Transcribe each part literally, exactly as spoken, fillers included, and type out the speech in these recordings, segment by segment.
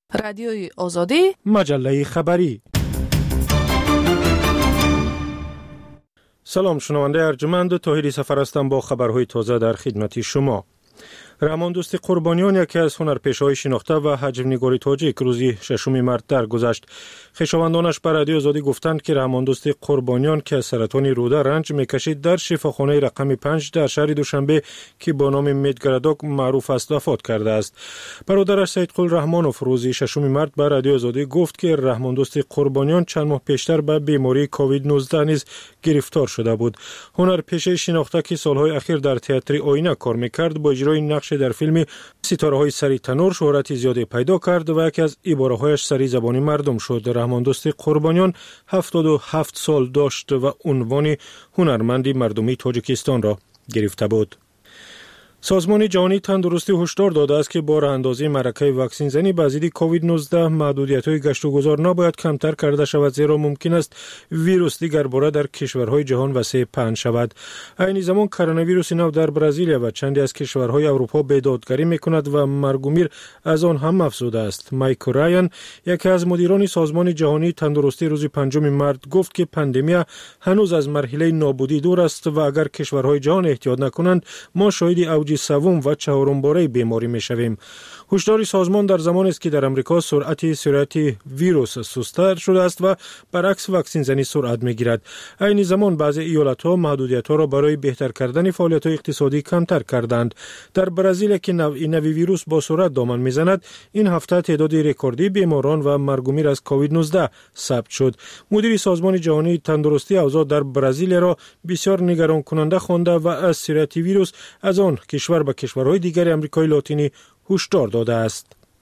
رادیوی آزادی، مجله خبری. سلام، شنونده ارجمند طاهری سفر هستم با خبرهای تازه در خدمت شما. رحماندوست قربانیان یکی از هنرپیشه‌های شناخته و حجم‌نگاری تاجیک روزی ششم مارس درگذشت. خویشاوندانش به رادیو آزادی گفتند که رحماندوست قربانیان که سرطان روده رنج میکشید در شفاخانه رقم پنج در شهر دوشنبه که با نام میدگرداک معروف است وفات کرده است. برادرش سید قل رحمانوف روزی ششم مارس به رادیو آزادی گفت که رحماندوست قربانیان چند ماه پیشتر به بیماری کووید نوزده نیز گرفتار شده بود. هنرپیشه شناخته که سالهای اخیر در تئاتر آینه کار میکرد با اجرای نقش در فیلم ستاره‌های سری تنور شهرت زیادی پیدا کرد و یکی از عباره‌هایش سری زبانی مردم شد. رحماندوست قربانیان هفتاد و هفت سال داشت و عنوان هنرمند مردمی تاجیکستان را گرفته بود. سازمان جهانی تندرستی هشدار داده است که با راه اندازی معرکه واکسن زنی به ضد کووید نوزده محدودیت‌های گشت و گذار نباید کمتر کرده شود، زیرا ممکن است ویروس دیگر باره در کشورهای جهان وسیع پهن شود. عین زمان کرونا ویروس نو در برزیل و چندی از کشورهای اروپا بیدادگری می‌کند و مرگ و میر از آن هم افزوده است. مایک رایان، یکی از مدیران سازمان جهانی تندرستی، روز پنجم مارس گفت که پاندمی هنوز از مرحله نابودی دور است و اگر کشورهای جهان احتیاط نکنند ما شاهد سوم و چهارم باره بیماری می شویم. هشدار سازمان در زمانی است که در امریکا سرعت سرعت ویروس سست‌تر شده است و برعکس واکسن زنی سرعت می گیرد. عین زمان بعضی ایالت‌ها محدودیت‌ها را برای بهتر کردن فعالیت‌های اقتصادی کمتر کردند. در برزیل که نوع نوی ویروس با سرعت دامن می‌زند، این هفته تعداد رکوردی بیماران و مرگ و میر از کووید نوزده ثبت شد. مدیر سازمان جهانی تندرستی اوضاع در برزیل را بسیار نگران کننده خوانده و از سرعت ویروس از آن کشور به کشورهای دیگر آمریکای لاتینی هشدار داده است.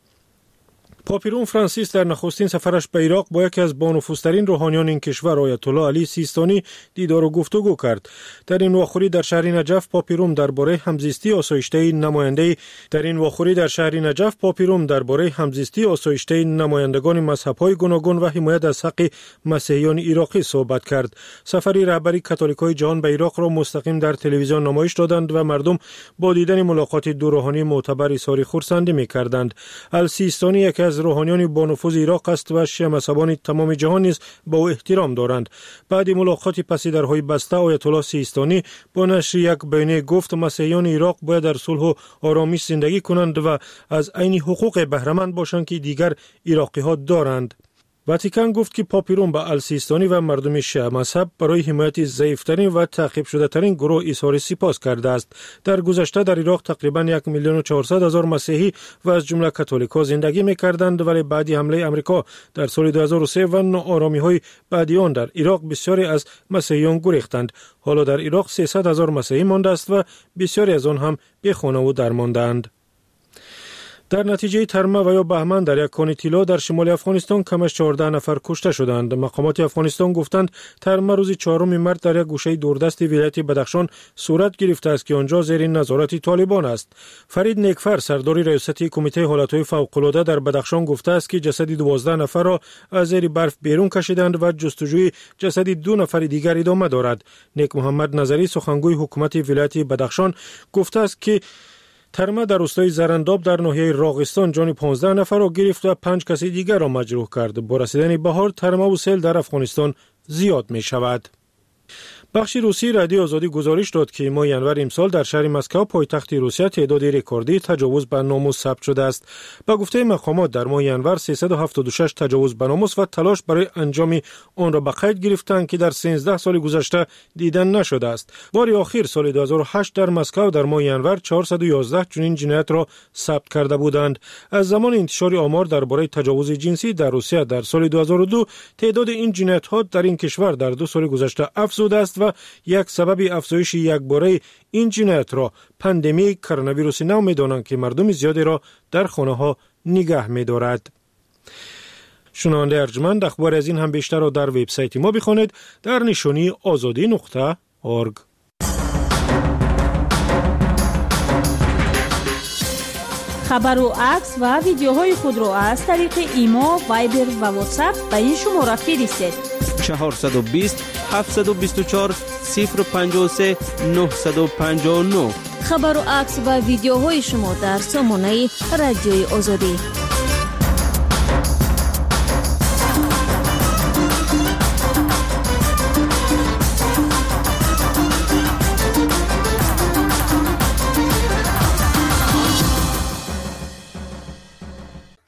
پاپ روم فرانسیس در نخستین سفرش به عراق با یکی از بانفوذترین روحانیان این کشور آیت الله علی سیستانی دیدار و گفتگو کرد. در این واخوری در شهر نجف پاپ روم درباره همزیستی آسایشته نماینده در این واخوری در شهر نجف پاپ روم درباره همزیستی آسایشته نمایندگان مذهب‌های گوناگون و حمایت از حق مسیحیان عراقی صحبت کرد. سفری رهبری کاتولیک‌های جهان به عراق را مستقیم در تلویزیون نمایش دادند و مردم با دیدن ملاقات دو روحانی معتبر اظهار خرسندی می‌کردند. السیستانی یکی از روحانیان با نفوذ عراق است و شیعه مذهبان تمام جهان نیز با او احترام دارند. بعد ملاقات پس درهای بسته آیت الله سیستانی با نشر یک بیانیه گفت مسیحیان عراق باید در صلح و آرامش زندگی کنند و از عین حقوق بهره‌مند باشند که دیگر عراقی ها دارند. واتیکان گفت که پاپ روم به السیستانی و مردم شیعه مذهب برای حمایت ضعیفترین و تعقیب شده ترین گروه اظهار سپاس کرده است. در گذشته در عراق تقریبا یک میلیون و چهارصد هزار مسیحی و از جمله کاتولیک‌ها زندگی می‌کردند، ولی بعد حمله آمریکا در سال دو هزار و سه و ناآرامی‌های بعدی آن در عراق بسیاری از مسیحیان گریختند. حالا در عراق سیصد هزار مسیحی مانده است و بسیاری از آن هم بی خانه و درماندند. در نتیجه ترمه و یا بهمن در یک کان طلا در شمال افغانستان کمش چهارده نفر کشته شدند. مقامات افغانستان گفتند ترمه روز چهارم مارس در یک گوشه دوردست ولایت بدخشان صورت گرفته است که آنجا زیر نظارت طالبان است. فرید نیکفر، سردار ریاست کمیته حالتهای فوق‌العاده در بدخشان گفته است که جسد دوازده نفر را از زیر برف بیرون کشیدند و جستجوی جسد دو نفر دیگر ادامه دارد. نیک محمد نظری، سخنگوی حکومت ولایت بدخشان، گفته است که ترمه در روستای زرنداب در ناحیه راغستان جان پانزده نفر را گرفت و پنج کسی دیگر را مجروح کرد. با رسیدن بهار ترمه و سیل در افغانستان زیاد می شود. بخش روسی رادیو آزادی گزارش داد که ماه ینور امسال در شهر مسکو پایتخت روسیه تعداد رکوردی تجاوز به ناموس ثبت شده است. با گفته مقامات در ماه ینور سیصد و هفتاد و شش تجاوز به ناموس و تلاش برای انجام آن را به قید گرفتند که در سیزده سال گذشته دیدن نشده است. بار آخر سال دو هزار و هشت در مسکو در ماه ینور چهارصد و یازده چنین جنایت را ثبت کرده بودند. از زمان انتشار آمار درباره تجاوز جنسی در روسیه در سال دو هزار و دو تعداد این جنایت‌ها در این کشور در دو سال گذشته افزوده است و یک سبب افزایش یکباره این جنایت را پاندمی کرونا ویروس نو می‌دانند که مردم زیادی را در خانه‌ها نگه می‌دارد. شنونده ارجمند، اخبار از این هم بیشتر را در وبسایت ما بخوانید در نشانی آزادی نقطه اورگ. خبر و عکس و ویدیوهای خود را از طریق ایما، وایبر و واتساپ به این شماره فرستید: چهارصد و بیست هفتصد و بیست و چهار صفر پنجاه و سه نهصد و پنجاه و نه. خبر و عکس و ویدیوهای شما در سامانه رادیوی آزادی.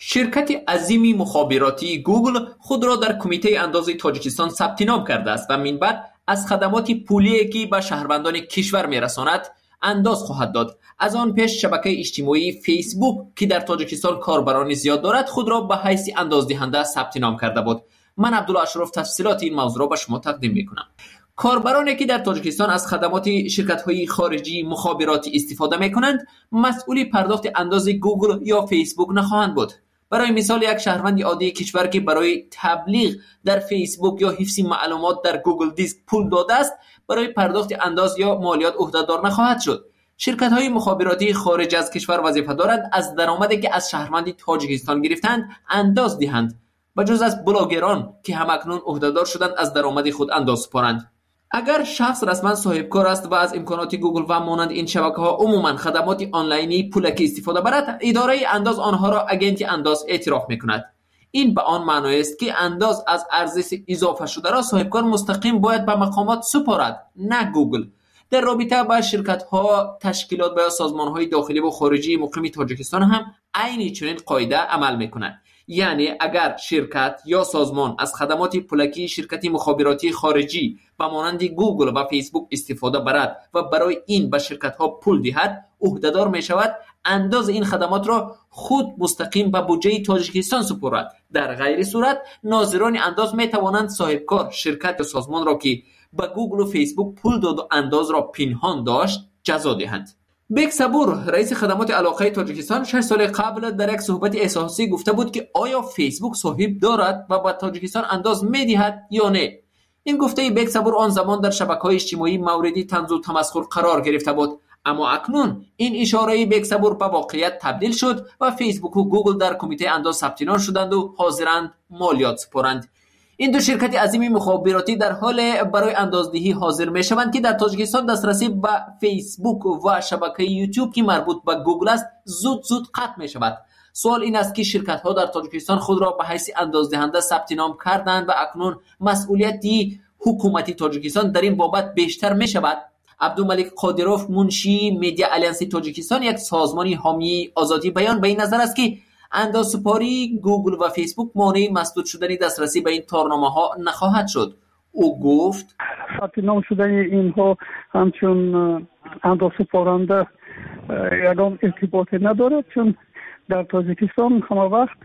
شرکت عظیم مخابراتی گوگل خود را در کمیته انداز تاجیکستان ثبت نام کرده است و من بعد از خدمات پولی که به شهروندان کشور میرساند انداز خواهد داد. از آن پیش شبکه اجتماعی فیسبوک که در تاجیکستان کاربران زیاد دارد خود را به حیث اندازدهنده ثبت نام کرده بود. من عبدالله اشرف تفصیلات این موضوع را به شما تقدیم میکنم. کاربرانی که در تاجیکستان از خدمات شرکت‌های خارجی مخابراتی استفاده میکنند مسئول پرداخت انداز گوگل یا فیسبوک نخواهند بود. برای مثال یک شهروند عادی کشور که برای تبلیغ در فیسبوک یا حفظ معلومات در گوگل دیسک پول داده است برای پرداخت انداز یا مالیات عهده‌دار نخواهد شد. شرکت‌های مخابراتی خارج از کشور وظیفه دارند از درآمدی که از شهروند تاجیکستان گرفتند انداز دهند، بجز از بلاگران که همکنون عهده‌دار شدند از درآمد خود انداز سپارند. اگر شخص رسما صاحب کار است و از امکانات گوگل و مانند این شبکه‌ها عموما خدمات آنلاینی پولکی استفاده برد، اداره انداز آنها را اگنت انداز اعتراف می‌کند. این به آن معنی است که انداز از ارزش اضافه شده را صاحب کار مستقیم باید به مقامات سپارد، نه گوگل. در رابطه با شرکت‌ها، تشکیلات و سازمان‌های داخلی و خارجی مقیم تاجیکستان هم عین چنین قاعده عمل می‌کنند. یعنی اگر شرکت یا سازمان از خدمات پولکی شرکت مخابراتی خارجی و مانند گوگل و فیسبوک استفاده برد و برای این به شرکت‌ها پول دهد، عهده‌دار می‌شود انداز این خدمات را خود مستقیم به بودجه تاجیکستان سپارد. در غیر صورت ناظران انداز می‌توانند صاحبکار شرکت یا سازمان را که به گوگل و فیسبوک پول داد و انداز را پنهان داشت جزا دهند. بیگ صبور رئیس خدمات علاقه تاجیکستان شش سال قبل در یک صحبت احساسی گفته بود که آیا فیسبوک صاحب دارد و به تاجیکستان انداز می‌دهد یا نه. این گفته بیگ صبور آن زمان در شبکه‌های اجتماعی موردی طنز و تمسخر قرار گرفته بود، اما اکنون این اشاره بیگ صبور به واقعیت تبدیل شد و فیسبوک و گوگل در کمیته انداز ثبت نام شدند و حاضرند مالیات سپارند. این دو شرکت عظیم مخابراتی در حال برای اندازدهی حاضر می شوند که در تاجیکستان دسترسی به فیسبوک و شبکه یوتیوب که مربوط به گوگل است زود زود قطع می شود. سوال این است که شرکت ها در تاجیکستان خود را به حیث اندازدهنده ثبت نام کردند و اکنون مسئولیتی حکومتی تاجیکستان در این بابت بیشتر می شود. عبدالملک قادروف منشی میدیا الینس تاجیکستان یک سازمانی حامی آزادی بیان به این نظر است که اندازسپاری گوگل و فیسبوک مانع مسدود شدن دسترسی به این تارنامه‌ها نخواهد شد. او گفت ثبت نام شدن اینها همچون اندازسپارنده یگان ارتباطی ندارد، چون در تاجیکستان همه وقت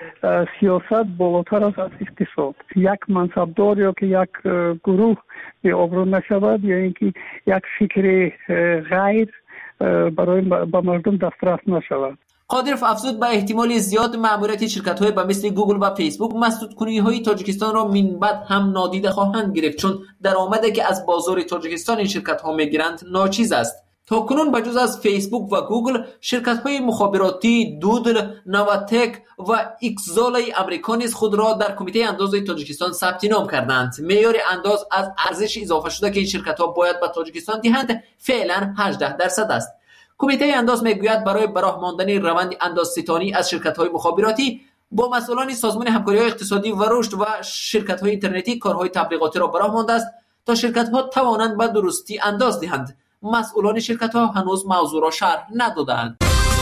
سیاست بالاتر است از اقتصاد. یک منصبدار یا که یک گروه به آبرو نشود یا اینکه یک فکر غیر برای به مردم دسترس نشود. قادروف افزود به احتمال زیاد ماموریت شرکت‌های به مثل گوگل و فیسبوک مسدودکنی‌های تاجیکستان را من بعد هم نادیده خواهند گرفت، چون درآمدی که از بازار تاجیکستان این شرکت‌ها می‌گیرند ناچیز است. تاکنون بجز از فیسبوک و گوگل، شرکت‌های مخابراتی دودل، نواتک و اکزال امریکا نیز خود را در کمیته انداز تاجیکستان ثبت نام کردند. معیار انداز از ارزش اضافه شده که این شرکت‌ها باید به تاجیکستان دهند فعلا هجده درصد است. کمیته انداز میگوید برای براه ماندن روند اندازستانی از شرکت‌های مخابراتی با مسئولان سازمان همکاری‌های اقتصادی و رشد و شرکت‌های اینترنتی کارهای تبلیغاتی را براه مانده است تا شرکت‌ها توانند به درستی انداز دهند. مسئولان شرکت‌ها هنوز موضوع را شرح ندادند.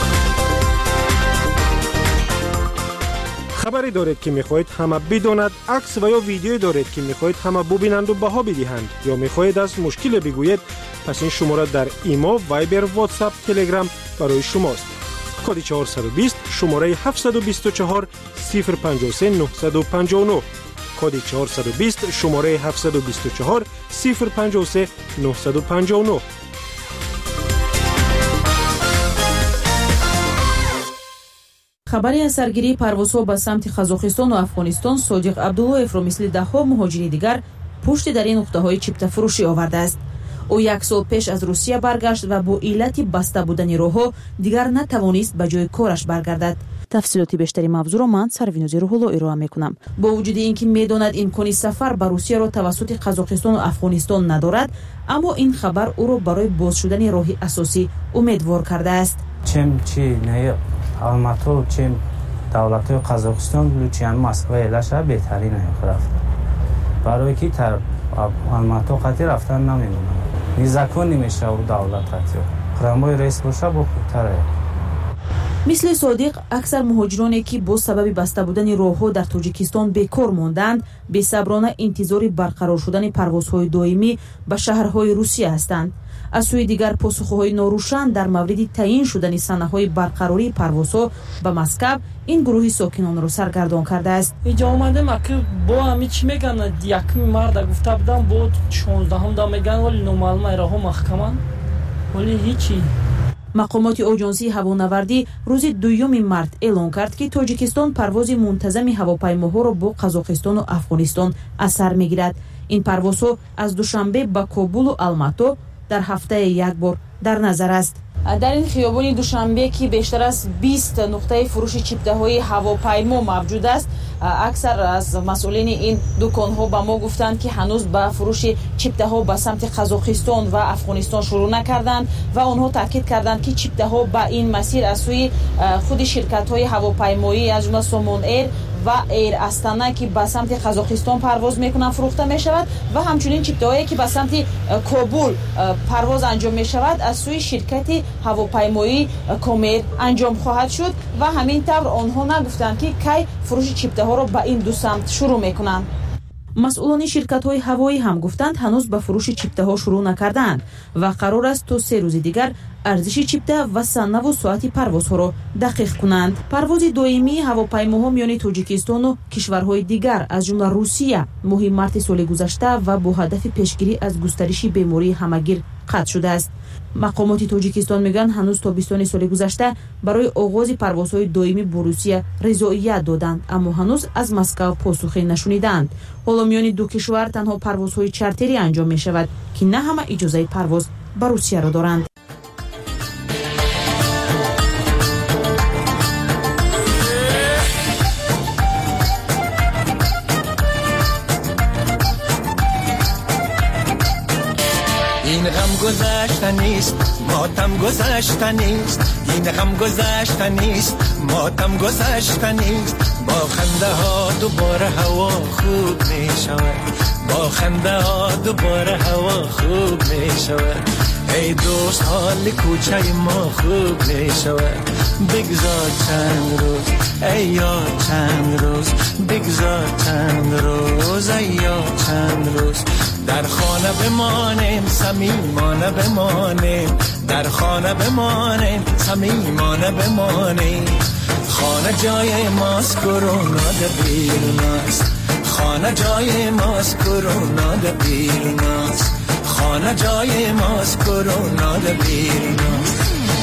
خبری دارید که میخواهید همه بداند، عکس و یا ویدیویی دارید که میخواهید همه ببینند و بها بدهند، یا میخواهید از مشکل بگویید، پس این شماره در ایما، وایبر، واتساپ، تلگرام برای شماست. کد چهارصد و بیست شماره هفتصد و بیست و چهار صفر پنجاه و سه نهصد و پنجاه و نه. کد چهارصد و بیست شماره هفتصد و بیست و چهار صفر پنجاه و سه نهصد و پنجاه و نه. خبری از سرگیری پروازها به سمت قزاقستان و افغانستان صادق عبداللهیف را مثل ده‌ها مهاجری دیگر پشت در این نقطه‌های چپته فروشی آورده است. او یک سال پیش از روسیه برگشت و با علت بسته بودن راه‌ها دیگر نتوانست به جای کارش برگردد. تفصیلات بیشتری موضوع را من سروینوز روح‌الله ارائه می‌کنم. با وجود اینکه می‌داند امکان سفر به روسیه را توسط قزاقستان و افغانستان ندارد، اما این خبر او را برای باز شدن راه اساسی امیدوار کرده است. چم چی نه الماتو چم دولت قزاقستان لوچیان مسکو الاشا بهترین رفت. برای کی تر الماتو قطعی رفتن نمی‌مونه. نیزکون نمیشه و دولت قطعی. قرامای رئیس باشه با خطره. مثل صادق اکثر مهاجرانی که با سبب بسته بودن راه‌ها در تاجیکستان بیکار ماندند بی‌صبرانه انتظار برقرار شدن پروازهای دائمی به شهرهای روسیه هستند. از سوی دیگر پاسخهای ناروشن در مورد تعیین شدن سنه‌های برقراری پروازها به مسکو این گروه ساکنان را سرگردان کرده است. اینجا اومدم که با همین چی میگن یکم مرد گفته بودم با شانزدهم دا میگن ولی نامعلومه راه‌ها محکمن ولی هیچی. مقامات آژانسی هوانوردی روز دوم مارت اعلام کرد که تاجیکستان پرواز منتظم هواپیماها را با قزاقستان و افغانستان از سر میگیرد. این پروازها از دوشنبه به کابل و الماتو در هفته یک بار در نظر است. در این خیابان دوشنبه که بیشتر از بیست نقطه فروش چیپته‌های هواپیما موجود است، اکثر از مسئولین این دکان‌ها به ما گفتند که هنوز به فروش چیپته‌ها به سمت قزاقستان و افغانستان شروع نکردند و آنها تاکید کردند که چیپته‌ها به این مسیر از سوی خود شرکت‌های هواپیمایی از جمله سومون ایر و ایر استانا که به سمت قزاقستان پرواز میکنند فروخته می شود و همچنین چیپته‌هایی که به سمت کابل پرواز انجام می شود از سوی شرکت هواپیمایی کومیر انجام خواهد شد و همین طور آنها نگفتند که کی فروش چیپته‌ها را به این دو سمت شروع میکنند. مسئولان شرکت‌های هوایی هم گفتند هنوز به فروش چیپته‌ها شروع نکردند و قرار است تا سه روز دیگر ارزش چیپته و سنه و ساعت پروازها را دقیق کنند. پرواز دائمی هواپیماها میان تاجیکستان و کشورهای دیگر از جمله روسیه ماه مارت سال گذشته و با هدف پیشگیری از گسترش بیماری همگیر قطع شده است. مقامات تاجیکستان میگن هنوز تابستان سال گذشته برای آغاز پروازهای دائمی با روسیه رضایت دادند اما هنوز از مسکو پاسخی نشنیدند. حالا میان دو کشور تنها پروازهای چارتری انجام می شود که نه همه اجازه پرواز به روسیه را دارند. این غم گذشته نیست ماتم گذشته نیست این غم گذشته نیست ماتم گذشته نیست با خنده ها دوباره هوا خوب می شود با خنده ها دوباره هوا خوب می شود ای دوست حال کوچه ما خوب می شود بگذار چند روز ای یار چند روز بگذار چند روز ای یار چند روز در خانه بمانیم صمیمانه بمانیم در خانه بمانیم صمیمانه بمانیم خانه جای ماست کرونا ده بیرون است خانه جای ماست کرونا ده بیرون است خانه جای ماست کرونا ده بیرون است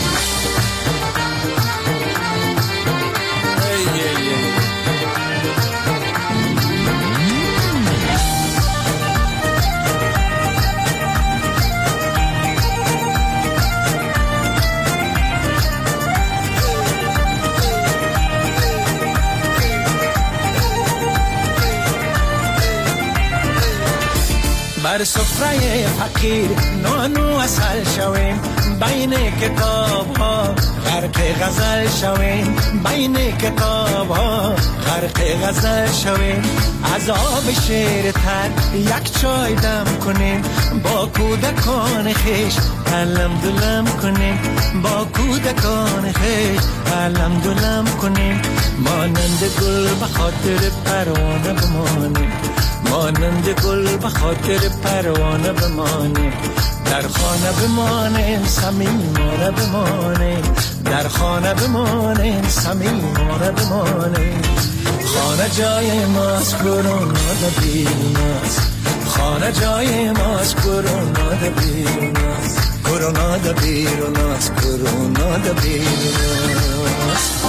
بر سفره فقیر نانو اصل شویم بین کتاب ها غرق غزل شویم بین کتاب ها غرق غزل شویم از آب شیر تر یک چای دم کنیم با کودکان خیش علم دلم کنیم با کودکان خیش علم دلم کنیم مانند گل به خاطر پروانه بمانیم مانند گل به خاطر پروانه بمانیم در خانه بمانیم صمیمانه بمانیم در خانه بمانیم صمیمانه بمانیم خانه جای ماست کرونا ده بیرون است خانه جای ماست کرونا ده بیرون است کرونا ده بیرون است کرونا ده بیرون است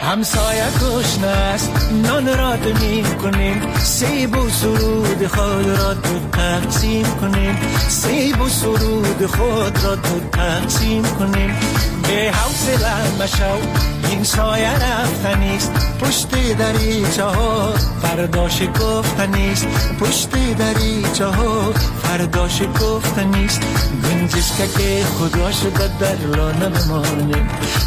همسایه گشنه است نان را دمی کنیم، سیب و سرود خود را تو تقسیم کنیم، سیب و سرود خود را تو تقسیم کنیم. به حوصله مشو این سایه رفتنیست، پشت دریچه ها فردا شکفتنیست، پشت دریچه ها فردا شکفتنیست. گنجشک که خدا شده در لانه بمانه،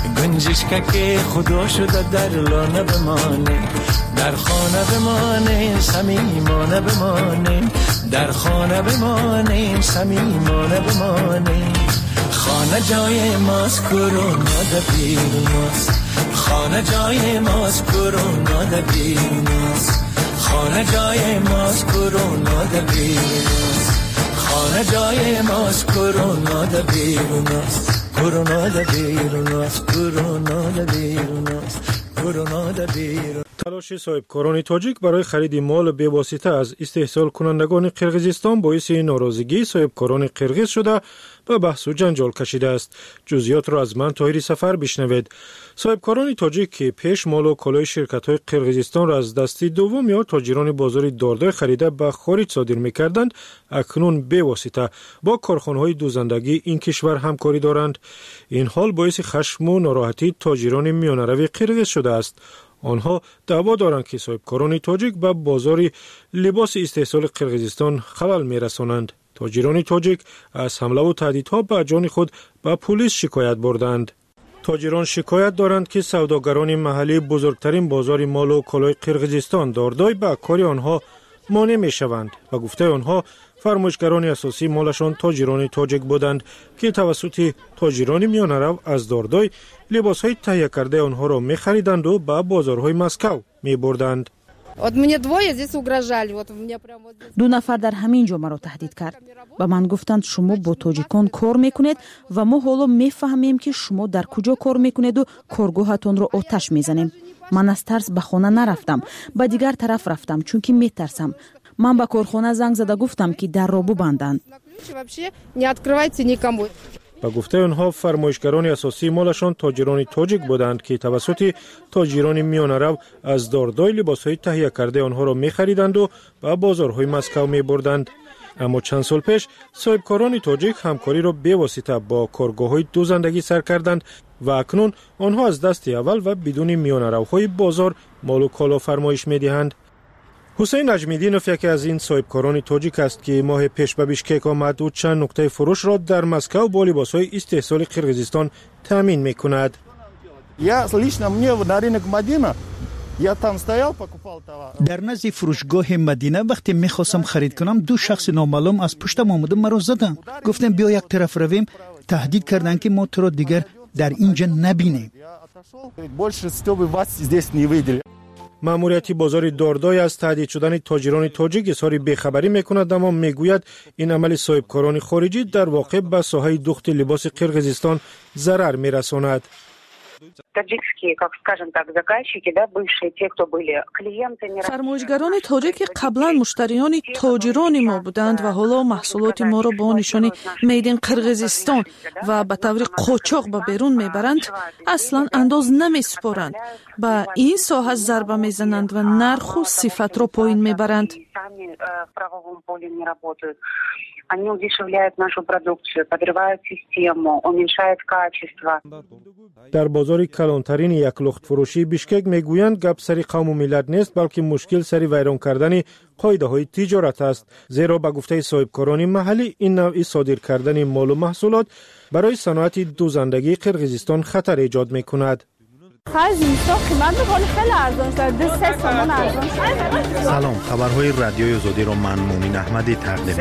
گنجشک که خدا شده در لانه بمانه، در خانه بمانه صمیمانه بمانه، در خانه بمانه صمیمانه بمانه. خانه جای ماست کرونا در بیرون ماست، خانه جای ماست کرونا در بیرون ماست، خانه جای ماست کرونا در بیرون ماست، خانه جای ماست کرونا در بیرون ماست، کرونا در بیرون ماست، کرونا در بیرون ماست، کرونا در بیرون. تلاش صاحبکاران تاجیک برای خرید مال بواسطه از استحصال کنندگان قرقیزستان باعث ناراضگی صاحبکاران قرقیز شده و بحث و جنجال کشیده است. جزئیات را از من طاهری سفر بشنوید. صاحبکاران تاجیک که پیش مال و کالای شرکت‌های قرقیزستان را از دستی دوم یا تاجران بازار داردای خریده به خارج صادر می‌کردند، اکنون بواسطه با کارخانه‌های دوزندگی این کشور همکاری دارند. این حال باعث خشم و ناراحتی تاجران میانه‌روی قرقیز شده است. آنها دعوا دارند که صاحبکاران تاجیک به بازار لباس استحصال قرقیزستان خلل می‌رسانند. تاجران تاجیک از حمله و تهدیدها به جان خود به پلیس شکایت بردند. تاجران شکایت دارند که سوداگران محلی بزرگترین بازار مال و کالای قرقیزستان داردای به کار آنها مانع می‌شوند و گفته آنها فرمایشگران اساسی مالشان تاجران تاجیک بودند که توسط تاجران میانه‌رو از داردای لباس‌های تهیه کرده آنها را می‌خریدند و به بازارهای مسکو می‌بردند. دو نفر در همین جا مرا تهدید کرد. با من گفتند شما با تاجیکان کار میکنید و ما حالا میفهمیم که شما در کجا کار میکنید و کارگاهتان را آتش میزنیم. من از ترس به خانه نرفتم، به دیگر طرف رفتم چون که میترسم. من به کارخانه زنگ زده گفتم که در را ببندند. با گفته آنها فرمایشگران اساسی مالشان تاجران تاجیک بودند که توسط تاجران میانه‌رو از داردای لباس‌های تهیه کرده آنها را می‌خریدند و به بازارهای مسکو می‌بردند. اما چند سال پیش صاحبکاران تاجیک همکاری را بواسطه با کارگاه‌های دوزندگی سر کردند و اکنون آنها از دست اول و بدون میانه‌روهای بازار مال و کالا فرمایش می‌دهند. حسین نجمیدینوف یکی از این صاحبکاران تاجیک است که ماه پیش به بیشکک آمد و چند نقطه فروش را در مسکو با لباس‌های استحصال قرقیزستان تامین می‌کند. در نزد فروشگاه مدینه وقتی می‌خواستم خرید کنم دو شخص نامعلوم از پشتم آمده مرا زدند. گفتم بیا یک طرف رویم. تهدید کردند که ما تو را دیگر در اینجا نبینیم. ماموریت بازار داردای از تهدید شدن تاجران تاجیک اظهار بیخبری میکند، اما میگوید این عمل صاحبکاران خارجی در واقع به ساحه دوخت لباس قرقیزستان ضرر میرساند. فرمایشگران تاجیک قبلا مشتریان تاجران ما بودند و حالا محصولات ما را با نشان میدین قرقیزستان و به طور قاچاق به بیرون میبرند. اصلا انداز نمیسپارند، به این ساحه ضربه میزنند و نرخ و صفت را پایین میبرند. Они удешевляют нашу продукцию, подрывают систему, уменьшают качество. در بازار کلانترین یک لخت فروشی بیشکک میگویند گپ سری قوم و ملت نیست، بلکه مشکل سری ویران کردن قاعده های تجارت است. زیرا به گفته صاحبکاران محلی این نوع صادر کردن مال و محصولات برای صنعت دوزندگی قرقیزستان خطر ایجاد میکند. سلام، خبرهای رادیوی آزادی را من مومن احمدی تقدیم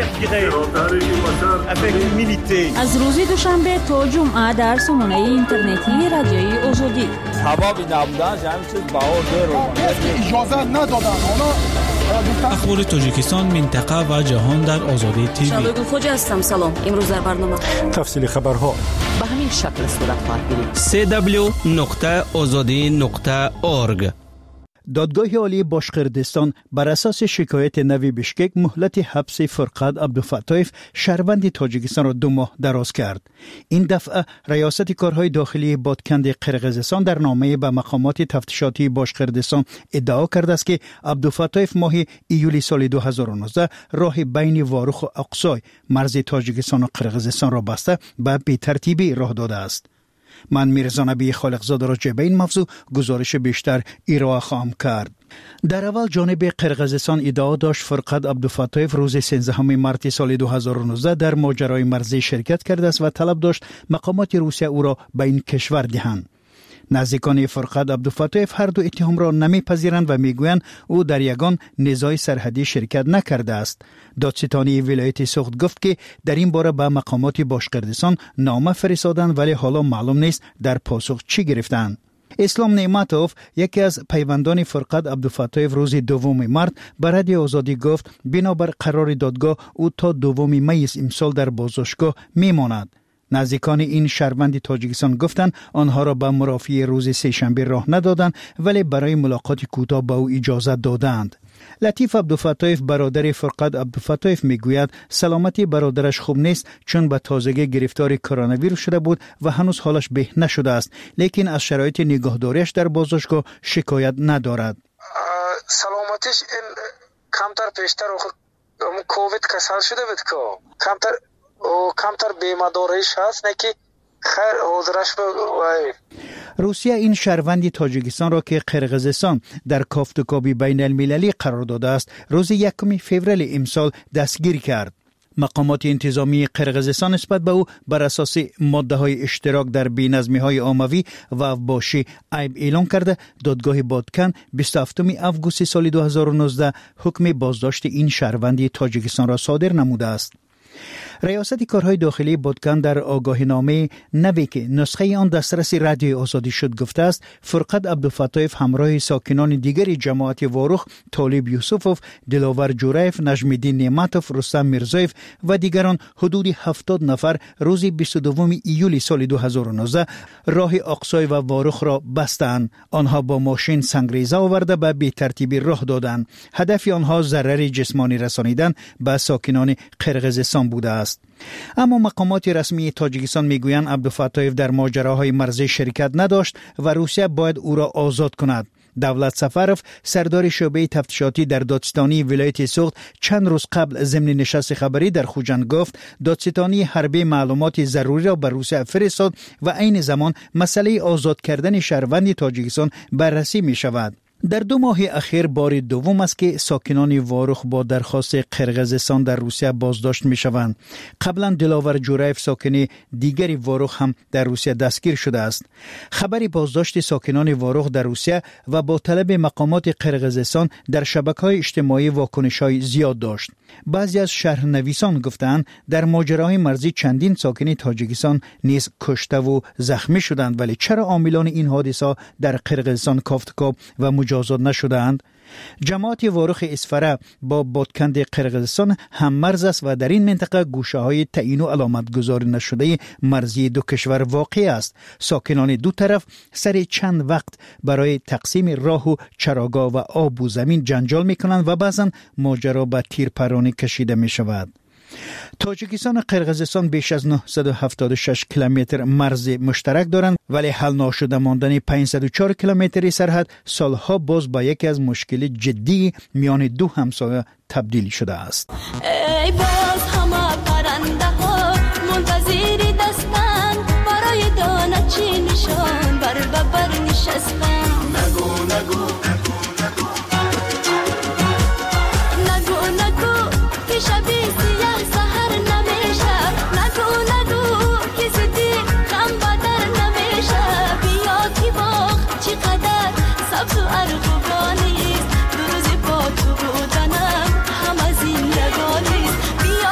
می‌کنم. از روز دوشنبه تا جمعه در سامانه اینترنتی رادیوی آزادی. سببی نبودن همین چیز بهار داره. اجازه ندادن. اخبار تاجیکستان، منطقه و جهان در آزادی تیوی. شبگون خوجا هستم. سلام. امروز در برنامه تفصیل خبرها به همین شکل صورت خواهد گرفت. سی دبلیو نقطه آزادی نقطه اورگ. دادگاه عالی باشقردستان بر اساس شکایت نوی بشکک مهلت حبس فرقد عبدالفتاح شهروند تاجیکستان را دو ماه دراز کرد. این دفعه ریاست کارهای داخلی بادکند قرقیزستان در نامه به مقامات تفتیشاتی باشقردستان ادعا کرده است که عبدالفتاح ماه ایول سال دو هزار و نوزده راه بین واروخ و اقصای مرز تاجیکستان و قرقیزستان را بسته به بی‌ترتیبی راه داده است. من میرزا نبی خالقزاده را به این موضوع گزارش بیشتر ارائه خواهم کرد. در اول جانب قرقیزستان ادعا داشت فرقد عبدالفتاح روز سیزدهم مارس سال دو هزار و نوزده در ماجرای مرزی شرکت کرده است و طلب داشت مقامات روسیه او را به این کشور دهند. نزدیکان فرقد عبدالفتاح هر دو اتهام را نمیپذیرند و میگویند او در یگان نزاع سرحدی شرکت نکرده است. دادستانی ولایت سوخت گفت که در این باره به مقامات باشقردستان نامه فرستادند ولی حالا معلوم نیست در پاسخ چی گرفتند. اسلام نعمتوف یکی از پیوندان فرقد عبدالفتاح روز دوم مارس به رادیو آزادی گفت بنابر قرار دادگاه او تا دوم می امسال در بازداشتگاه میماند. نزدیکان این شهروند تاجیکستان گفتند آنها را به مرافعه روز سه‌شنبه راه ندادند ولی برای ملاقات کوتاه با او اجازه دادند. لطیف عبدالفتاح برادر فرقد عبدالفتاح میگوید سلامتی برادرش خوب نیست چون به تازگی گرفتار کرونا ویروس شده بود و هنوز حالش به نشده است، لیکن از شرایط نگهداریش در بازداشتگاه شکایت ندارد. سلامتیش این کمتر پیشتر کووید کسل شده بود که کمتر او کمتر بیمه‌داریش هست نه که خیر حضورش به روسیه این شهروند تاجیکستان را که قرقیزستان در کافتوکابی بین المللی قرار داده است روز یکم فوریه امسال دستگیر کرد. مقامات انتظامی قرقیزستان نسبت به او بر اساس ماده های اشتراک در بی‌نظمی های عمومی و افباشی عیب اعلام کرده دادگاه بادکن بیست و هفتم آگوست سال دو هزار و نوزده حکم بازداشت این شهروند تاجیکستان را صادر نموده است. ریاست کارهای داخلی بادکن در آگاهینامه نوی که نسخه آن دسترس رادیو آزادی شد گفته است فرقد عبدالفتاح همراه ساکنان دیگر جماعت واروخ طالب یوسفوف، دلاور جوریف، نجم‌الدین نعمتوف، رستم میرزایف و دیگران حدود هفتاد نفر روز بیست و دوم ایول سال دو هزار و نوزده راه اقصای و واروخ را بستند. آنها با ماشین سنگریزه آورده به بی‌ترتیبی راه دادند. هدف آنها ضرر جسمانی رسانیدن به ساکنان قرقیزستان بوده است. اما مقامات رسمی تاجیکستان میگویند عبدالفتاح در ماجراهای مرزی شرکت نداشت و روسیه باید او را آزاد کند. دولت سفروف سردار شعبه تفتیشاتی در دادستانی ولایت سوخت چند روز قبل ضمن نشست خبری در خوجند گفت دادستانی حربی معلومات ضروری را به روسیه فرستاد و عین زمان مسئله آزاد کردن شهروند تاجیکستان بررسی می شود. در دو ماه اخیر بار دوم است که ساکنان واروخ با درخواست قرقیزستان در روسیه بازداشت می شوند. قبلا دلاور جوریف ساکن دیگری واروخ هم در روسیه دستگیر شده است. خبری بازداشت ساکنان واروخ در روسیه و با طلب مقامات قرقیزستان در شبکه‌های اجتماعی واکنش‌های زیاد داشت. بعضی از شهرنویسان گفتند در ماجراهای مرزی چندین ساکن تاجیکستان نیز کشته و زخمی شدند، ولی چرا عاملان این حادثه در قرقیزستان کافتکاب و مجازات نشدند؟ جماعت واروخ اسفره با بادکند قرقیزستان هم مرز است و در این منطقه گوشه های تعیین و علامت گذاری نشده مرزی دو کشور واقع است. ساکنان دو طرف سر چند وقت برای تقسیم راه و چراگاه و آب و زمین جنجال می کنند و بعضا ماجرا به تیرپرانی کشیده می شود. تاجیکستان و قرقیزستان بیش از نهصد و هفتاد و شش کیلومتر مرز مشترک دارند، ولی حل ناشده ماندن پانصد و چهار کیلومتری سرحد سالها باز با یکی از مشکل جدی میان دو همسایه تبدیل شده است. ای باز همه پرنده ها منتظری دستن برای دانه چی نشان بر ببر نشستن. نگو نگو بیا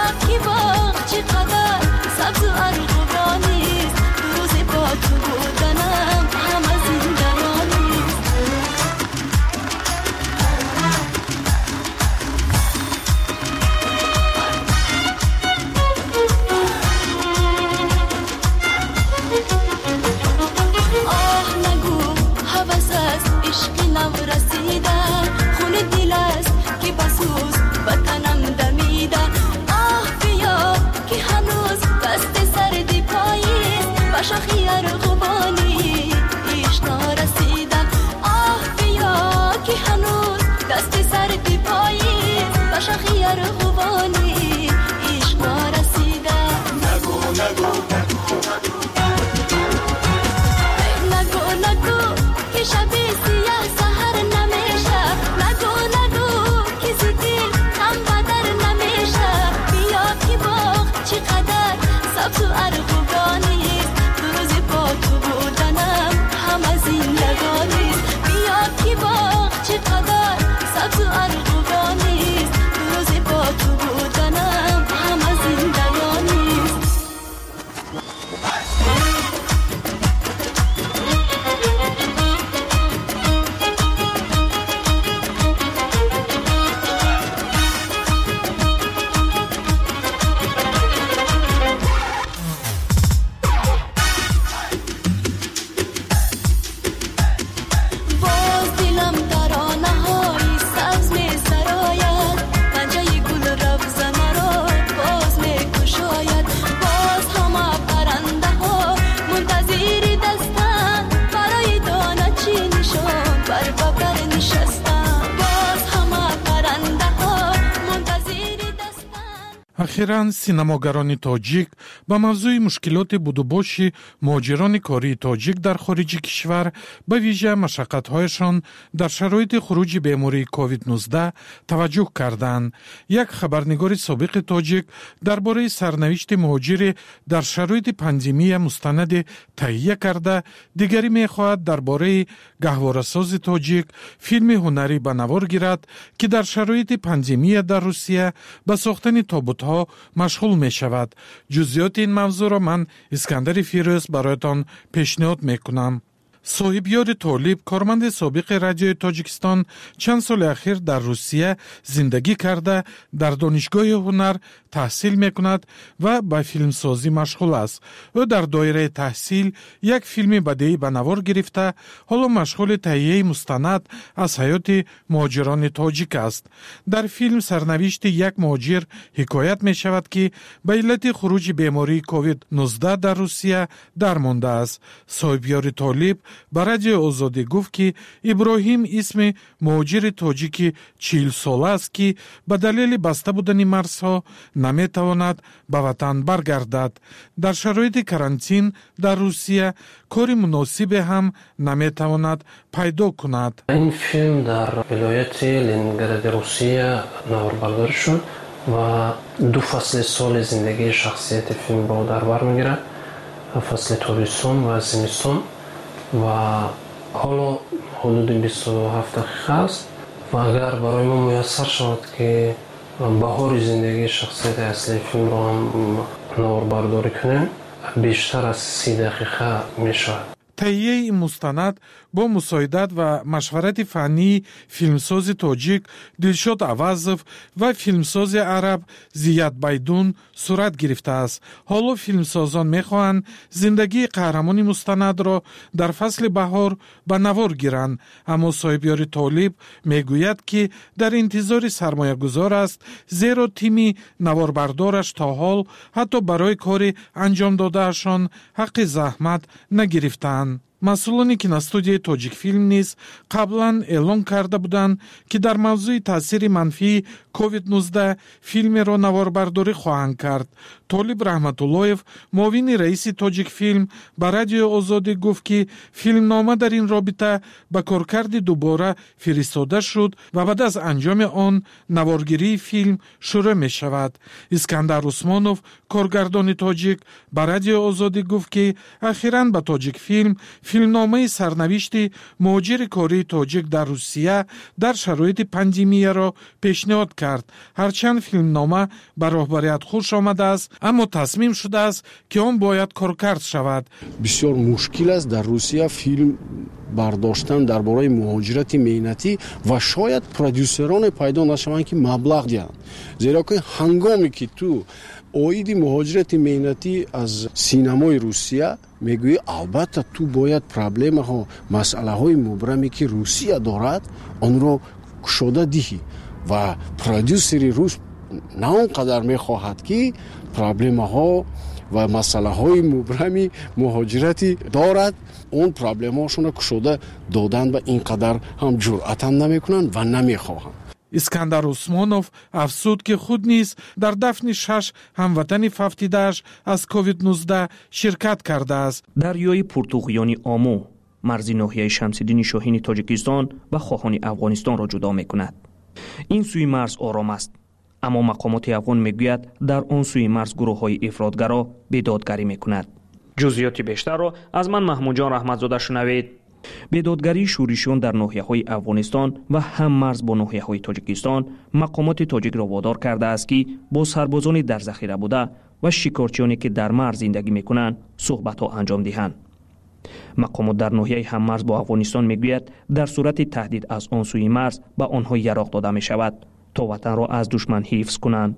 اخیراً سینماگران تاجیک با موضوع مشکلات بود و باش مهاجران کاری تاجیک در خارج کشور به ویژه مشقت‌هایشان در شرایط خروج بیماری کووید نوزده توجه کردند. یک خبرنگار سابق تاجیک درباره سرنوشت مهاجر در شرایط پاندمی مستند تهیه کرده، دیگری می‌خواهد درباره گهواره‌ساز تاجیک فیلم هنری به نوار گیرد که در شرایط پاندمی در روسیه به ساختن تابوت‌ها مشغول می شود. جزئیات این موضوع را من اسکندر فیروز برایتان پیشنهاد می کنم. صاحبیار طالب، کارمند سابق رادیوی تاجیکستان، چند سال اخیر در روسیه زندگی کرده، در دانشگاه هنر تحصیل می کند و به فیلمسازی مشغول است. او در دایره تحصیل یک فیلم بدیعی به نوار گرفته، حالا مشغول تهیه مستند از حیات مهاجران تاجیک است. در فیلم سرنوشت یک مهاجر حکایت می شود که به علت خروج بیماری کووید نوزده در روسیه درمانده است. صاحبیار طالب به رادیو آزادی گفت که ابراهیم اسم مهاجر تاجیکی چهل ساله است که به دلیل بسته بودن مرزها نمی تواند به وطن برگردد. در شرایط کرانتین در روسیه کار مناسب هم نمی تواند پیدا کند. این فیلم در ولایت لنینگراد روسیه نواربرداری شد و دو فصل سال زندگی شخصیت فیلم را در بر میگیرد، فصل تابستون و زمستون، و حالا حدود بیست و هفت دقیقه است و اگر برای ما میسر شود که بهار زندگی شخصیت اصلی فیلم را هم نواربرداری کنیم، بیشتر از سی دقیقه می شود. تهیه این مستند با مساعدت و مشورت فنی فیلمساز تاجیک دلشاد عوضов و فیلمساز عرب زیاد بایدون صورت گرفته است. حالا فیلمسازان میخواهند زندگی قهرمان مستند را در فصل بهار به نوار گیرند، اما صاحبیار طالب میگوید که در انتظار سرمایه گذار است، زیرا تیم نواربردارش تا حال حتی برای کار انجام دادهشان حق زحمت نگرفتند. مسئولانی که استودیوی تاجیک فیلم نیز قبلا اعلان کرده بودند که در موضوع تاثیر منفی کووید نوزده فیلم را نواربرداری خواهند کرد. طالب رحمت اللهیف، معاون رئیس تاجیک فیلم، به رادیو آزادی گفت که فیلمنامه در این رابطه به کارکرد دوباره فرستاده شد و بعد از انجام آن نوارگیری فیلم شروع می شود. اسکندر عثمانوف، کارگردان تاجیک، به رادیو آزادی گفت که اخیراً به تاجیک فیلم فیلمنامه سرنوشت مهاجر کاری تاجیک در روسیه در شرایط پاندمی را پیشنهاد کرد. هرچند فیلمنامه به راهبریت خوش آمده است، اما تصمیم شده است که آن باید کارکرد شود. بسیار مشکل است در روسیه فیلم برداشتن درباره مهاجرت مهنتی و شاید پرودوسران پیدا نشوند که مبلغ دهند، زیرا که هنگامی که تو اوید مهاجرت مهنتی از سینمای روسیه میگویی البته تو باید پرابلم ها مسئله های مبرمی که روسیه دارد آن را کشاده دهی و پرودوسری روس نه اونقدر میخواهد که پرابلم ها و مسئله های مبرمی مهاجرتی دارد، اون پرابلم هاشون کشاده دادن و اینقدر هم جرأت هم نمیکنن و نمیخواهند. اسکندر عثمانوف افسود که خود نیز در دفن شش هموطن ففتیده‌اش از کووید نوزده شرکت کرده است. دریای پرتوغیانی آمو مرز ناحیه شمس‌الدین شاهین تاجیکستان و خواهان افغانستان را جدا می‌کند. این سوی مرز آرام است، اما مقامات افغان میگوید در آن سوی مرز گروه‌های افراطگرا بیدادگری می‌کند. جزئیات بیشتر را از من محمود جان رحمتزاده شنوید. بیدادگری شورشیان در ناحیه‌های افغانستان و هم مرز با ناحیه‌های تاجیکستان مقامات تاجیک را وادار کرده است که با سربازان در ذخیره بوده و شکارچیانی که در مرز زندگی می‌کنند صحبت‌ها انجام دهند. مقامات در ناحیه هم مرز با افغانستان میگوید در صورت تهدید از آن سوی مرز به آنها یراق داده می شود تا وطن را از دشمن حفظ کنند.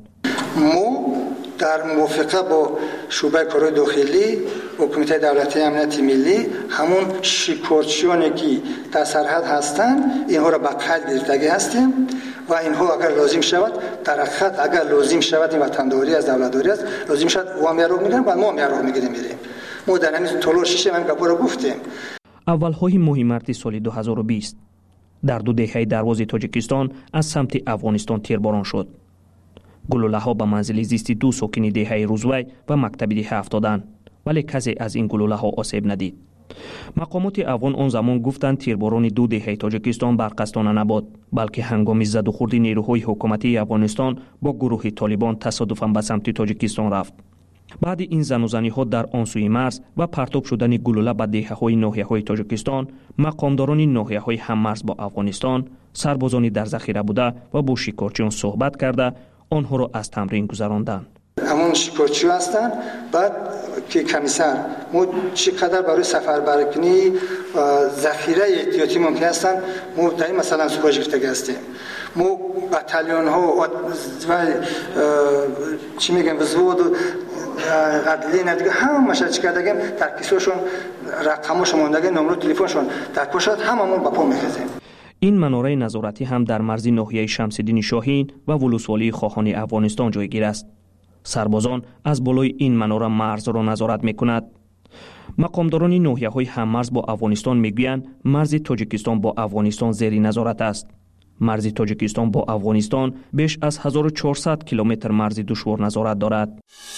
ما در موافقه با شعبه کارهای داخلی و کمیته دولتی امنیت ملی همون شکارچیانی که در سرحد هستند اینها را به قید گرفتگی هستیم و اینها اگر لازم شود در خط اگر لازم شود این وطنداری از دولتداری است لازم شود و هم یراق میگیرن و ما هم یراق میگیریم میریم. ما در همین تلاش هم گپ را گفتیم. اولهای ماه مارس سال دو هزار و بیست در دو دهه دروازه تاجیکستان از سمت افغانستان تیرباران شد. گلوله‌ها به منزل زیستی دو ساکن دهه روزوی و مکتب دهه افتادند، ولی کسی از این گلوله‌ها آسیب ندید. مقامات افغان آن زمان گفتند تیرباران دو دهه تاجیکستان برقصدانه نبود، بلکه هنگام زد و خورد نیروهای حکومتی افغانستان با گروه طالبان تصادفاً به سمت تاجیکستان رفت. بعد این زن و زنی‌ها در آن سوی مرز و پرتاب شدن گلوله به دهه‌های ناحیه‌های تاجیکستان، مقامداران ناحیه‌های هممرز با افغانستان سربازانی در ذخیره بوده و با شکارچیان صحبت کرده آنها را از تمرین گذراندند. همون شکارچی هستن. بعد که کمیسر ما چقدر برای سفربرکنی ذخیره احتیاطی ممکن هستن ما در مثلا سوپاژ گرفته هستیم. ما بتالیون ها و چی میگم وزود و عدلیه ندیگه همه مشاهده کردگیم در کیسوشون رقمش ماندگه نمره تلفنشون در پشت هممون با پا میخزیم. این مناره نظارتی هم در مرز ناحیه شمس‌الدین شاهین و ولسوالی خواهان افغانستان جایگیر است. سربازان از بالای این مناره مرز را نظارت می‌کند. مقامداران ناحیه‌های هممرز با افغانستان میگویند مرز تاجیکستان با افغانستان زیر نظارت است. مرز تاجیکستان با افغانستان بیش از هزار و چهارصد کیلومتر مرز دشوار نظارت دارد.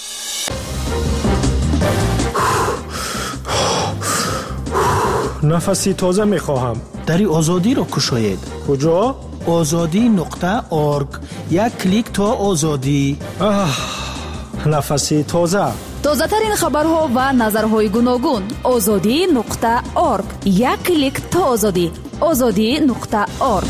نفسی تازه میخواهم. دری آزادی را کشاید. کجا؟ آزادی نقطه ارگ. یک کلیک تا آزادی. آه، نفسی تازه. تازه ترین خبرها و نظرهای گوناگون. آزادی نقطه ارگ. یک کلیک تا آزادی. آزادی نقطه ارگ.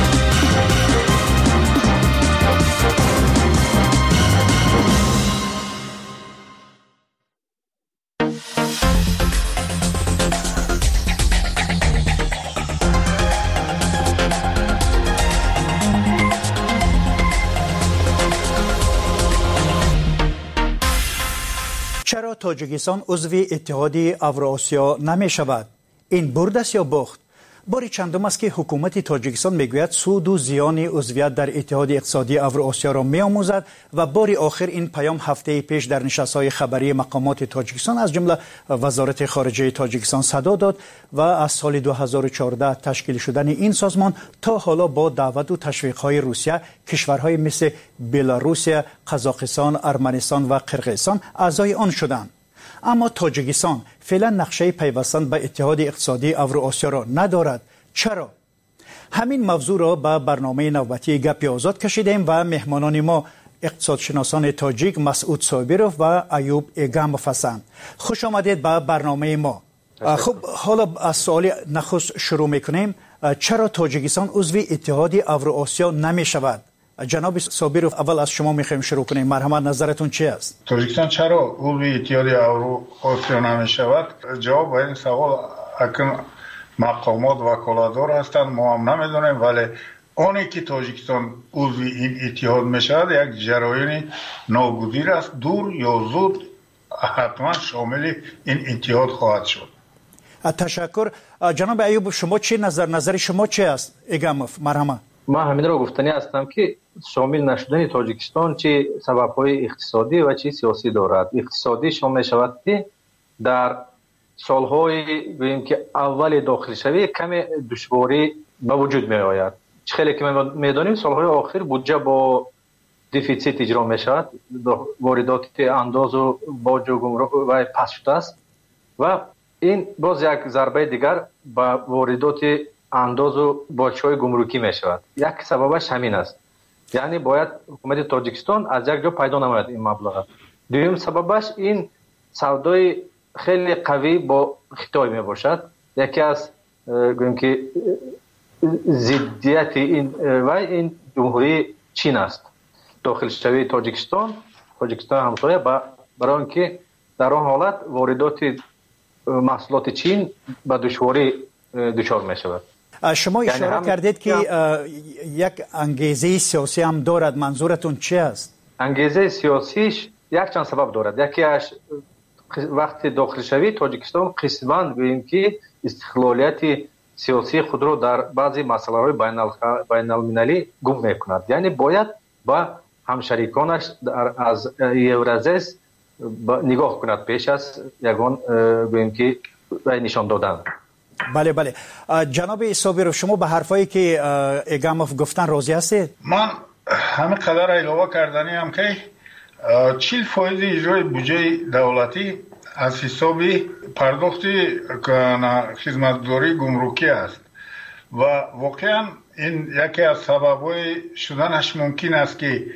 چرا تاجیکستان عضو اتحاد اوراسیا نمی شود؟ این برد است یا باخت؟ باری چندم است که حکومت تاجیکستان میگوید سود و زیان عضویت در اتحاد اقتصادی اوراسیا را میآموزد و باری آخر این پیام هفته پیش در نشست‌های خبری مقامات تاجیکستان از جمله وزارت خارجه تاجیکستان صدا داد و از سال دو هزار و چهارده تشکیل شدن این سازمان تا حالا با دعوت و تشویق‌های روسیه کشورهای مثل بلاروسیه، قزاقستان، ارمنستان و قرقیزستان اعضای آن شدند. اما تاجیکستان فعلا نقشه پیوستن به اتحاد اقتصادی اوراسیا را ندارد. چرا؟ همین موضوع را به برنامه نوبتی گپ آزاد کشیدیم و مهمانان ما اقتصادشناسان تاجیک مسعود صابروف و ایوب ایگاموف هستند. خوش آمدید به برنامه ما. خب حالا از سوال نخست شروع میکنیم. چرا تاجیکستان عضو اتحاد اوراسیا نمی شود؟ جناب صابروف اول از شما میخوایم شروع کنیم. مرحمت نظرتون چی است؟ تاجیکستان چرا عضو اتحاد اوراسیا نمی شود؟ جواب به این سوال اکن مقامات وکالتدار هستند، ما هم نمیدونیم، ولی آنی که تاجیکستان عضو این اتحاد می شود یک جریان ناگزیر است، دور یا زود حتما شامل این اتحاد خواهد شد. تشکر. جناب ایوب شما چی نظر نظر شما چی است؟ ایگاموف مرحمت. ما همین را گفتنی هستم که شامل نشدن تاجیکستان چه سبب‌های اقتصادی و چه سیاسی دارد. اقتصادی شامل شود که در سالهای ببینیم که اول داخل شوی کمی دشواری به وجود می آید. خیلی که ما میدانیم سالهای آخر بودجه با دفیسیت اجرا می شود، واردات انداز و باج و گمرک و پس شده است و این باز یک ضربه دیگر به واردات انداز و باج‌های گمرکی می شود. یک سببش همین است، یعنی باید حکومت تاجیکستان از یک جا پیدا نماید این مبلغ. دوم سببش این سودای خیلی قوی با خطای می باشد. یکی از گویم که ضدیت این و این جمهوری چین است. داخل شوی تاجیکستان تاجیکستان همسایه برای اینکه در آن حالت واردات محصولات چین به دشواری دچار می شود. شما اشاره یعنی کردید که یک انگیزه سیاسی هم دارد، منظورتون چی است؟ انگیزه سیاسیش یک چند سبب دارد. یکیش وقتی داخل شوی تاجیکستان قسماً گوییم که استقلالیت سیاسی خود را در بعضی مسائل بین المللی گم میکند، یعنی باید با همشریکانش از یورازیس نگاه کند پیش از یگان گوییم که نشان دادن. بله بله. جناب صابروف شما به حرفایی که ایگاموف گفتن راضی هستید؟ من همین قدر ایلوه کردنی هم که چهل فایز اجرای بودجه دولتی از حساب پرداخت خدمتگزاری گمرکی است و واقعا این یکی از سبب‌های شدنش ممکن است که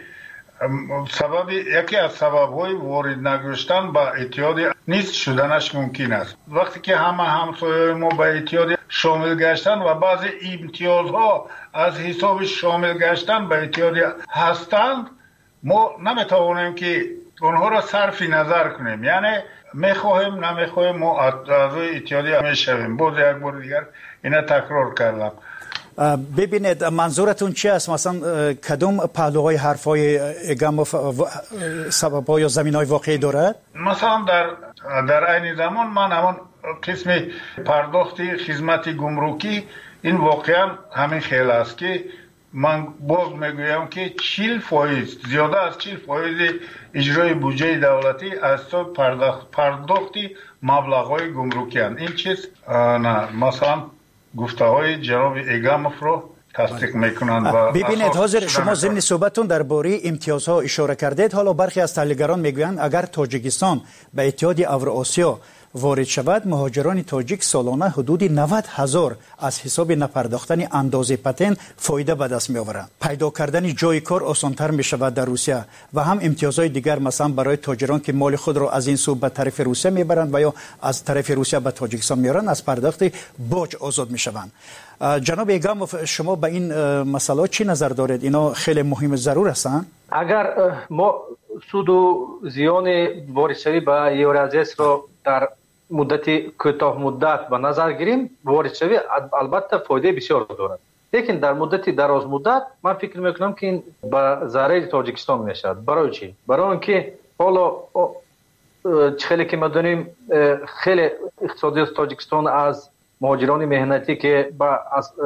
سبب یکی از سبب‌های وارد نگشتن به اتحاد نیست شدنش ممکن است. وقتی که همه همسایه‌های ما به اتحاد شامل گشتن و بعضی امتیازها از حساب شامل گشتن به اتحاد هستند، ما نمیتوانیم که اونها را صرف نظر کنیم. یعنی میخواهیم نمیخواهیم ما اعضای اتحاد میشویم. باز یک بار دیگر اینا تکرار کردم. ببینید منظورتون چی است؟ مثلا کدوم پهلوهای حرفای اگام سبب‌ها یا زمین‌های واقعی دارد؟ مثلا در در عین زمان من همون قسم پرداخت خدمت گمرکی این واقعا همین خیلی است که من باز میگویم که چهل فایز زیاده از چهل فایز اجرای بودجه دولتی از تو پرداخت پرداختی مبلغ‌های گمرکی هستند. این چیز نه مثلا گفته های جناب ایگاموف رو تصدیق میکنند. ببینید حاضر شما ضمن صحبتون درباره امتیازها اشاره کردید. حالا برخی از تحلیلگران میگویند اگر تاجیکستان به اتحاد اوراسیا وارد شود، مهاجران تاجیک سالانه حدود نود هزار از حساب نپرداختن اندازه پتن فایده به دست می آورند. پیدا کردن جای کار آسانتر می شود در روسیه و هم امتیازهای دیگر مثلا برای تاجران که مال خود را از این سو به طرف روسیه می برند و یا از طرف روسیه به تاجیکستان میارند از پرداخت باج آزاد می شوند. جناب ایگاموف شما به این مسئله چی نظر دارید؟ اینا خیلی مهم ضرور هستند. اگر ما سود و زیان واردشوی به یورازیس را در مدت کوتاه مدت به نظر گیریم، واردشوی البته فایده بسیار دارد، لیکن در مدت دراز مدت من فکر میکنم که این به ضرر تاجیکستان میشود. برای چی؟ برای اینکه حالا خیلی که ما دونیم خیلی اقتصادی تاجیکستان از مهاجران مهنتی که با,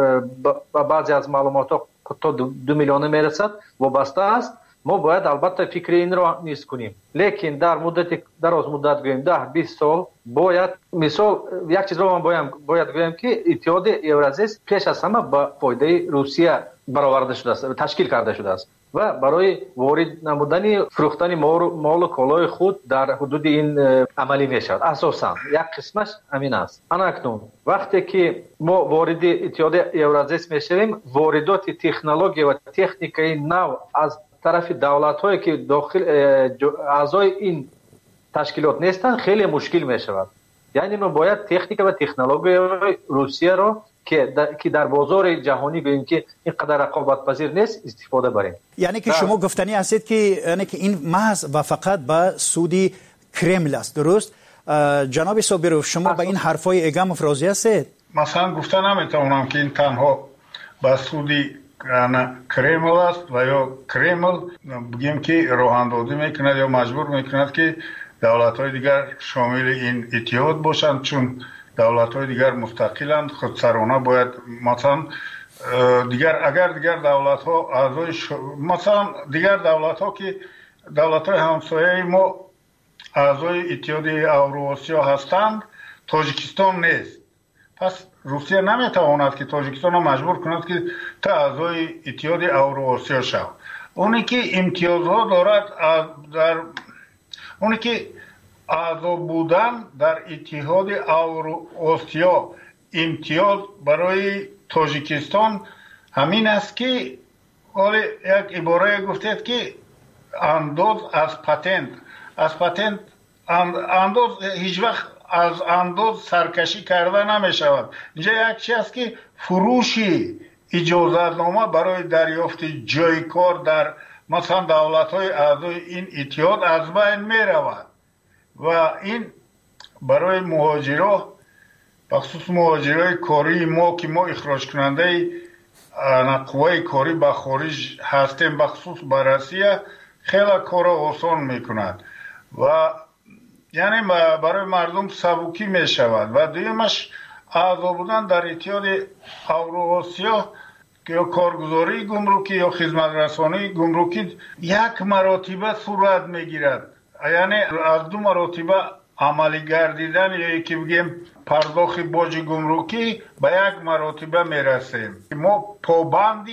با بعضی از معلومات تا دو میلیون میرسد وابسته است. ما باید البته فکر این را نیست کنیم، لیکن در مدت دراز مدت گویم ده بیست سال باید مثال یک چیز را من باید باید گویم که اتحاد اورازیس پیش از همه با فایده روسیه برآورده شده است، تشکیل کرده شده است و برای وارد نمودن فروختن مال و کالای خود در حدود این عملی می شود. اساسا یک قسمش همین است. اکنون وقتی که ما وارد اتحاد اورازیس می شویم، واردات تکنولوژی و تکنیکی نو از طرف دولت هایی که داخل اعضای این تشکیلات نیستند خیلی مشکل می شود. یعنی ما باید تکنیک و تکنولوژی روسیه را که در, که در بازار جهانی ببینیم که این قدر رقابت پذیر نیست استفاده بریم. یعنی که شما گفتنی هستید که یعنی که این محض و فقط به سودی کرمل است، درست؟ جناب صابروف شما به این حرفای ایگاموف راضی هستید؟ مثلا گفتن نمیتونم که این تنها به سودی کرمل است و یا کرمل بگیم که راه اندازی میکند یا مجبور میکند که دولت های دیگر شامل این اتحاد باشند، چون دولت های دیگر مستقلند خودسرانه باید مثلا دیگر اگر دیگر دولت ها اعضای ش... مثلا دیگر دولت ها که دولت های همسایه ما اعضای اتحاد اوراسیا هستند، تاجیکستان نیست. پس روسیه نمیتواند که تاجیکستان را مجبور کند که تا اعضای اتحاد اوراسیا شود. اونی که امتیازها دارد در اونی که اعضا بودن در اتحاد اوراسیا امتیاز برای تاجیکستان همین است که حالا یک عباره گفتید که انداز از پتنت از پتنت انداز هیچ وقت از انداز سرکشی کرده نمی شود. اینجا یک چیز است که فروشی اجازتنامه برای دریافت جای کار در مثلا دولت های اعضای این اتحاد از بین می رود و این برای مهاجران بخصوص مهاجرای کاری ما که ما اخراج کننده قوه کاری به خارج هستیم بخصوص به روسیه خیلی کار آسان می کند و یعنی برای مردم سبکی می شود و دویمش اعضا بودن در اتحاد اوراسیا که یا کارگزاری گمرکی یا خدمت رسانی گمرکی یک مراتبه صورت می گیرد، یعنی از دو مراتبه عملی گردیدن یا یکی بگیم پرداخت باج گمرکی به یک مراتبه می رسیم. ما پابندی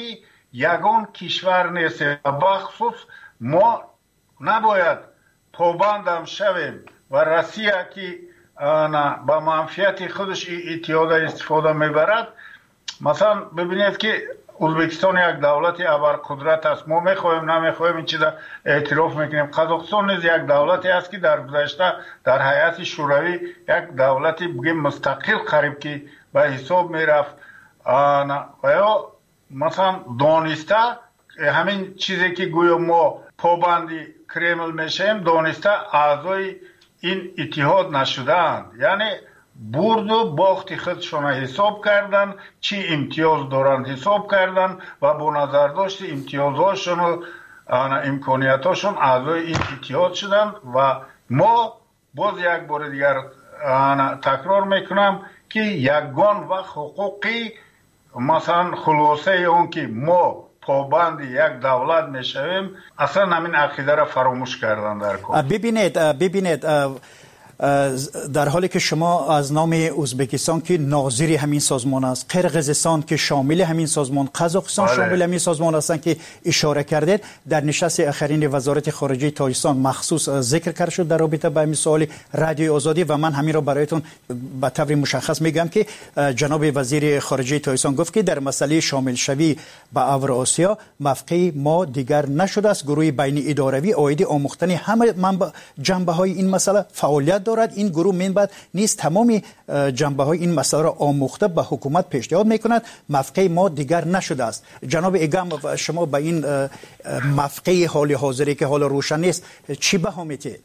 یگان کشور نیست. بخصوص ما نباید پابندم شویم و روسیه که با منفیت خودش اتحاد استفاده میبرد. مثلا ببینید که ازبکستان یک دولت ابرقدرت است. ما میخوایم نمیخوایم این چیزا اعتراف میکنیم. قزاقستان نیز یک دولتی است که در گذشته در هیئت شوروی یک دولتی بگیم مستقل قریب که به حساب میرفت. و یا مثلا دانسته همین چیزی که گویا ما پابندی کرمل میشیم دانسته اعضای این اتحاد نشدند. یعنی برد و باخت خودشون حساب کردن، چی امتیاز دارند حساب کردن و با نظر داشت امتیازهاشون و امکانیتاشون اعضای این اتحاد شدن. و ما باز یک بار دیگر تکرار میکنم که یگان و حقوقی مثلا خلاصه اون که ما پابند یک دولت میشویم اصلا همین عقیده را فراموش کردن در کار. ببینید ببینید در حالی که شما از نام ازبکستان که ناظر همین سازمان است، قرقیزستان که شامل همین سازمان، قزاقستان بله. شامل همین سازمان هستند که اشاره کردید، در نشست اخرین وزارت خارجه تاجیکستان مخصوص ذکر کرده شد در رابطه با همین سوال رادیو آزادی و من همین را برایتون به طور مشخص میگم که جناب وزیر خارجه تاجیکستان گفت که در مسئله شامل شوی به اوراسیا موقع ما دیگر نشده است. گروه بین اداروی عاید آموختن همه جنبه های این مسئله فعالیت دارد. این گروه منبعد نیست تمامی جنبه های این مسئله را آموخته به حکومت پیشنهاد میکند. موقع ما دیگر نشده است. جناب ایگام شما به این موقع حال حاضری که حال روشن نیست چی بها میتید؟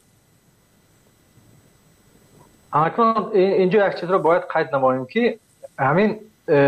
اکنون اینجا یک چیز را باید قید نماییم که همین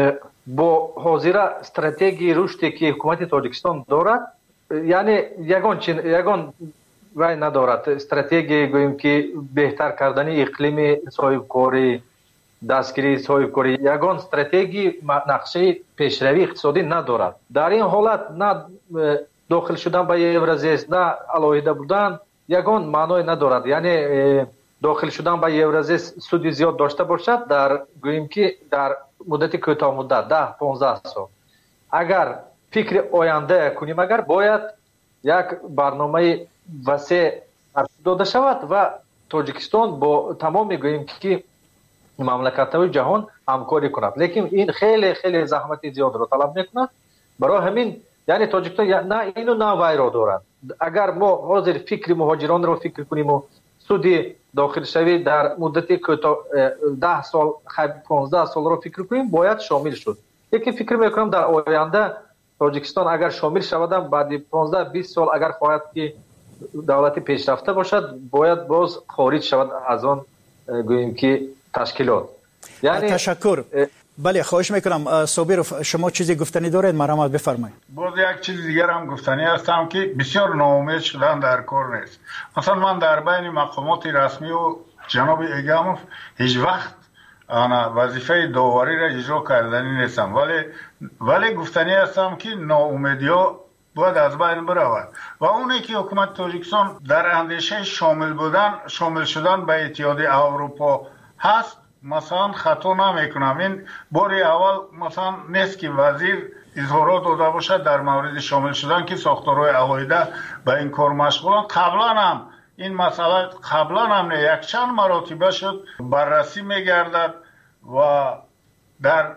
با حاضر استراتژی رشدی که حکومت تاجیکستان دارد، یعنی یگان چین یگان وای ندارد استراتژی گوییم که بهتر کردن اقلیم صاحبکاری، دستگیری صاحبکاری، یگان استراتژی نقشه پیشروی اقتصادی ندارد. در این حالت نه داخل شدن به یورازیس نه علاوه بودن یگان معنی ندارد. یعنی داخل شدن به یورازیس سودی زیاد داشته باشد در گوییم که در مدت کوتاه مدت ده پانزده سال اگر فکر آینده کنیم، اگر باید یک برنامه وسیع داده شود و تاجیکستان با تمام میگوییم که مملکت‌های جهان همکاری کند، لیکن این خیلی خیلی زحمت زیاد را طلب میکند. برای همین یعنی تاجیکستان نه اینو نه وای را دارد. اگر ما حاضر فکر مهاجران را فکر کنیم و سودی داخل شوی در مدت کوتاه ده سال پانزده سال را فکر کنیم باید شامل شد. لیکن فکر میکنم در آینده تاجیکستان اگر شامل شود بعد پانزده بیست سال اگر خواهد که دولت پیشرفته باشد باید باز خارج شود از آن گوییم که تشکیلات. یعنی تشکر. بله خواهش میکنم صابر شما چیزی گفتنی دارید؟ مرحمت بفرمایید. باز یک چیز دیگر هم گفتنی هستم که بسیار ناامید شدن در کار نیست. مثلا من در بین مقامات رسمی و جناب ایگاموف هیچ وقت انا وظیفه داوری را اجرا کردنی نیستم، ولی ولی گفتنی هستم که ناامیدی ها باید از بین برود و اونی که حکومت تاجیکستان در اندیشه شامل بودن شامل شدن به اتحادیه اروپا هست، مثلا خطا نمیکنم این باری اول مثلا نیست که وزیر اظهارات داده باشد در مورد شامل شدن که ساختارهای عقایده به این کار مشغولن. قبلا هم این مسئله قبلا هم نه یک چند مراتبه شد بررسی میگردد و در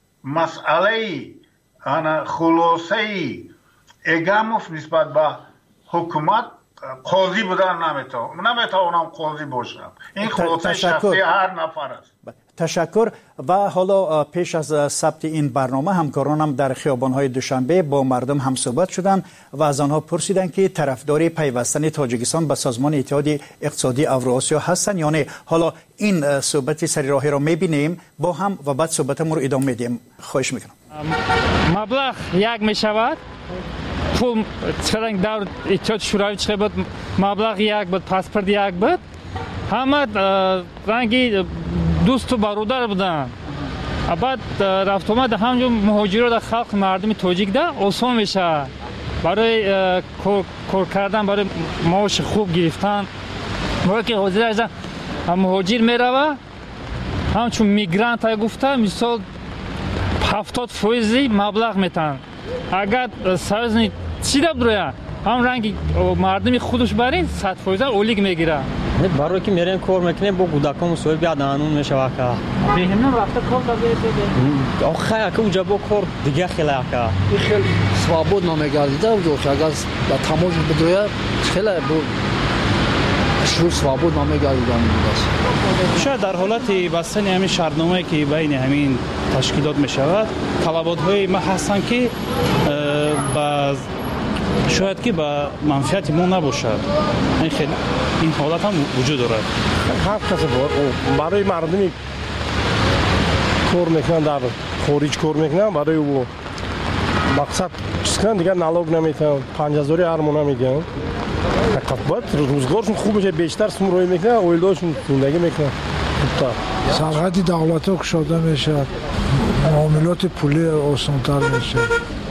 مسئله انا خلاصه ایگاموف نسبت به حکومت قاضی بودن نمیتونم نمیتونم قاضی باشم. این خلاصه شخصی هر نفر است. تشکر. و حالا پیش از ثبت این برنامه همکارانم در خیابان‌های دوشنبه با مردم هم صحبت شدند و از آنها پرسیدند که طرفدار پیوستن تاجیکستان به سازمان اتحاد اقتصادی اوراسیا هستند یا نه. حالا این صحبت سری راهی را می‌بینیم با هم و بعد صحبتمون رو ادامه میدیم. خواهش می‌کنم. مبلغ یک میشود پول چرنگ دور اتحاد شوروی چه بود مبلغ یک بود پاسپورت یک بود همه رنگی دوست و برادر بودن. بعد رفت آمد همجور مهاجرات در خلق مردم تاجیک ده آسان میشه برای کار کردن، برای معاش خوب گرفتن. موقعی که حاضر هستن مهاجر میروه همچون میگرانت های گفته مثال هفتاد فیصد مبلغ میتن اگر سازنی چی دب درویا هم رنگی مردمی خودش برین صد فیصد اولیگ میگیره. برای که میرن کار میکنه با کودکان مسئول بیاد قانون میشه واقعا. بهمن وقت کار داده. آخه که اونجا با کار دیگه خیلی که. این خیلی свобод نمیگردیده و دوست اگر با تماش بدویا خیلی بود. شروع свобод نمیگردیده میشه. شاید در حالت بستن همین شرطنامه‌ای که بین همین تشکیلات میشود طلبات‌های ما هستند که با شاید که با منفعت ما نباشد. این خیلی این حالت هم وجود دارد. هر کسی برای مردمی کار میکنن در خارج کار میکنن برای او مقصد چیزکن دیگه نالوگ نمیتن پنج هزاری هر ماه نمیگن. باید روزگارشون خوب بشه بیشتر سمروی میکنن اویلداشون زندگی میکنن. سرحد دولت ها کشاده میشه معاملات پولی آسانتر میشه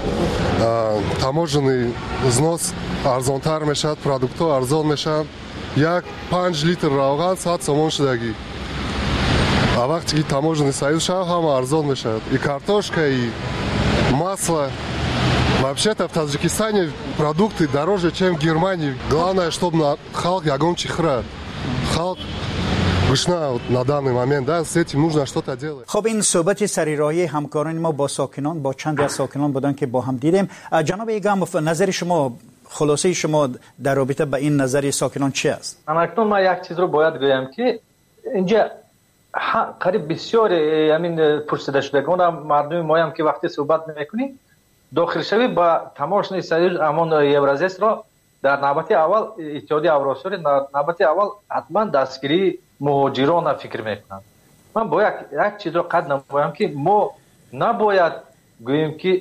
таможенный взнос арзонтар мешавад, продуктҳо арзон мешаванд. Як панҷ литр равған сад сомон шудагӣ. А вақте ки таможенный союз шавад, ҳама арзон мешавад. И картошка, и масло. Вообще-то в Таджикистане продукты дороже, чем в Германии. Главное, чтобы халк ягон чихра. Халк گشنه на данный момент, да, с этим нужно что-то делать. خب این صحبت سریراهی همکاران ما با ساکنان با چند از ساکنان بودن که با هم دیدیم. جناب ایگاموف نظر شما خلاصه شما در رابطه با این نظر ساکنان چی است؟ اکنون ما یک چیز رو باید بگم که اینجا قریب بسیار همین پرسیده شدگان مردم ما هم که وقتی صحبت میکنیم داخل شوی با تماشای سریع امان یورازیس را در نوبت اول اتحادیه اوراسیایی در نوبت اول حتما دستگیری مهاجران فکر میکنند. من باید یک چیز رو قد نمایم که ما نباید گوییم که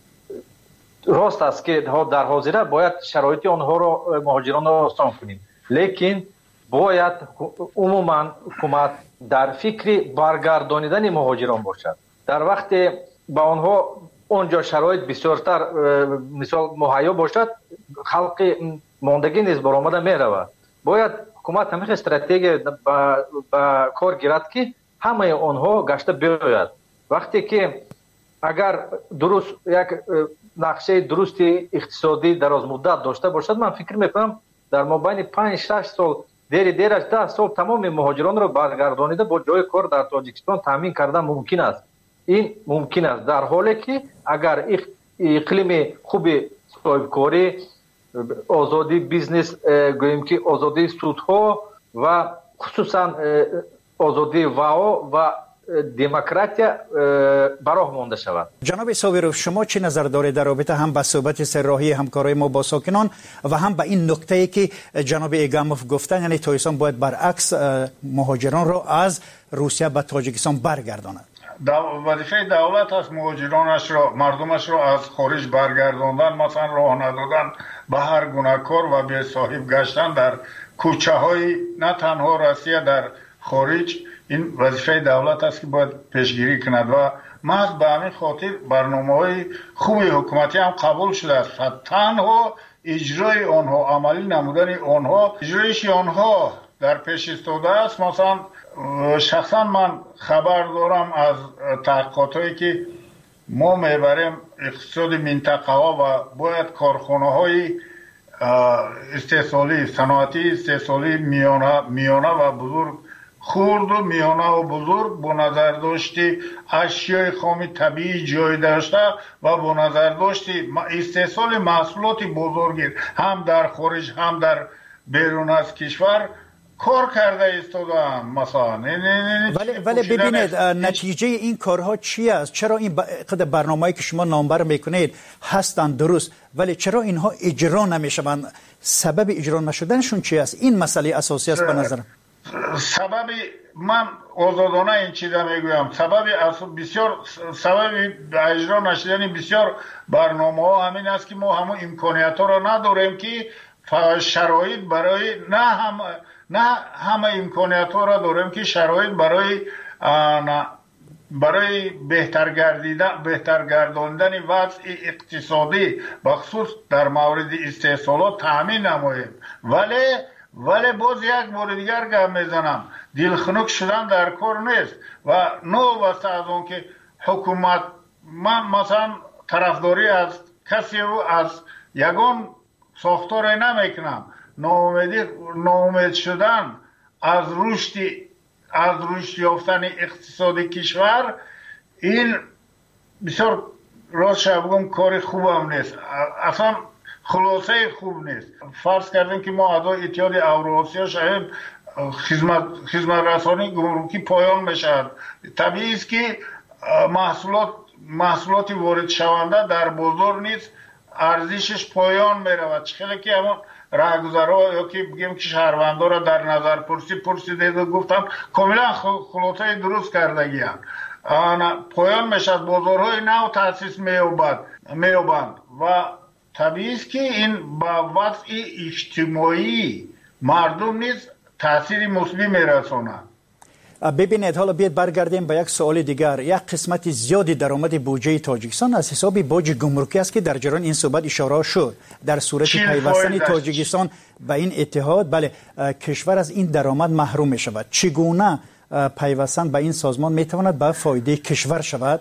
راست است که در حاضره باید شرایط آنها رو مهاجران رو آسان کنیم، لیکن باید عموما حکومت در فکر برگردانیدن مهاجران باشد. در وقت با آنها اونجا شرایط بسیارتر مثال مهیا باشد خلق ماندگی نیز برآمده میرود. باید حکومت همه استراتژی با, با کار گیرد که همه آنها گشته بیاید. وقتی که اگر درست یک نقشه درست اقتصادی دراز مدت داشته باشد من فکر میکنم در مابین پنج شش سال دیر دیر از ده سال تمام مهاجران را برگردانیده با جای کار در تاجیکستان تامین کردن ممکن است. این ممکن است در حالی که اگر اقلیم خوب صاحبکاری آزادی بیزنس گوییم که آزادی سودها و خصوصا آزادی واو و دموکراتیا براه مانده شود. جناب صابرов شما چه نظر دارید در رابطه هم با صحبت سرراهی همکارای ما با ساکنان و هم با این نکته‌ای که جناب ایگاموف گفتن یعنی تاجیکستان باید برعکس مهاجران را از روسیه به تاجیکستان برگرداند؟ وظیفه دولت است مهاجرانش را مردمش را از خارج برگرداندن، مثلا راه ندادن به هر گونه کار و به صاحب گشتن در کوچه های نه تنها روسیه در خارج. این وظیفه دولت است که باید پیشگیری کند و محض به همین خاطر برنامه های خوبی حکومتی هم قبول شده است. تنها اجرای آنها عملی نمودن آنها اجرایش آنها در پیش ایستاده است. مثلا شخصا من خبر دارم از تحقیقاتی که ما میبریم اقتصاد منطقه ها و باید کارخانه های استحصالی صنعتی استحصالی میانه میانه و بزرگ خرد و میانه و بزرگ با نظر داشتی اشیای خام طبیعی جای داشته و با نظر داشتی استحصال محصولات بزرگی هم در خارج هم در بیرون از کشور کار کرده ایستادن مثلا. ولی ولی ببینید نتیجه این کارها چی است؟ چرا این قد برنامه‌ای که شما نامبر میکنید هستند درست ولی چرا اینها اجرا نمیشوند؟ سبب اجرا نشدنشون چی است؟ این مسئله اساسی است به نظر سبب من آزادانه این چیزا میگویم سبب بسیار سبب اجرا نشدن بسیار برنامه‌ها همین است که ما همون امکانیت ها را نداریم که شرایط برای نه هم نه همه امکانیت ها را داریم که شرایط برای برای بهتر گردیدن بهتر گرداندن وضع اقتصادی بخصوص در مورد استحصالات تامین نماییم. ولی ولی باز یک بار دیگر گپ میزنم دلخنک شدن در کار نیست و نو واسه از اون که حکومت من مثلا طرفداری از کسی و از یگان ساختار نمیکنم. ناامیدی ناامید شدن از رشد از رشد یافتن اقتصادی کشور، این بسیار راست بگم کار خوبم نیست، اصلا خلاصه خوب نیست. فرض کردیم که ما اعضای اتحاد اوراسیا شویم، خدمت خدمت رسانی گمرکی پایان بشد. طبیعی است که محصولات محصولات وارد شونده در بازار نیست ارزشش پایان میرود. چخیلی که همون راهگذرها یا که بگیم که شهروندان را در نظر پرسی پرسیدید و گفتم کاملا خلاصه درست کردگی هم. پایان میشد، بازارهای نو تأسیس مییابد مییابند و طبیعی است که این با وضع اجتماعی مردم نیز تأثیر مثبت میرساند. ببینید حالا بیاید برگردیم به یک سوال دیگر. یک قسمت زیادی درآمد بودجه تاجیکستان از حساب باج گمرکی است که در جریان این صحبت اشاره شد. در صورت پیوستن تاجیکستان به این اتحاد، بله، کشور از این درآمد محروم می شود. چگونه پیوستن به این سازمان می تواند به فایده کشور شود؟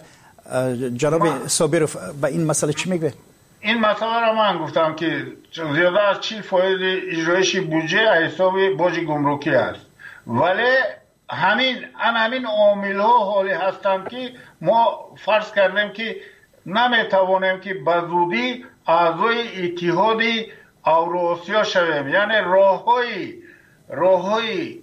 جناب صابرов به این مسئله چی میگه؟ این مسئله را من گفتم که زیاده از چهل فایده اجرایش بودجه از حساب باج گمرکی است، ولی همین ان همین عامل ها حالی هستند که ما فرض کردیم که نمیتوانیم که به زودی اعضای اتحاد اوراسیا شویم. یعنی راههای راههای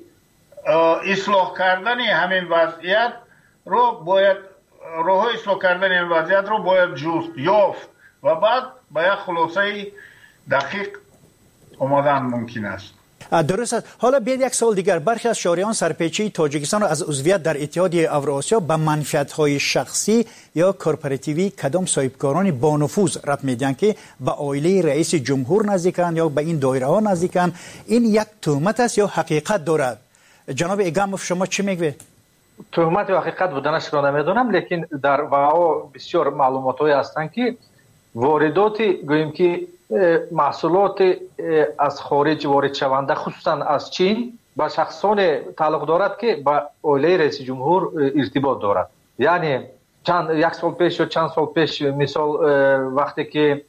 اصلاح کردن همین وضعیت رو باید راههای اصلاح کردن این وضعیت رو باید جست یافت و بعد به یک خلاصه دقیق آمدن ممکن است. درست است. حالا بیاید یک سوال دیگر. برخی از شهریان سرپیچی تاجیکستان را از عضویت در اتحاد اوراسیا به منفعت‌های شخصی یا کورپوراتیوی کدام صاحبکاران با نفوذ ربط میدن که به عائله رئیس جمهور نزدیکند یا به این دایره ها نزدیکند. این یک تهمت است یا حقیقت دارد؟ جناب ایگاموف شما چی میگوید؟ تهمت و حقیقت بودنش را نمیدونم، لیکن در واقع بسیار معلوماتی هستند که واردات گوییم که محصولات از خارج وارد شونده خصوصا از چین با شخصان تعلق دارد که با عائله رئیس جمهور ارتباط دارد. یعنی چند یک سال پیش یا چند سال پیش مثال وقتی که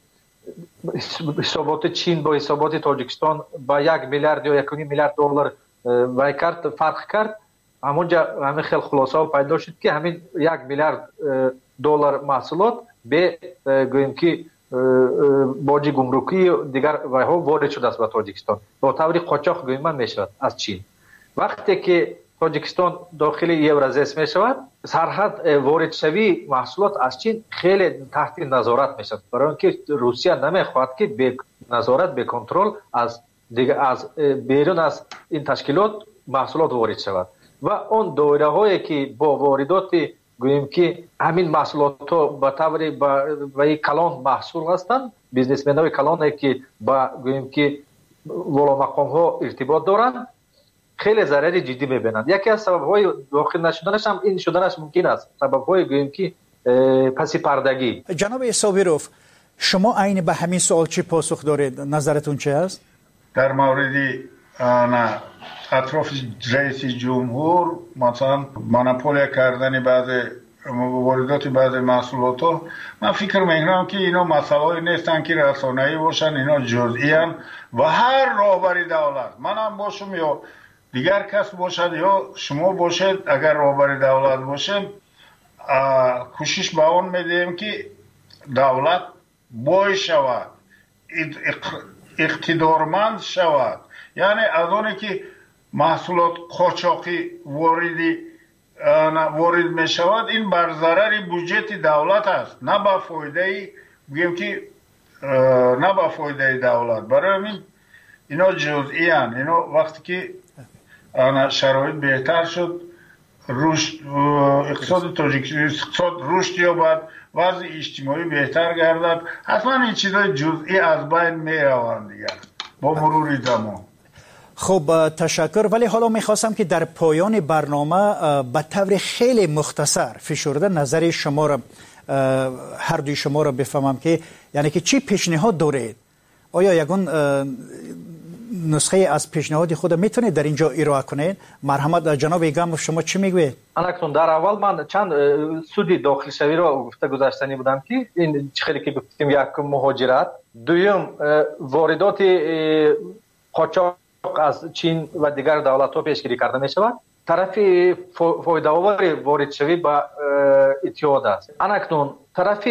حسابات چین با حسابات تاجیکستان با یک میلیارد یا یک و نیم میلیارد دلار وای کرد فرق کرد، همونجا همین خیلی خلاصه پیدا شد که همین یک میلیارد دلار محصولات به گوییم که باج گمرکی دیگر وایها وارد شده است به تاجیکستان با طور قاچاق گویم می شود از چین. وقتی که تاجیکستان داخل یورازیس می شود، سرحد وارد شوی محصولات از چین خیلی تحت نظارت می شود، برای اینکه روسیه نمی خواهد که به نظارت به کنترل از دیگر از بیرون از این تشکیلات محصولات وارد شود و اون دایره هایی که با واردات گوییم که همین محصولات ها به طور با کلان محصول هستند، بیزنسمن های کلان که با گوییم که والا مقام ها ارتباط دارند، خیلی ضرر جدی میبینند. یکی از سبب های داخل نشدنش هم این شدنش ممکن است، سبب های گوییم که پسی پردگی. جناب صابرов شما عین به همین سوال چی پاسخ دارید؟ نظرتون چه است؟ در مورد نه اطراف رئیس جمهور مثلا مونوپول کردن بعض واردات بعض محصولات ها، من فکر میکنم که اینا مسائلی نیستن که رسانه‌ای باشن، اینا جزئی ان و هر راهبر دولت، منم باشم یا دیگر کس باشد یا شما باشید، اگر راهبر دولت باشه کوشش به اون میدیم که دولت بای شود، اقتدارمند شود. یعنی از اونی که محصولات قاچاقی واردی وارد می شود، این بر ضرر بودجه دولت است، نه با فایده بگیم که نه با فایده دولت. برای همین اینا جزئی ان. اینا وقتی که شرایط بهتر شد، رشد اقتصاد تاجیکستان اقتصاد رشد یابد، وضع اجتماعی بهتر گردد، حتما این چیزای جزئی از بین می روند دیگر با مرور زمان. خب تشکر. ولی حالا میخواستم که در پایان برنامه به طور خیلی مختصر فشرده نظر شما را، هر دوی شما را بفهمم که یعنی که چی پیشنهاد دارید؟ آیا یگان نسخه از پیشنهاد خود میتونید در اینجا ارائه کنید. مرحمت جناب ایگاموف شما چی میگوید؟ اکنون در اول من چند سودی داخل شوی را گفته گذاشتنی بودم که این خیلی که گفتیم یک مهاجرت، دوم واردات قاچاق از چین و دیگر دولت ها پیشگیری کرده می شود. طرف فایده آور وارد شوی به اتحاد است. اکنون طرف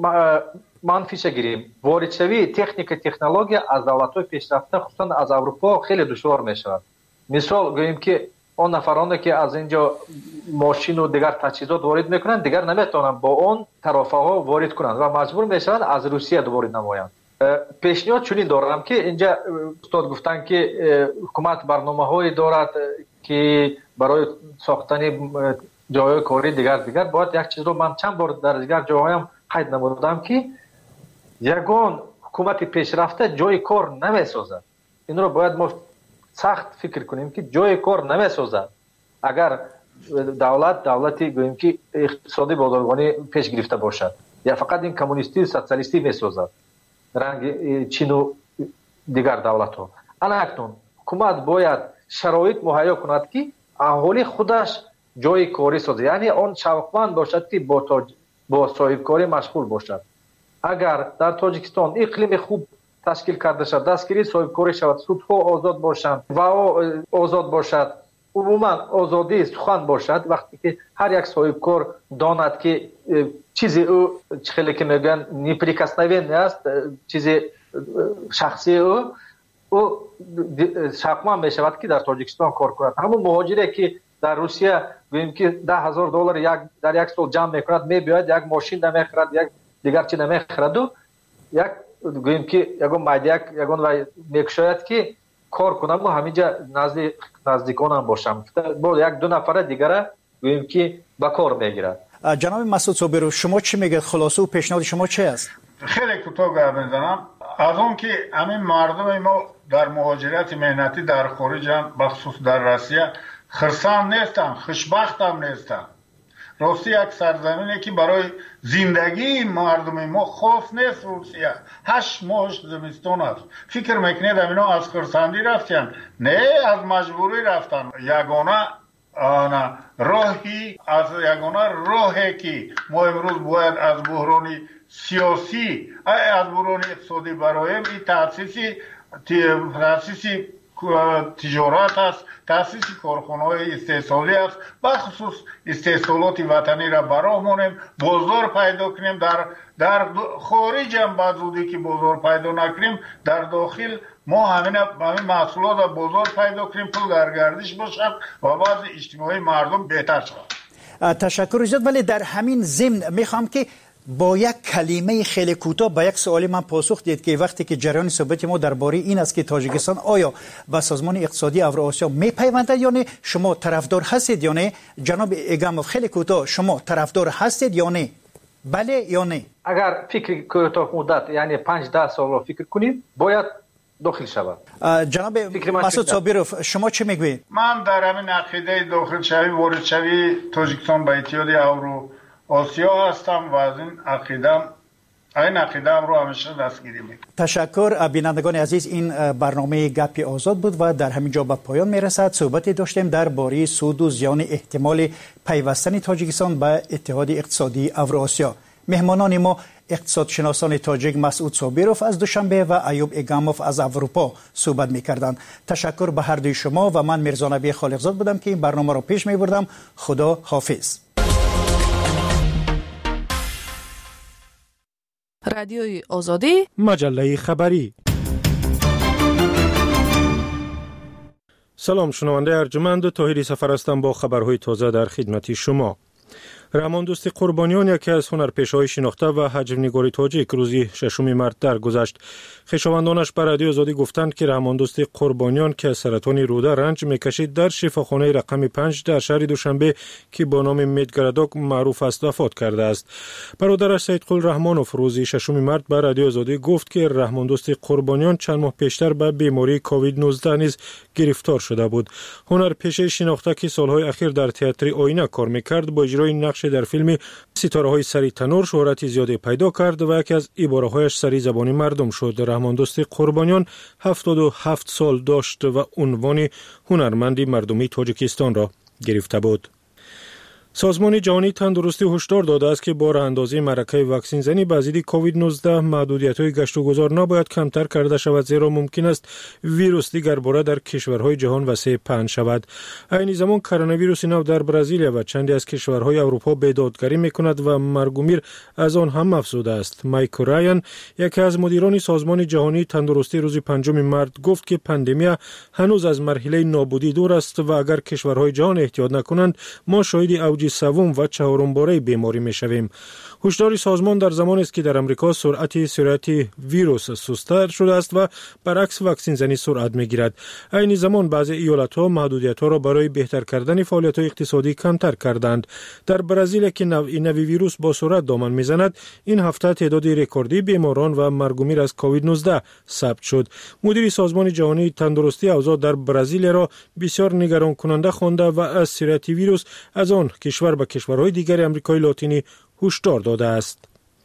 منفیش گیریم وارد شوی تکنیک تکنولوژی از دولت های پیشرفته خصوصا از اروپا خیلی دشوار می شود. مثال گوییم که آن نفرانی که از اینجا ماشین و دیگر تجهیزات وارد میکنند دیگر نمیتونند با اون طرفه ها وارد کنند و مجبور میشوند از روسیه وارد نمایند. پیشنهاد چنین دارم که اینجا استاد گفتن که حکومت برنامه‌هایی دارد که برای ساختن جای کاری دیگر دیگر باید یک چیز رو من چند بار در دیگر جاهایم قید نمودم که یگان حکومت پیشرفته جای کار نمیسازد. این رو باید ما سخت فکر کنیم که جای کار نمیسازد. اگر دولت دولتی گوییم که اقتصادی بازرگانی پیش گرفته باشد یا فقط این کمونیستی سوسیالیستی میسازد رنگ چین و دیگر دولت ها. اکنون حکومت باید شرایط مهیا کند که اهالی خودش جای کاری سازد، یعنی آن شوقمند باشد که با تاج... با صاحب کاری مشغول باشد. اگر در تاجیکستان اقلیم خوب تشکیل کرده شد، دستگیری صاحب کاری شود، سودها آزاد باشند و آزاد باشد، عموما آزادی سخن باشد، وقتی که هر یک صاحب کار داند که چیزی او خیلی که میگن نیپریکسنوین است، چیزی شخصی او او شقمان می شود که در تاجیکستان کار کند. همون مهاجری که در روسیه گوییم که ده هزار دلار یک در یک سال جمع میکند، میباید یک ماشین نمیخرد، یک دیگر چی نمیخرد و یک گوییم که یگون مایدیک یگون و میکشاید که کار کنم و همینجا نزدیک نزدیکانم باشم با یک دو نفر دیگر گوییم که به کار میگیرد. جناب مسعود صابرو شما چی میگید؟ خلاصه و پیشنهاد شما چه است؟ خیلی کوتاه گپ میزنم. از اون که همین مردم ما در مهاجرت مهنتی در خارج بخصوص در روسیه خرسند نیستن، خوشبخت هم نیستن. راستی یک سرزمینی که برای زندگی مردم ما خاص نیست. روسیه هشت ماه زمستان است. فکر میکنید اینا از خرسندی رفتن؟ نه، از مجبوری رفتن. یگانه آنا راهی از یگانه راهی که ما امروز باید از بحرانی سیاسی از بحران اقتصادی برایم این تاسیسی تاسیسی تجارت است، تاسیس کارخانه‌های استحصالی است، بخصوص استحصالات وطنی را براهمونیم بازار پیدا کنیم. در در خارج هم بعضی که بازار پیدا نکنیم در داخل ما همین همین محصولات را بازار پیدا کنیم، پول در گردش باشد و وضع اجتماعی مردم بهتر شود. تشکر زیاد. ولی در همین ضمن میخوام که با یک کلمه خیلی کوتاه با یک سوالی من پاسخ دید که وقتی که جریان صحبت ما درباره این است که تاجیکستان آیا به سازمان اقتصادی اوراسیا میپیوندد یا نه، شما طرفدار هستید یا نه؟ جناب ایگاموف خیلی کوتاه شما طرفدار هستید یا نه؟ بله یا نه؟ اگر فکر کوتاه مدت یعنی پنج ده سال رو فکر کنید باید داخل شود. جناب مسعود صابرو شما چه میگویید؟ من در همین عقیده داخل شوی وارد شوی تاجیکستان به اتحاد اورو آسیا هستم و از این عقیدم این عقیدم رو همیشه دستگیری میکنم. تشکر. بینندگان عزیز این برنامه گپی آزاد بود و در همین جا به پایان میرسد. صحبتی داشتیم درباره سود و زیان احتمال پیوستن تاجیکستان به اتحاد اقتصادی اوراسیا. مهمانان ما اقتصادشناسان تاجیک مسعود صابروف از دوشنبه و ایوب ایگاموف از اروپا صحبت میکردند. تشکر به هر دوی شما و من میرزا نبی خالقزاد بودم که این برنامه را پیش میبردم. خدا حافظ. رادیوی آزادی، مجله خبری. سلام، شنونده ارجمند طاهری سفر هستم با خبرهای تازه در خدمت شما. رحمان دوست قربانیان یکی از هنرپیشه‌های شناخته و حجم‌نگاری تاجیک روزی ششم مارس درگذشت. خویشاوندانش به رادیو آزادی گفتند که رحمان دوست قربانیان که سرطان روده رنج میکشید در شفاخانه رقم پنج در شهر دوشنبه که با نام میدگرادوک معروف است وفات کرده است. برادرش سید قل رحمانوف روزی ششم مارس به رادیو آزادی گفت که رحمان دوست قربانیان چند ماه پیشتر به بیماری کووید نوزده نیز گرفتار شده بود. هنرپیشه شناخته که سالهای اخیر در تئاتر آینه کار میکرد با اجرای نقش نقشی در فیلم ستاره‌های سری تنور شهرت زیادی پیدا کرد و یکی از عباره‌هایش سری زبانی مردم شد. رحماندوست قربانیان هفتاد و هفت سال داشت و عنوان هنرمندی مردمی تاجیکستان را گرفته بود. سازمان جهانی تندرستی هشدار داده است که با راه اندازی معرکه واکسن زنی به ضد کووید نوزده محدودیت‌های گشت و گذار نباید کمتر کرده شود، زیرا ممکن است ویروس دیگر باره در کشورهای جهان وسیع پهن شود. عین زمان کرونا ویروس نو در برزیل و چندی از کشورهای اروپا بیدادگری می‌کند و مرگ و میر از آن هم افزوده است. مایک رایان، یکی از مدیران سازمان جهانی تندرستی، روز پنجم مارس گفت که پاندمی هنوز از مرحله نابودی دور است و اگر کشورهای جهان احتیاط نکنند ما شاهد اوج سوم و چهارم باره بیماری میشویم. هشدار سازمان در زمانی است که در امریکا سرعت سرعت ویروس سست‌تر شده است و برعکس واکسن زنی سرعت میگیرد. عین زمان بعضی ایالت‌ها محدودیت‌ها را برای بهتر کردن فعالیت‌های اقتصادی کمتر کردند. در برزیل که نوع نوی ویروس با سرعت دامن میزند، این هفته تعداد رکوردی بیماران و مرگ و میر از کووید نوزده ثبت شد. مدیر سازمان جهانی تندرستی اوضاع در برزیل را بسیار نگران کننده خوانده و از سرعت ویروس از آن کشور به کشورهای دیگر آمریکای لاتینی هشدار داده است.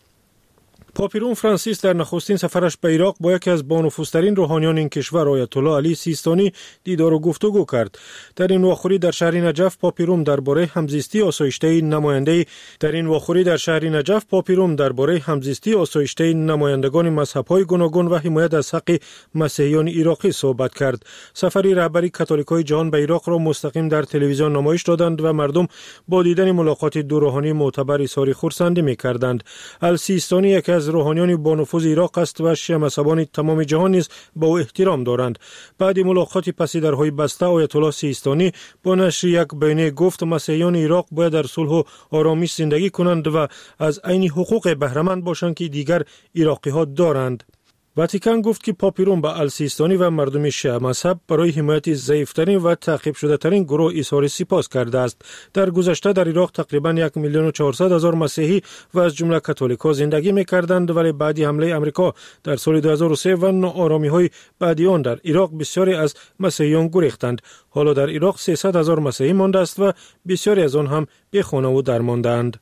پاپ روم فرانسیس در نخستین سفرش به عراق با یکی از بانفوذترین روحانیان این کشور آیت الله علی سیستانی دیدار و گفتگو کرد. در این واخوری در شهر نجف پاپ روم درباره همزیستی آسایشته نماینده در این واخوری در شهر نجف پاپ روم درباره همزیستی آسایشته نمایندگان مذهب‌های گوناگون و حمایت از حق مسیحیان عراقی صحبت کرد. سفری رهبری کاتولیک‌های جهان به عراق را مستقیم در تلویزیون نمایش دادند و مردم با دیدن ملاقات دو روحانی معتبر اظهار خرسندی می‌کردند. السیستانی یکی از روحانیان با نفوذ عراق است و شیعه مذهبان تمام جهان نیز با او احترام دارند. بعد ملاقات پسی درهای بسته آیت الله سیستانی با نشر یک بیانیه گفت مسیحیان عراق باید در صلح و آرامش زندگی کنند و از عین حقوق بهره‌مند باشند که دیگر عراقی ها دارند. واتیکان گفت که پاپ روم به السیستانی و مردم شیعه مذهب برای حمایت ضعیفترین و تعقیب شده ترین گروه اظهار سپاس کرده است. در گذشته در عراق تقریبا یک میلیون و چهارصد هزار مسیحی و از جمله کاتولیک‌ها زندگی می‌کردند، ولی بعد حمله آمریکا در سال دو هزار و سه و ناآرامی‌های بعدی آن در عراق بسیاری از مسیحیان گریختند. حالا در عراق سیصد هزار مسیحی مانده است و بسیاری از آن هم بی خانه و درماندند.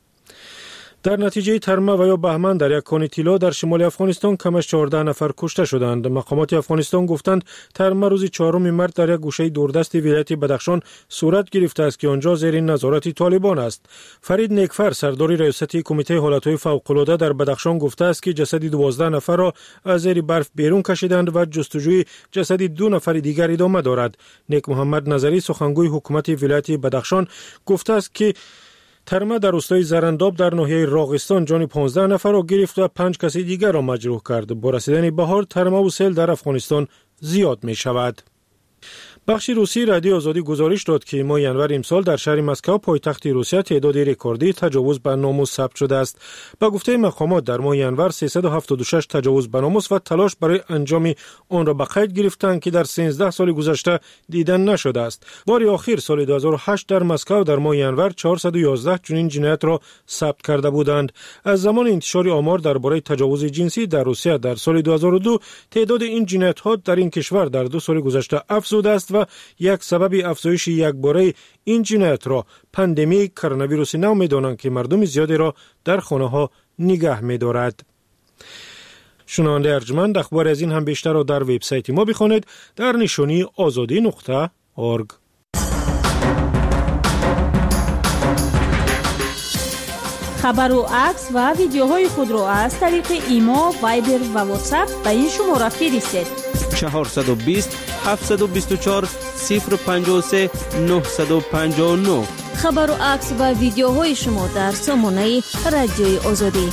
در نتیجه ترمه و یا بهمن در یک کان طلا در شمال افغانستان کمش چهارده نفر کشته شدند. مقامات افغانستان گفتند ترمه روز چهارم مارس در یک گوشه دوردست ولایت بدخشان صورت گرفته است که آنجا زیر نظارت طالبان است. فرید نیکفر سردار ریاست کمیته حالتهای فوق‌العاده در بدخشان گفته است که جسد دوازده نفر را از زیر برف بیرون کشیدند و جستجوی جسد دو نفر دیگر ادامه دارد. نیک محمد نظری سخنگوی حکومت ولایت بدخشان گفته است که ترمه در روستای زرنداب در ناحیه راغستان جان پانزده نفر را گرفت و پنج کسی دیگر را مجروح کرد. با رسیدن بهار ترمه و سیل در افغانستان زیاد می شود. بخش روسی رادیو آزادی گزارش داد که ماه ینور امسال در شهر مسکو پایتخت روسیه تعداد رکوردی تجاوز به ناموس ثبت شده است. با گفته مقامات در ماه ینور سیصد و هفتاد و شش تجاوز به ناموس و تلاش برای انجام آن را به قید گرفتند که در سیزده سال گذشته دیدن نشده است. بار آخر سال دو هزار و هشت در مسکو در ماه ینور چهارصد و یازده چنین جنایت را ثبت کرده بودند. از زمان انتشار آمار درباره تجاوز جنسی در روسیه در سال دو هزار و دو تعداد این جنایت‌ها در این کشور در دو سال گذشته افزوده است و یک سبب افزایش یکباره این جنایت را پاندمی کرونا ویروس نو می‌دانند که مردم زیادی را در خانه‌ها نگه می‌دارد. شنونده ارجمند، اخبار از این هم بیشتر را در وبسایت ما بخوانید در نشانی آزادی نقطه اورگ. خبر و عکس و ویدیوهای خود را از طریق ایما، وایبر و واتساپ به این شماره فرستید: چهارصد و بیست هفتصد و بیست و چهار صفر پنجاه و سه نهصد و پنجاه و نه. خبر و عکس و ویدیوهای شما در سامانه رادیوی آزادی.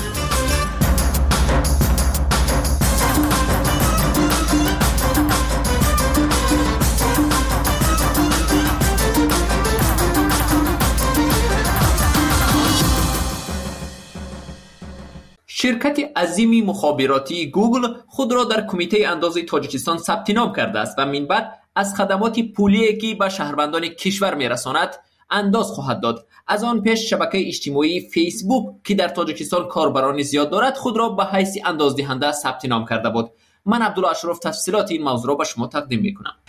شرکت عظیمی مخابراتی گوگل خود را در کمیته اندازه تاجیکستان ثبت نام کرده است و من بعد از خدمات پولی که به شهروندان کشور میرساند انداز خواهد داد. از آن پیش شبکه اجتماعی فیسبوک که در تاجیکستان کاربران زیاد دارد خود را به حیث اندازدهنده ثبت نام کرده بود. من عبدالله اشرف تفصیلات این موضوع را به شما تقدیم میکنم.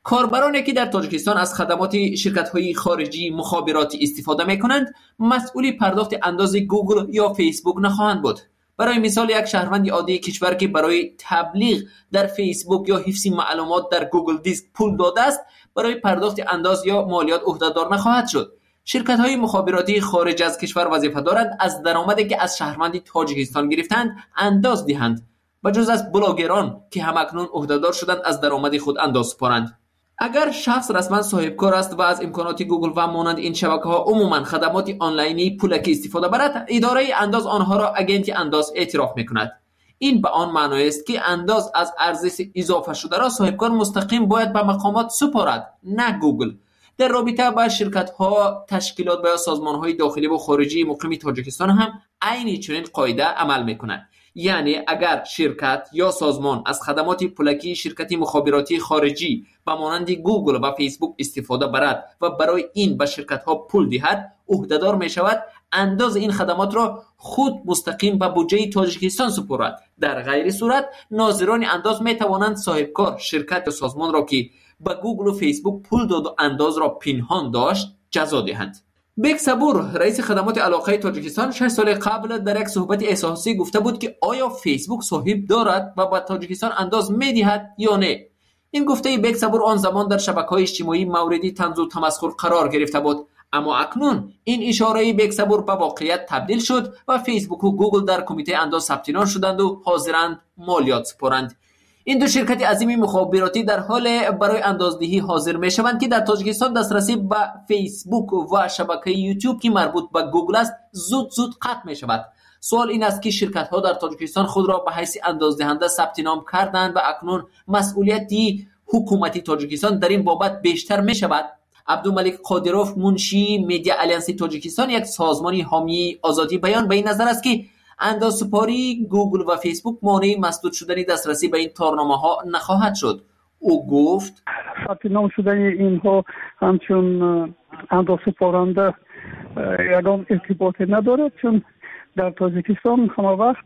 کاربرانی که در تاجیکستان از خدمات شرکت‌های خارجی مخابراتی استفاده می‌کنند مسئولی پرداخت انداز گوگل یا فیسبوک نخواهند بود. برای مثال یک شهروند عادی کشور که برای تبلیغ در فیسبوک یا حفظ معلومات در گوگل دیسک پول داده است برای پرداخت انداز یا مالیات عهده‌دار نخواهد شد. شرکت‌های مخابراتی خارج از کشور وظیفه دارند از درآمدی که از شهروند تاجیکستان گرفتند انداز دهند، بجز از بلاگران که همکنون عهده‌دار شدند از درآمد خود انداز سپارند. اگر شخص رسما صاحب کار است و از امکانات گوگل و مانند این شبکه‌ها عموما خدمات آنلاینی پولکی استفاده برد، اداره انداز آنها را اگنت انداز اعتراف می‌کند. این به آن معنی است که انداز از ارزش اضافه شده را صاحب کار مستقیم باید به مقامات سپارد، نه گوگل. در رابطه با شرکت‌ها، تشکیلات و سازمان‌های داخلی و خارجی مقیم تاجیکستان هم عین چنین قاعده عمل می‌کند. یعنی اگر شرکت یا سازمان از خدمات پولکی شرکتی مخابراتی خارجی به مانند گوگل و فیسبوک استفاده برد و برای این به شرکت‌ها پول دهد، عهده‌دار می‌شود انداز این خدمات را خود مستقیم به بودجه تاجیکستان سپارد. در غیر صورت ناظران انداز می‌توانند صاحبکار شرکت یا سازمان را که به گوگل و فیسبوک پول داد و انداز را پنهان داشت جزا دهند. بیگ صبور رئیس خدمات علاقه تاجیکستان شش سال قبل در یک صحبت احساسی گفته بود که آیا فیسبوک صاحب دارد و به تاجیکستان انداز می‌دهد یا نه. این گفته بیگ صبور آن زمان در شبکه‌های اجتماعی موردی طنز و تمسخر قرار گرفته بود، اما اکنون این اشاره بیگ صبور به واقعیت تبدیل شد و فیسبوک و گوگل در کمیته انداز ثبت نام شدند و حاضرند مالیات سپارند. این دو شرکت عظیم مخابراتی در حال برای اندازدهی حاضر می شوند که در تاجیکستان دسترسی به فیسبوک و شبکه یوتیوب که مربوط به گوگل است زود زود قطع می شود. سوال این است که شرکت ها در تاجیکستان خود را به حیث اندازدهنده ثبت نام کردند و اکنون مسئولیتی حکومتی تاجیکستان در این بابت بیشتر می شود. عبدالملک قادروف منشی میدیا الینس تاجیکستان یک سازمانی حامی آزادی بیان به این نظر است که اندازسپاری گوگل و فیسبوک مانع مسدود شدن دسترسی به این تارنامه‌ها نخواهد شد. او گفت ثبت نام شدن اینها همچون اندازسپارنده یگان ارتباطی ندارد، چون در تاجیکستان همه وقت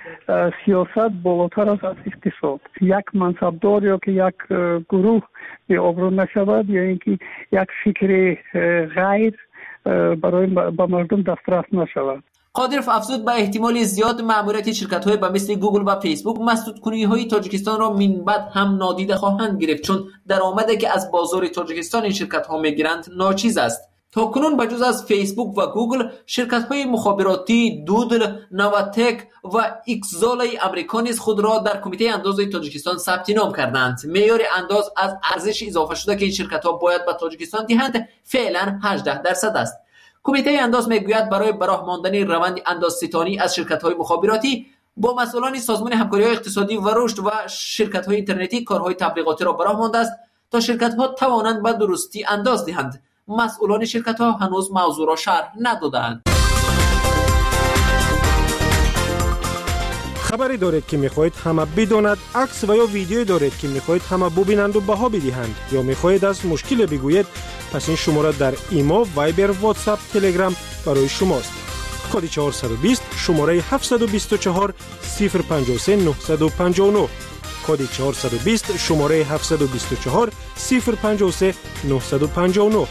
سیاست بالاتر است از اقتصاد. یک منصبدار یا که یک گروه به آبرو نشود یا اینکه یک فکر غیر برای به مردم دسترس نشود. قادروف افزود به احتمال زیاد مأموریت شرکت‌های به مثل گوگل و فیسبوک مسدودکنی‌های تاجیکستان را من بعد هم نادیده خواهند گرفت، چون درآمدی که از بازار تاجیکستان این شرکت‌ها می‌گیرند ناچیز است. تاکنون بجز از فیسبوک و گوگل، شرکت‌های مخابراتی دودل، نواتک و ایکزال امریکا نیز خود را در کمیته انداز تاجیکستان ثبت نام کردند. معیار انداز از ارزش اضافه شده که این شرکت‌ها باید به تاجیکستان دهند فعلا هجده درصد است. کمیته انداز میگوید برای براه ماندن روند اندازستانی از شرکت‌های مخابراتی با مسئولان سازمان همکاری‌های اقتصادی و رشد و شرکت‌های اینترنتی کارهای تبلیغاتی را براه مانده است تا شرکت‌ها توانند به درستی انداز دهند. مسئولان شرکت‌ها هنوز موضوع را شرح ندادند. خبری دارید که می‌خواهید همه بداند، عکس و یا ویدیویی دارید که می‌خواهید همه ببینند و بها بدهند یا می‌خواهید از مشکل بگویید، پس این شماره در ایما، وایبر، واتساپ، تلگرام برای شماست. کد چهارصد و بیست شماره هفتصد و بیست و چهار صفر پنجاه و سه نهصد و پنجاه و نه. کد چهارصد و بیست شماره هفتصد و بیست و چهار صفر پنجاه و سه نهصد و پنجاه و نه.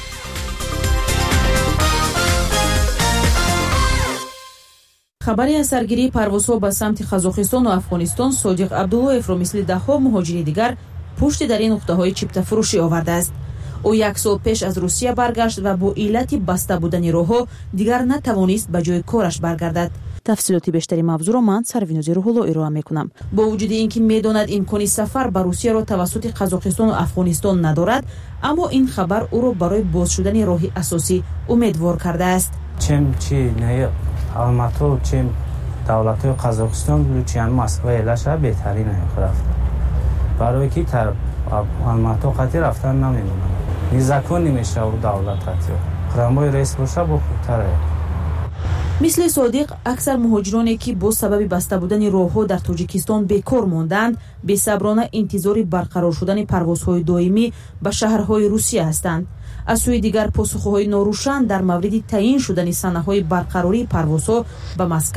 خبری از سرگیری پروازها به سمت قزاقستان و افغانستان صادق عبدالله‌اف را مثل ده‌ها مهاجری دیگر پشت در این نقطه‌های چیپتا فروشی آورده است. او یک سال پیش از روسیه برگشت و با علت بسته بودن راه‌ها دیگر نتوانست به جای کارش برگردد. تفصیلات بیشتری موضوع را من سروینوز روح‌الله ارائه می‌کنم. با وجود اینکه می‌داند امکان سفر به روسیه را توسط قزاقستان و افغانستان ندارد، اما این خبر او را برای باز شدن راه اساسی امیدوار کرده است. چم چی نه алмату چم دولت‌های قزاقستان لوچیان مسکو ایلاشا بهترینه رفت. برای کی طرف алмату قطعی رفتن نمی‌دونم. نیزکون نمیشه و دولت قطعی. خرمای رئیس باشه با خوبتره. مثل صادق اکثر مهاجرانی که با سبب بسته بودن راه‌ها در تاجیکستان بیکار ماندند، بی‌صبرانه انتظار برقرار شدن پروازهای دائمی به شهرهای روسیه هستند. از سوی دیگر پاسخهای ناروشن در مورد تعیین شدن سنه‌های برقراری پروازها به مسکو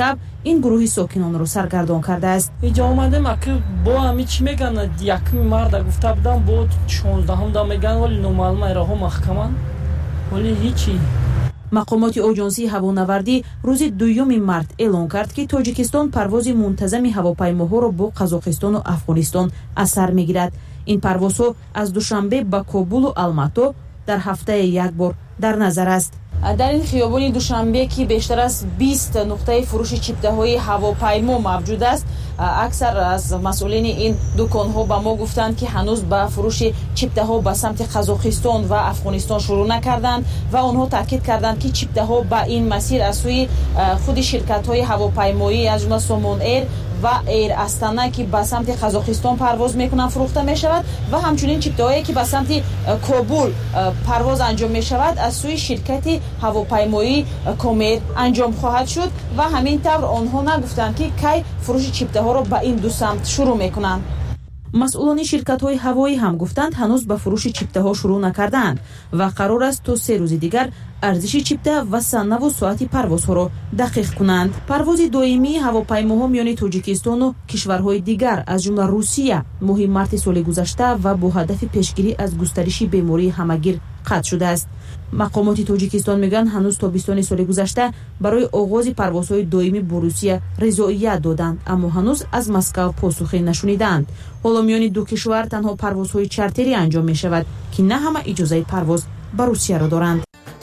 این گروه ساکنان رو سرگردان کرده است. اینجا اومدم که با همی چی میگن یکی مرد گفته بودم با شانزدهم دا میگن ولی نومالمه راه محکمن ولی هیچی. مقامات آژانسی هوانوردی روز دوم مارت اعلام کرد که تاجیکستان پرواز منتظم هواپیماها را با قزاقستان و افغانستان از سر میگیرد. این پروازها از دوشنبه به کابل و الماتو در هفته یک بار در نظر است. در این خیابان دوشنبه که بیشتر از بیست نقطه فروش چیپته های هواپیما موجود است، اکثر از مسئولین این دکان ها به ما گفتند که هنوز به فروش چیپته ها به سمت قزاقستان و افغانستان شروع نکردند و آنها تاکید کردند که چیپته ها به این مسیر از سوی خود شرکت های هواپیمایی از جمله سومون ایر و ایر استانا که به سمت قزاقستان پرواز میکنند فروخته می شود و همچنین چیپته هایی که به سمت کابل پرواز انجام می شود از سوی شرکت هواپیمایی کومیر انجام خواهد شد و همین طور آنها نگفتند که کی فروش چیپته ها را به این دو سمت شروع میکنند. مسئولان شرکت های هوایی هم گفتند هنوز به فروش چیپته ها شروع نکردند و قرار است تا سه روز دیگر ارزش چیپته و سنه و ساعت پروازها را دقیق کنند. پرواز دائمی هواپیماها میان تاجیکستان و کشورهای دیگر از جمله روسیه ماه مارت سال گذشته و با هدف پیشگیری از گسترش بیماری همگیر قطع شده است. مقامات تاجیکستان میگن هنوز تابستان سال گذشته برای آغاز پروازهای دائمی با روسیه رضایت دادند اما هنوز از مسکو پاسخی نشنیدند. حالا میان دو کشور تنها پروازهای چارتری انجام می شود که نه همه اجازه پرواز به روسیه را دارند.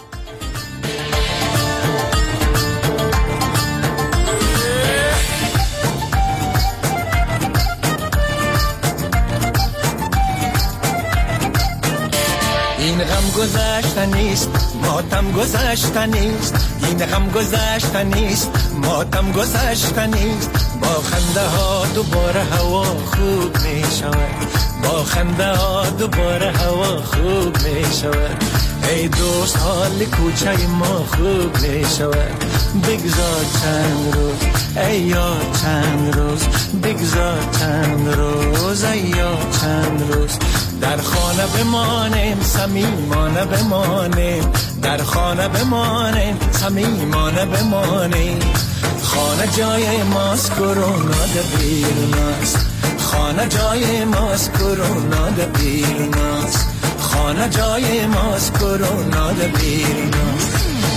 این غم گذشته نیست ماتم گذشته نیست این غم گذشته نیست ماتم گذشته نیست با خنده ها دوباره هوا خوب می شود با خنده ها دوباره هوا خوب می شود ای دوست حال کوچه ما خوب می شود بگذار چند روز ای یاد چند روز بگذار چند روز ای یاد چند روز در خانه بمانیم صمیمانه بمانیم در خانه بمانیم صمیمانه بمانیم خانه جای ماست کرونا ده بیرون است خانه جای ماست کرونا ده بیرون است خانه جای ماست کرونا ده بیرون است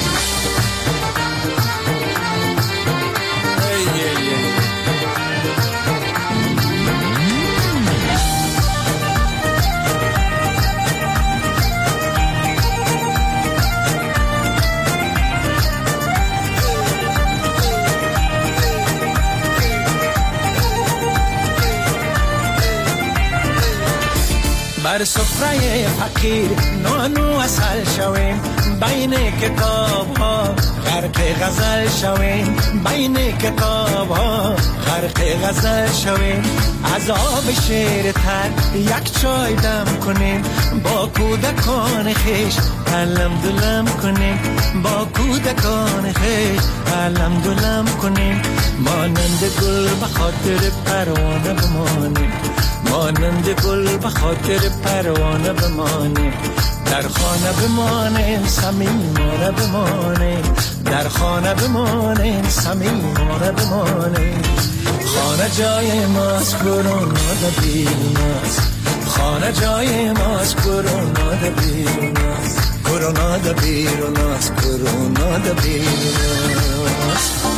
بر سفره فقیر نانو اصل شویم بین کتاب ها غرق غزل شویم بین کتاب ها غرق غزل شویم از آب شیر تر یک چای دم کنیم با کودکان خیش علم دلم کنیم با کودکان خیش علم دلم کنیم مانند گل به خاطر پروانه بمانیم مانند گل به خاطر پروانه بمانیم در خانه بمانیم صمیمانه بمانیم در خانه بمانیم صمیمانه بمانیم خانه جای ماست کرونا ده بیرون است خانه جای ماست کرونا ده بیرون است کرونا ده بیرون است کرونا ده بیرون است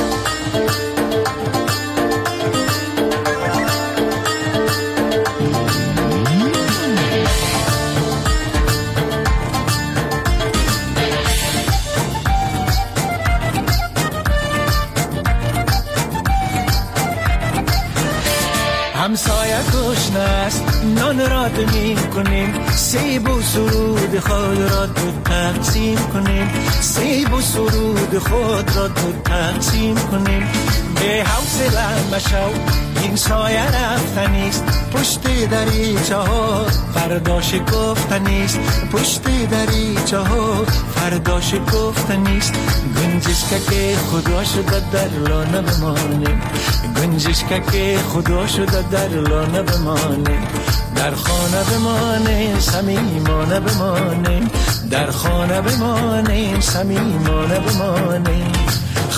همسایه گشنه است نان را دمیم کنیم سیب و سرود خود را دو تقسیم کنیم سیب و سرود خود را دو تقسیم کنیم به حوصله مشو این سایه رفتنیست پشت دریچه ها فرداش گفتنیست پشت دریچه ها فرداش گفتنیست گنجش که خدا شده در لانه بمانیم گنجش که خدا شده در لانه بمانیم در خانه بمانیم صمیمانه بمانیم در خانه بمانیم صمیمانه بمانیم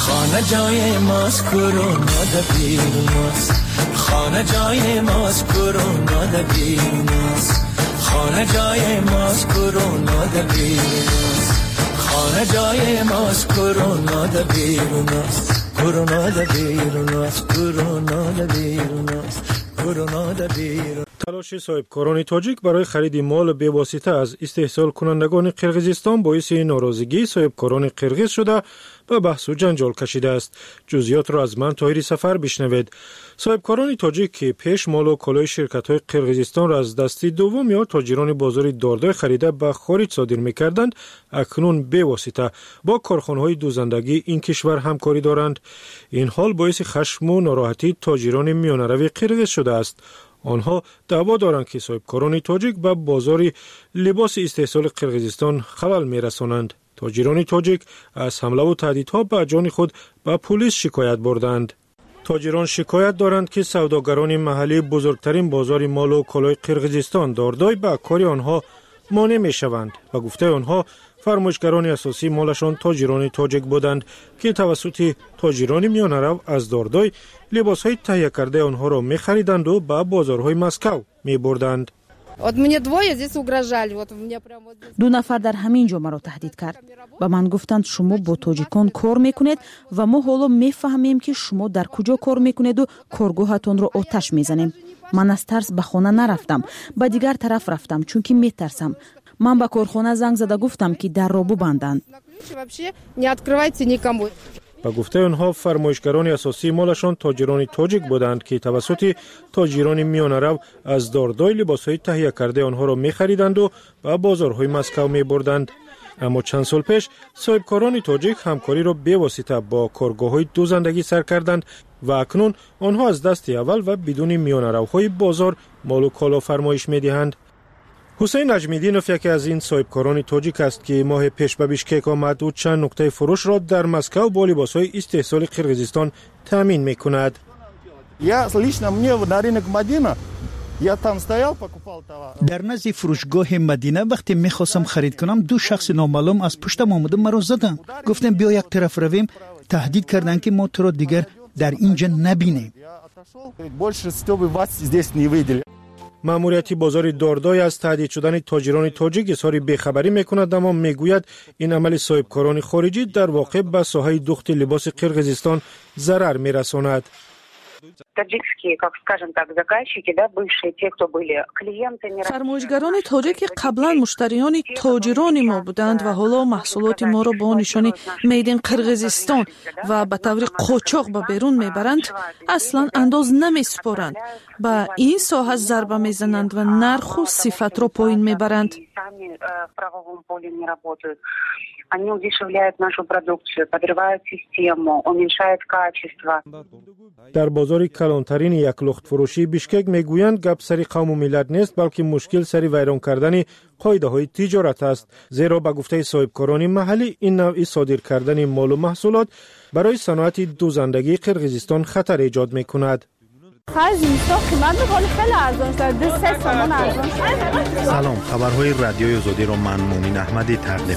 خانه جای ماست کرونا در بیروناست خانه جای ماست کرونا در بیروناست خانه جای ماست کرونا در بیروناست خانه جای ماست کرونا در بیروناست کرونا در بیروناست کرونا در بیروناست کرونا در بیرون. تلاش صاحبکاران تاجیک برای خرید مال بواسطه از استحصال کنندگان قرقیزستان باعث ناراضگی صاحبکاران قرقیز شده و بحث و جنجال کشیده است. جزئیات را از من طاهری سفر بشنوید. صاحبکاران تاجیک که پیش مال و کالای شرکت‌های قرقیزستان را از دست دوم یا تاجران بازار داردای خریده به خارج صادر می‌کردند، اکنون بواسطه با کارخانه‌های دوزندگی این کشور همکاری دارند. این حال باعث خشم و ناراحتی تاجران میانه‌روی قرقیز شده است. آنها دعوا دارند که صاحبکاران تاجیک به بازار لباس استحصال قرقیزستان خلل می‌رسانند. تاجران تاجیک از حمله و تهدیدها به جان خود به پلیس شکایت بردند. تاجران شکایت دارند که سوداگران محلی بزرگترین بازار مال و کالای قرقیزستان داردای به کار آنها مانع می‌شوند و گفته آنها فرمایشگران اساسی مالشان تاجران تاجیک بودند که توسط تاجران میانه‌رو از داردای لباس‌های تهیه کرده آنها را می‌خریدند و به بازارهای مسکو می‌بردند. دو نفر در همین جا مرا تهدید کرد و من گفتند شما با تاجیکان کار میکنید و ما حالا میفهمیم که شما در کجا کار میکنید و کارگاهتان را آتش میزنیم. من از ترس به خانه نرفتم، به دیگر طرف رفتم چون که میترسم. من به کارخانه زنگ زده گفتم که در را ببندند. با گفته آنها فرمایشگران اساسی مالشان تاجران تاجیک بودند که توسط تاجران میانه‌رو از داردای لباس‌های تهیه کرده آنها را می‌خریدند و به بازارهای مسکو می‌بردند. اما چند سال پیش صاحبکاران تاجیک همکاری را بواسطه با کارگاه‌های دوزندگی سر کردند و اکنون آنها از دست اول و بدون میانه‌روهای بازار مال و کالا فرمایش می‌دهند. حسین نجمیدینوف یکی از این صاحبکاران تاجیک است که ماه پیش به بیشکک آمد و چند نقطه فروش را در مسکو با لباس‌های استحصال قرقیزستان تامین می‌کند. در نزد فروشگاه مدینه وقتی می‌خواستم خرید کنم دو شخص نامعلوم از پشتم آمده مرا زدند. گفتم بیا یک طرف رویم. تهدید کردند که ما تو را دیگر در اینجا نبینیم. ماموریت بازار داردای از تهدید شدن تاجران تاجیک اظهار بیخبری میکند، اما میگوید این عمل صاحبکاران خارجی در واقع به ساحه دوخت لباس قرقیزستان ضرر میرساند. فرمایشگران تاجیک که قبلا مشتریان تاجران ما بودند و حالا محصولات ما را با نشان میدین قرقیزستان و به طور قاچاق به بیرون میبرند، اصلا انداز نمیسپارند. با این ساحه ضربه میزنند و نرخ و صفت را پایین میبرند. Они удешевляют нашу продукцию, подрывают систему, уменьшают качество. در بازار کلانترین یک لخت فروشی بیشکک میگویند گپ سری قوم و ملت نیست، بلکه مشکل سری ویران کردن قاعده های تجارت است. زیرا به گفته صاحبکاران محلی این نوع صادر کردن مال و محصولات برای صنعت دوزندگی قرقیزستان خطر ایجاد میکند. سلام، خبرهای رادیوی آزادی را من مومن احمدی تقدیم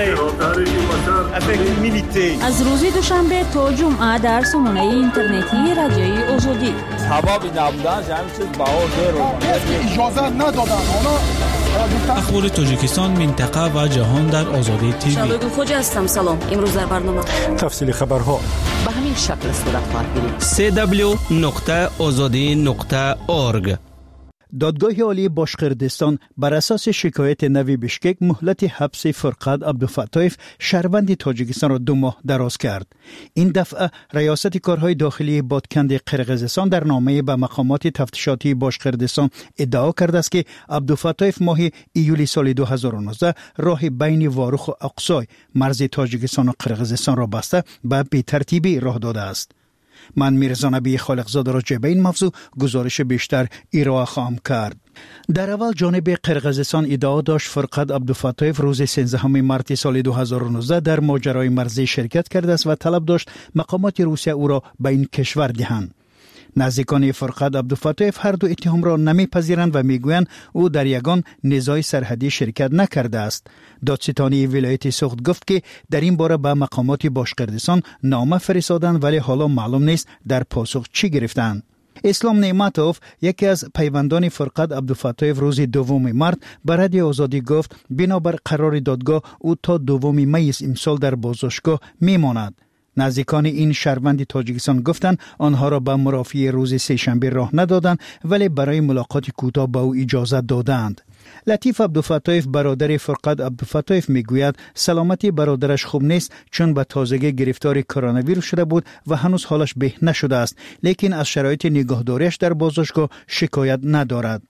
می‌کنم. از روز دوشنبه تا جمعه در سامانه اینترنتی رادیوی آزادی. حبابی نبودن همین چیز بهار اجازه ندادن. اخبار تاجیکستان، منطقه و جهان در آزادی تیوی. شادو خوجا هستم. سلام. امروز در برنامه تفصیل خبرها به همین شکل صورت خواهد گرفت. سی دبلیو نقطه آزادی نقطه اورگ. دادگاه عالی باشقردستان بر اساس شکایت نوی بیشکک مهلت حبس فرقت عبدالفتاح شهروند تاجیکستان را دو ماه دراز کرد. این دفعه ریاست کارهای داخلی بادکند قرقیزستان در نامه به مقامات تفتیشاتی باشقردستان ادعا کرده است که عبدالفتاح ماه ایولی سال دو هزار و نوزده راه بین واروخ و اقصای مرز تاجیکستان و قرقیزستان را بسته به بی‌ترتیبی راه داده است. من میرزا نبی خالقزاده را جبه این موضوع گزارش بیشتر ارائه خواهم کرد. در اول جانب قرقیزستان ادعا داشت فرقت عبدالفتاح روز سیزدهم مارس سال دو هزار و نوزده در ماجرای مرزی شرکت کرده است و طلب داشت مقامات روسیه او را به این کشور دهند. نزدیکان فرقد عبدالفتاح هر دو اتهام را نمیپذیرند و میگویند او در یگان نزاع سرحدی شرکت نکرده است. دادستانی ولایت سوخت گفت که در این باره به مقامات باشکردستان نامه فرستادند ولی حالا معلوم نیست در پاسخ چی گرفتند. اسلام نعمتوف یکی از پیوندان فرقد عبدالفتاح روز دوم مارس به رادیو آزادی گفت بنابر قرار دادگاه او تا دوم می امسال در بازداشتگاه میماند. نزدیکان این شهروند تاجیکستان گفتند آنها را به مرافعه روز سه‌شنبه راه ندادند ولی برای ملاقات کوتاه به او اجازه دادند. لطیف عبدالفتاح برادر فرقد عبدالفتاح میگوید سلامتی برادرش خوب نیست چون به تازگی گرفتار کرونا ویروس شده بود و هنوز حالش بهتر نشده است، لیکن از شرایط نگهداریش در بازداشتگاه شکایت ندارد.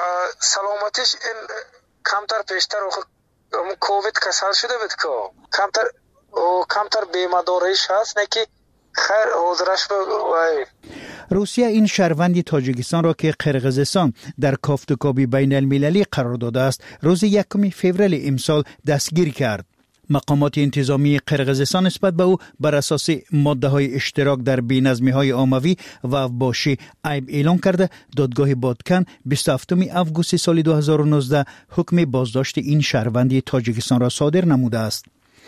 سلامتیش این کمتر پیشتر کووید کسل شده بود که کمتر او کمتر بیمه‌داریش هست نه که خیر حضورش به روسیه این شهروند تاجیکستان را که قرقیزستان در کافتوکابی بین المللی قرار داده است روز یکم فوریه امسال دستگیر کرد. مقامات انتظامی قرقیزستان نسبت به او بر اساس ماده های اشتراک در بی‌نظمی های عمومی و اوباشی عیب اعلام کرده دادگاه بادکن بیست و هفتم آگوست سال دو هزار و نوزده حکم بازداشت این شهروند تاجیکستان را صادر نموده است.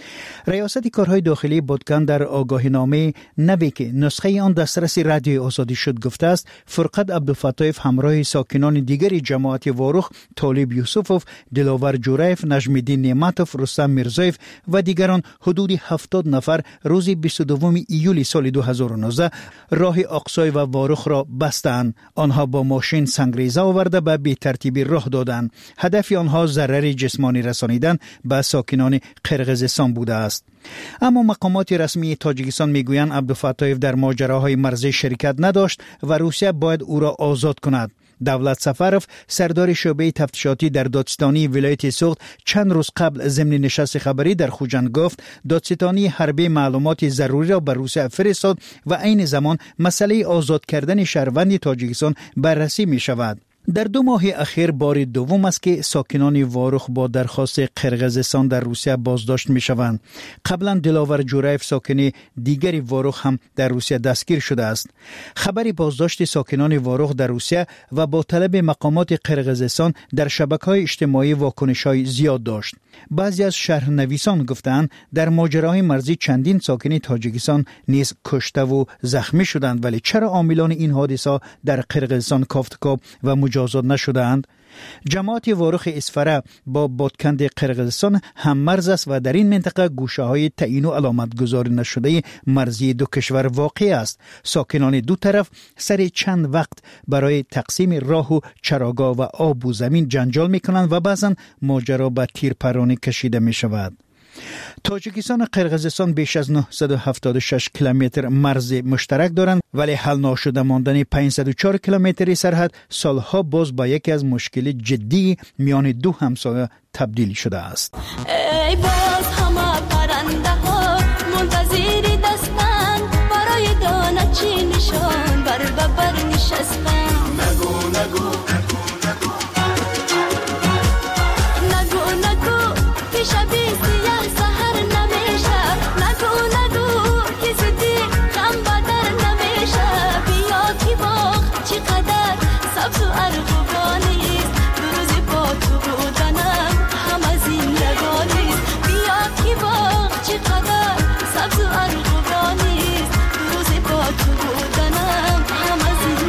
ریاست کارهای داخلی بادکن در آگاهینامه نوی که نسخه آن دسترس رادیو آزادی شد گفته است فرقد عبدالفتاح همراه ساکنان دیگری جماعت واروخ طالب یوسفوف، دلاور جورایف، نجم الدین نعمتوف، رستم میرزایف و دیگران حدود هفتاد نفر روز بیست و دوم ایول سال دو هزار و نوزده راه اقصای و واروخ را بستند. آنها با ماشین سنگریزه آورده به بی‌ترتیبی راه دادند. هدف آنها ضرر جسمانی رسانیدن به ساکنان قرقیزستان بوده است. اما مقامات رسمی تاجیکستان میگویند عبدالفتاح در ماجراهای مرزی شرکت نداشت و روسیه باید او را آزاد کند. دولت سفروف سردار شعبه تفتیشاتی در دادستانی ولایت سوخت چند روز قبل ضمن نشست خبری در خوجند گفت دادستانی حربی معلومات ضروری را به روسیه فرستاد و عین زمان مسئله آزاد کردن شهروند تاجیکستان بررسی می شود. در دو ماه اخیر بار دوم است که ساکنان واروخ با درخواست قرقیزستان در روسیه بازداشت می شوند. قبلا دلاور جورایف ساکن دیگری واروخ هم در روسیه دستگیر شده است. خبر بازداشت ساکنان واروخ در روسیه و با طلب مقامات قرقیزستان در شبکه‌های اجتماعی واکنش‌های زیاد داشت. بعضی از شهرنویسان گفتند در ماجراهای مرزی چندین ساکن تاجیکستان نیز کشته و زخمی شدند، ولی چرا عاملان این حادثه در قرقیزستان کافتکاب و مجازات نشدند؟ جماعت واروخ اسفره با بادکند قرقیزستان هم مرز است و در این منطقه گوشه های تعیین و علامت گذاری نشده مرزی دو کشور واقع است. ساکنان دو طرف سر چند وقت برای تقسیم راه و چراگاه و آب و زمین جنجال می کنند و بعضا ماجرا به تیرپرانی کشیده می شود. تاجیکستان و قرقیزستان بیش از نهصد و هفتاد و شش کیلومتر مرز مشترک دارند، ولی حل نشده ماندن پانصد و چهار کیلومتری سرحد سالها باز با یکی از مشکل جدی میان دو همسایه تبدیل شده است. ای باز همه پرنده ها منتظر دستن برای دانه چی نشان بر ببر نشستن. نگو نگو نگو نگو که شبی سیاه سهر نمیشه. نگو نگو که زدی غم بدر نمیشه. بیا کی باغ چقدر سبز و ارغوانیست دو روزی با تو بودنم همه زندگانیست. بیا کی باغ چقدر سبز و ارغوانیست دو روزی با تو بودنم همه زندگانیست.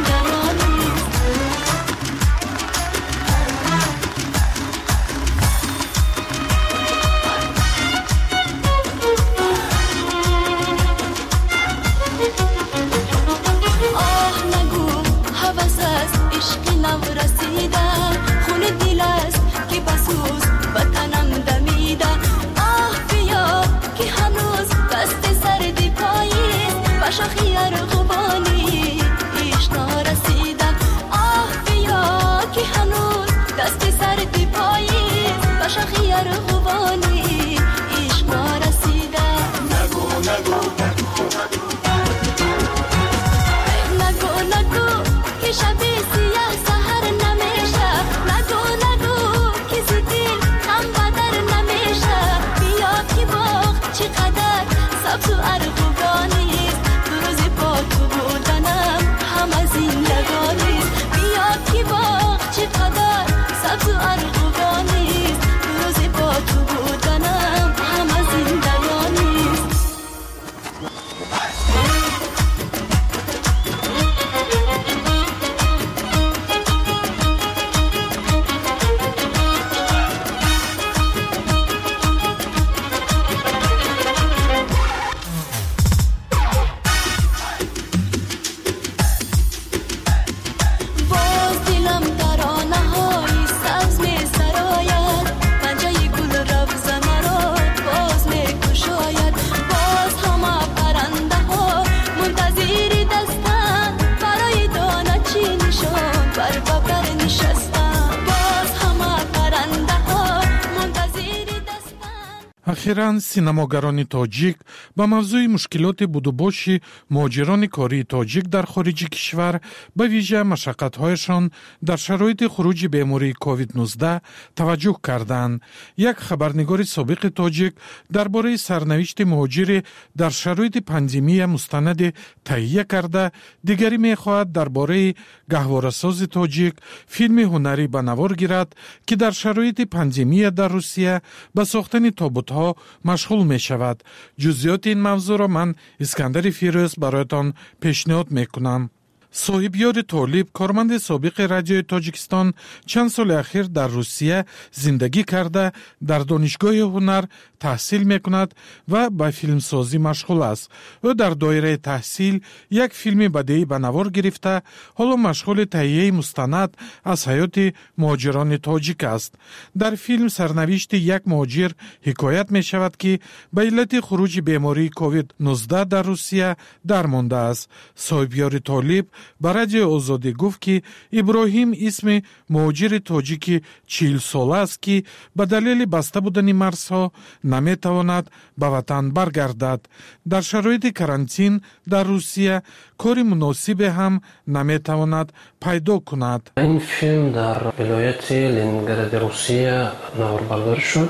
اخیراً سینماگران تاجیک با موضوع مشکلات بودوباشی مهاجران کاری تاجیک در خارج کشور به ویژه مشقت‌هایشان در شرایط خروج بیماری کووید نوزده توجه کردند. یک خبرنگار سابق تاجیک درباره سرنوشت مهاجر در شرایط پاندمی مستند تهیه کرده، دیگری می‌خواهد درباره گهواره‌ساز تاجیک فیلم هنری به نوار گیرد که در شرایط پاندمی در روسیه به ساختن تابوت‌ها مشغول می شود. جزئیات این موضوع را من اسکندر فیروز برایتان پیشنهاد می کنم. صاحبیار طالب، کارمند سابق رادیوی تاجیکستان، چند سال اخیر در روسیه زندگی کرده، در دانشگاه هنر تحصیل می کند و به فیلمسازی مشغول است. او در دایره تحصیل یک فیلم بدیعی به نوار گرفته، حالا مشغول تهیه مستند از حیات مهاجران تاجیک است. در فیلم سرنوشت یک مهاجر حکایت می شود که به علت خروج بیماری کووید نوزده در روسیه درمانده است. صاحبیار طالب به رادیو آزادی گفت که ابراهیم اسم مهاجر تاجیک چهل ساله است که به دلیل بسته بودن مرزها نمی تواند به وطن برگردد. در شرایط کرانتین در روسیه کار مناسب هم نمی تواند پیدا کند. این فیلم در ولایت لنینگراد روسیه نواربرداری شد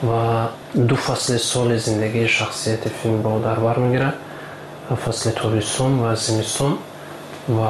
و دو فصل سال زندگی شخصیت فیلم را در بر میگیرد، فصل تابستان و زمستان، و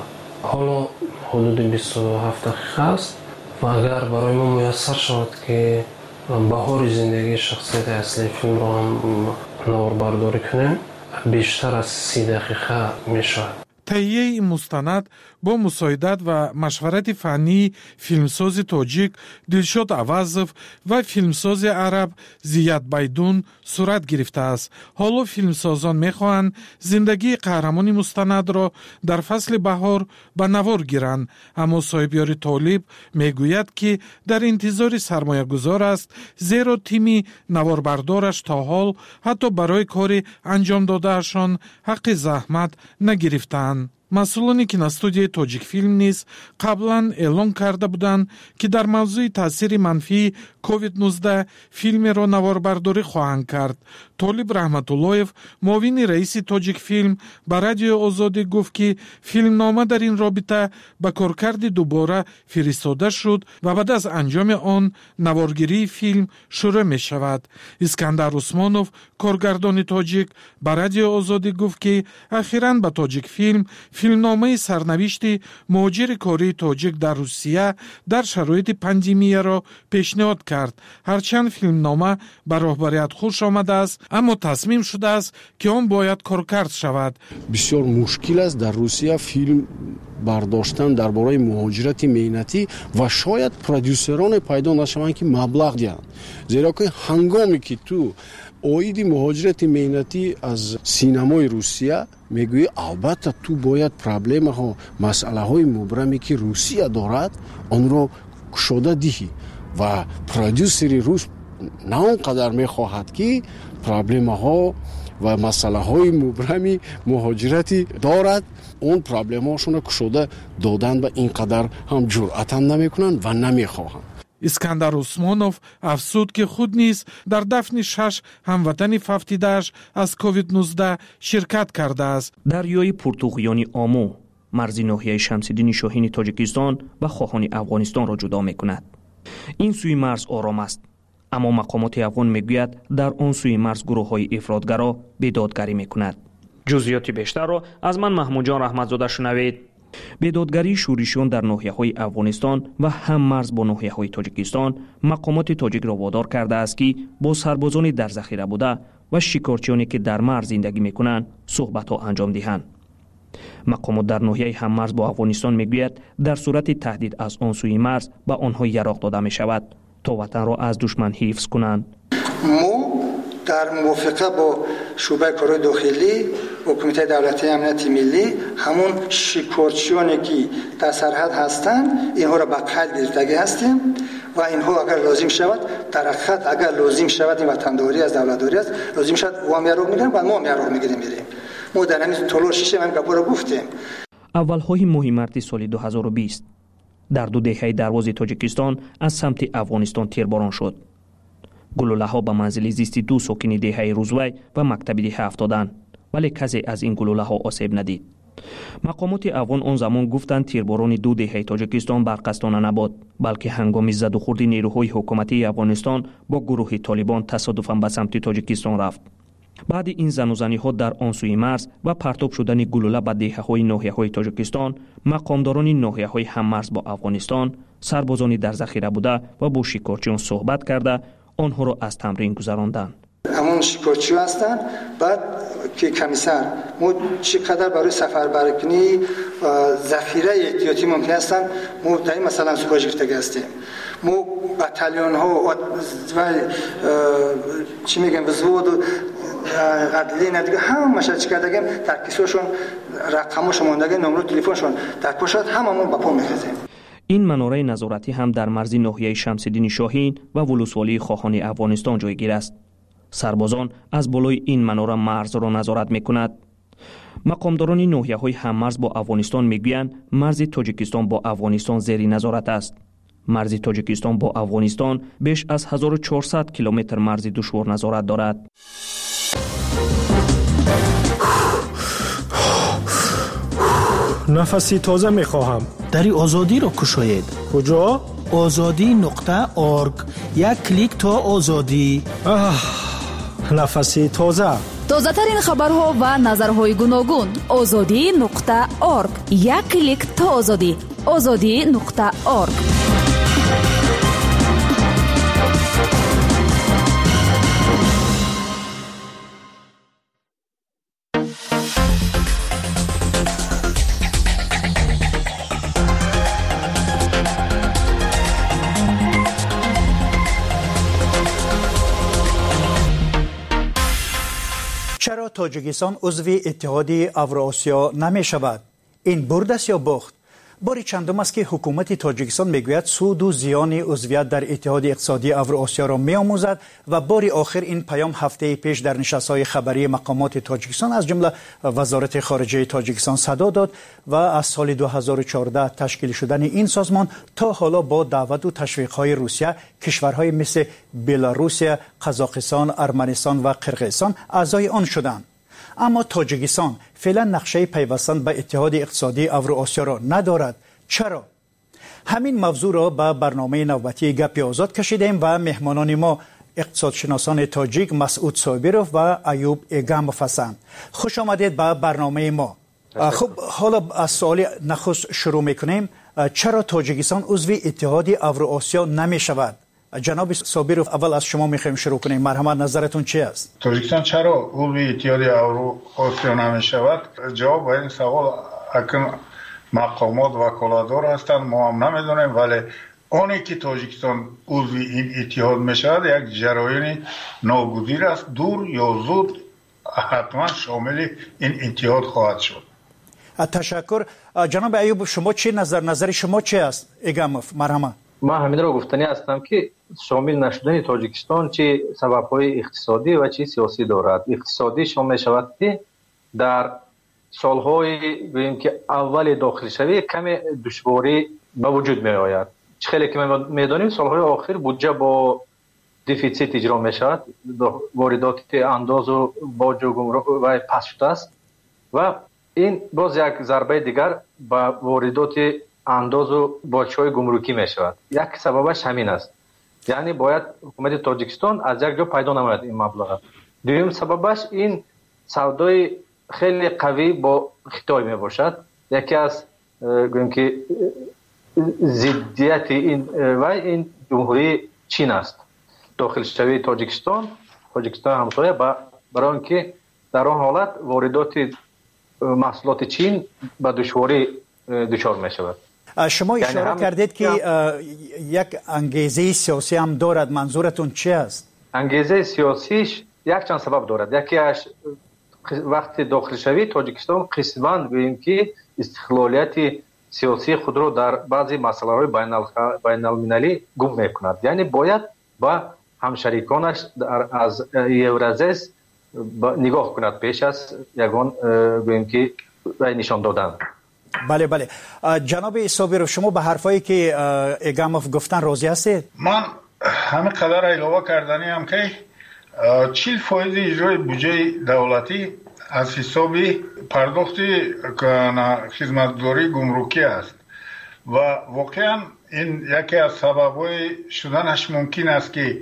حالا حدود بیست و هفت دقیقه است و اگر برای ما میسر شود که بهار زندگی شخصیت اصلی فیلم را هم نواربرداری کنیم، بیشتر از سی دقیقه می شود. تهیه این مستند با مساعدت و مشورت فنی فیلمساز تاجیک دلشاد عوضов و فیلمساز عرب زیاد بایدون صورت گرفته است. حالا فیلمسازان میخواهند زندگی قهرمان مستند را در فصل بهار به نوار گیرند، اما صاحبیار طالب میگوید که در انتظار سرمایه گذار است، زیرا تیم نواربردارش تا حال حتی برای کار انجام دادهشان حق زحمت نگرفتند. مسئولانی که استودیوی تاجیک فیلم نیز قبلا اعلان کرده بودند که در موضوع تاثیر منفی کووید نوزده فیلم را نواربرداری خواهند کرد. طالب رحمت اللهیف، معاون رئیس تاجیک فیلم، به رادیو آزادی گفت که فیلمنامه در این رابطه به کارکرد دوباره فرستاده شد و بعد از انجام آن نوارگیری فیلم شروع می شود. اسکندر عثمانوف، کارگردان تاجیک، به رادیو آزادی گفت که اخیراً به تاجیک فیلم فیلمنامه سرنوشت مهاجر کاری تاجیک در روسیه در شرایط پاندمی را پیشنهاد کرد. هرچند فیلمنامه به راهبریت خوش آمده است، اما تصمیم شده است که آن باید کارکرد شود. بسیار مشکل است در روسیه فیلم برداشتن درباره مهاجرت مهنتی و شاید پرودوسران پیدا نشوند که مبلغ دهند، زیرا که هنگامی که تو اوید مهاجرت مهنتی از سینمای روسیه میگویی البته تو باید پرابلم ها، مسئله های مبرمی که روسیه دارد آن را کشاده دهی و پرودوسری روس نه اونقدر میخواهد که پرابلم ها و مسئله های مبرمی مهاجرتی دارد، اون پرابلم هاشون کشاده دادن به اینقدر هم جرأت هم نمیکنن و نمیخواهند. اسکندر عثمانوف افسود که خود نیز در دفن شش هموطن ففتیده‌اش از کووید نوزده شرکت کرده است. دریای پرتوقیانی آمو مرز ناحیه شمس‌الدین شاهین تاجیکستان و خواهان افغانستان را جدا می‌کند. این سوی مرز آرام است، اما مقامات افغان میگوید در آن سوی مرز گروه‌های افراطگرا بیدادگری می‌کند. جزئیات بیشتر را از من محمود جان رحمتزاده شنوید. بیدادگری شورشیان در ناحیه‌های افغانستان و هم مرز با ناحیه‌های تاجیکستان مقامات تاجیک را وادار کرده است که با سربازان در ذخیره بوده و شکارچیانی که در مرز زندگی می‌کنند صحبت‌ها انجام دهند. مقامات در ناحیه هم مرز با افغانستان میگوید در صورت تهدید از آن سوی مرز به آنها یراق داده می‌شود تا وطن را از دشمن حفظ کنند. ما در موافقه با شعبه کارهای داخلی و کمیته دولتی امنیت ملی همون شکارچیانی که در سرحد هستند اینها را به قید گرفتگی هستیم و اینها اگر لازم شود در حقیقت اگر لازم شود این وطنداری از دولتداری است لازم شود وام یراق میگیرن و ما هم یراق میگیریم میریم. ما در همین تلاشش هم گپا را گفتیم. اولهای ماه مارس سال دو هزار و بیست در دو دهه دروازه تاجیکستان از سمت افغانستان تیرباران شد. گلوله‌ها به منزل زیستی دو ساکن دهه روزوی و مکتب دهه افتادند، ولی کسی از این گلوله‌ها آسیب ندید. مقامات افغان آن زمان گفتند تیرباران دو دهه تاجیکستان برقصدانه نبود، بلکه هنگام زد و خورد نیروهای حکومتی افغانستان با گروه طالبان تصادفاً به سمت تاجیکستان رفت. بعد این زن و زنی‌ها در آن سوی مرز و پرتاب شدن گلوله به دهه‌های ناحیه‌های تاجیکستان، مقامداران ناحیه‌های هممرز با افغانستان سربازانی در ذخیره بوده و با شکارچیان صحبت کرده آنها را از تمرین گذراندند. همون شکارچی هستن. بعد که کمیسر ما چقدر برای سفربرکنی ذخیره احتیاطی ممکن هستن ما در این مثلا سوپاژ گرفته هستیم. ما بتالیون ها و چی میگن وزود عدلی ندیگه هم مشهد چی کردگیم در کیسوشون رقمشون ماندگه نمره تلفنشون در پشت هممون با پا میخزیم. این مناره نظارتی هم در مرز ناحیه شمس‌الدین شاهین و ولسوالی خواهان افغانستان جایگیر است. سربازان از بالای این مناره مرز را نظارت می‌کند. مقامداران ناحیه‌های هممرز با افغانستان می‌گویند مرز تاجیکستان با افغانستان زیر نظارت است. مرز تاجیکستان با افغانستان بیش از هزار و چهارصد کیلومتر مرز دشوار نظارت دارد. نفسی تازه می‌خواهم. دری آزادی را کشاید. کجا؟ آزادی نقطه آرگ. یک کلیک تا آزادی. نفسی تازه. تازه ترین خبرها و نظرهای گوناگون. آزادی نقطه آرگ. یک کلیک تا آزادی. آزادی نقطه آرگ. چرا تاجیکستان عضو اتحاد اوراسیا نمی شود؟ این برد است یا باخت؟ باری چندم است که حکومت تاجیکستان میگوید سود و زیان عضویت در اتحاد اقتصادی اوراسیا را میآموزد و باری آخر این پیام هفته پیش در نشست‌های خبری مقامات تاجیکستان از جمله وزارت خارجه تاجیکستان صدا داد و از سال دو هزار و چهارده تشکیل شدن این سازمان تا حالا با دعوت و تشویق‌های روسیه کشورهای مثل بلاروسیه، قزاقستان، ارمنستان و قرقیزستان اعضای آن شدند. اما تاجیکستان فعلا نقشه پیوستن به اتحاد اقتصادی اوراسیا را ندارد. چرا؟ همین موضوع را به برنامه نوبتی گپی آزاد کشیدیم و مهمانان ما اقتصادشناسان تاجیک مسعود صابروف و ایوب ایگاموف هستند. خوش آمدید به برنامه ما. خب حالا از سوال نخست شروع میکنیم. چرا تاجیکستان عضو اتحاد اوراسیا نمی شود؟ جناب صابروف اول از شما میخوایم شروع کنیم. مرحمت نظرتون چی است؟ تاجیکستان چرا عضو اتحاد اوراسیا نمی شود؟ جواب به این سوال اکن مقامات وکالتدار هستند ما هم نمیدونیم، ولی آنی که تاجیکستان عضو این اتحاد می شود یک جریان ناگزیر است، دور یا زود حتما شامل این اتحاد خواهد شد. تشکر. جناب ایوب شما چی نظر نظر شما چی است؟ ایگاموف مرحمت. ما همین را گفتنی هستم که شامل نشدن تاجیکستان چه سبب‌های اقتصادی و چه سیاسی دارد. اقتصادی شامل شود که در سالهای گوییم که اول داخل شوی کم دشواری به وجود می آید. خیلی که میدانیم سالهای آخر بودجه با دیفیسیت اجرا می شود، واردات انداز و باج و گمرک و پس شده است و این باز یک ضربه دیگر به واردات انداز و باج‌های گمرکی می شود. یک سببش همین است، یعنی باید حکومت تاجیکستان از یک جا پیدا نماید این مبلغ. دوم سببش این سودای خیلی قوی با خطای می باشد. یکی از گویم که ضدیت این و این جمهوری چین است. داخل شوی تاجیکستان تاجیکستان همسایه برای اینکه در آن حالت واردات محصولات چین به دشواری دچار می شود. شما اشاره یعنی کردید که یک انگیزه سیاسی هم دارد. منظورتون چی است؟ انگیزه سیاسیش یک چند سبب دارد. یکیش وقتی داخل شوی تاجیکستان قسماً گوییم که استقلالیت سیاسی خود را در بعضی مسائل بین المللی گم میکند. یعنی باید با همشریکانش از یورازیس نگاه کند پیش از یگان گوییم که نشان دادن. بله بله. جناب صابروف شما به حرفایی که ایگاموف گفتن راضی هستید؟ من همین قدر ایلوه کردنی هم که چهل فایز اجرای بودجه دولتی از حساب پرداخت خدمتگزاری گمرکی است و واقعا این یکی از سبب‌های شدنش ممکن است که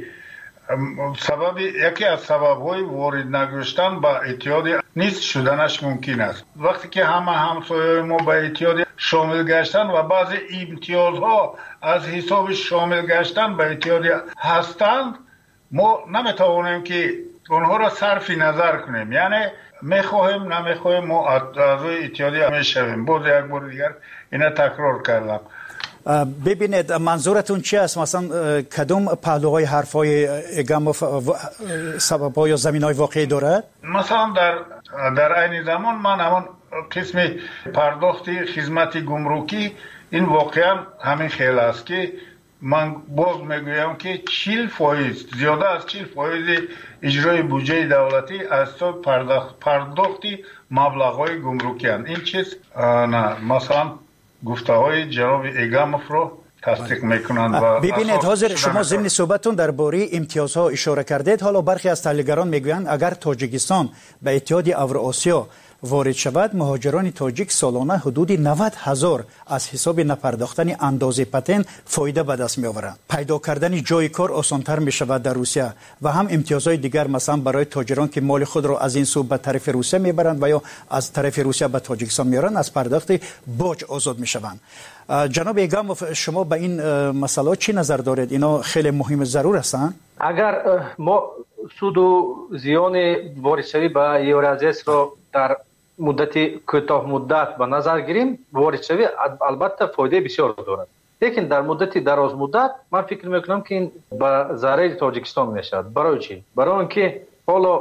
سبب یکی از سبب‌های وارد نگشتن به اتحاد نیست شدنش ممکن است. وقتی که همه همسایه‌های ما به اتحاد شامل گشتن و بعضی امتیازها از حساب شامل گشتن به اتحاد هستند، ما نمیتوانیم که آنها را صرف نظر کنیم. یعنی میخواهیم نمیخواهیم ما اعضای اتحاد میشویم. باز یک بار دیگر اینا تکرار کردم. ببینید منظورتون چی است؟ مثلا کدوم پهلوهای حرفای اگاموف سبب‌ها یا زمین‌های واقعی دارد؟ مثلا در در عین زمان من همون قسم پرداخت خدمت گمرکی این واقعا همین خیلی است که من باز میگویم که چهل فایز زیاده از چهل فایز اجرای بودجه دولتی از تو پرداخت پرداختی مبلغ‌های گمرکی است. این چیز نه مثلا گفته های جناب اگاموف رو تصدیق میکنند. و ببینید حاضر شما ضمن صحبتتون درباره امتیازها اشاره کردید. حالا برخی از تحلیلگران میگویند اگر تاجیکستان به اتحاد اوراسیا وارد شود، مهاجران تاجیک سالانه حدود نود هزار از حساب نپرداختن اندازه پتن فایده به دست می آورند. پیدا کردن جای کار آسانتر می شود در روسیه و هم امتیازهای دیگر مثلا برای تاجران که مال خود را از این سو به طرف روسیه می برند و یا از طرف روسیه به تاجیکستان می آورند از پرداخت باج آزاد می شوند. جناب اگاموف شما به این مسئله چی نظر دارید؟ اینا خیلی مهم ضرور هستند. اگر ما سود و زیان واردشوی به یورازیس رو در مدت کوتاه مدت به نظر گیریم، واردشوی البته فایده بسیار دارد، لیکن در مدت دراز مدت من فکر میکنم که این به ضرر تاجیکستان میشود. برای چی؟ برای اینکه حالا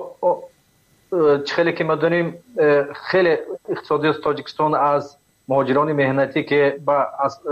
خیلی که ما دونیم خیلی اقتصادی تاجیکستان از مهاجران مهنتی که با,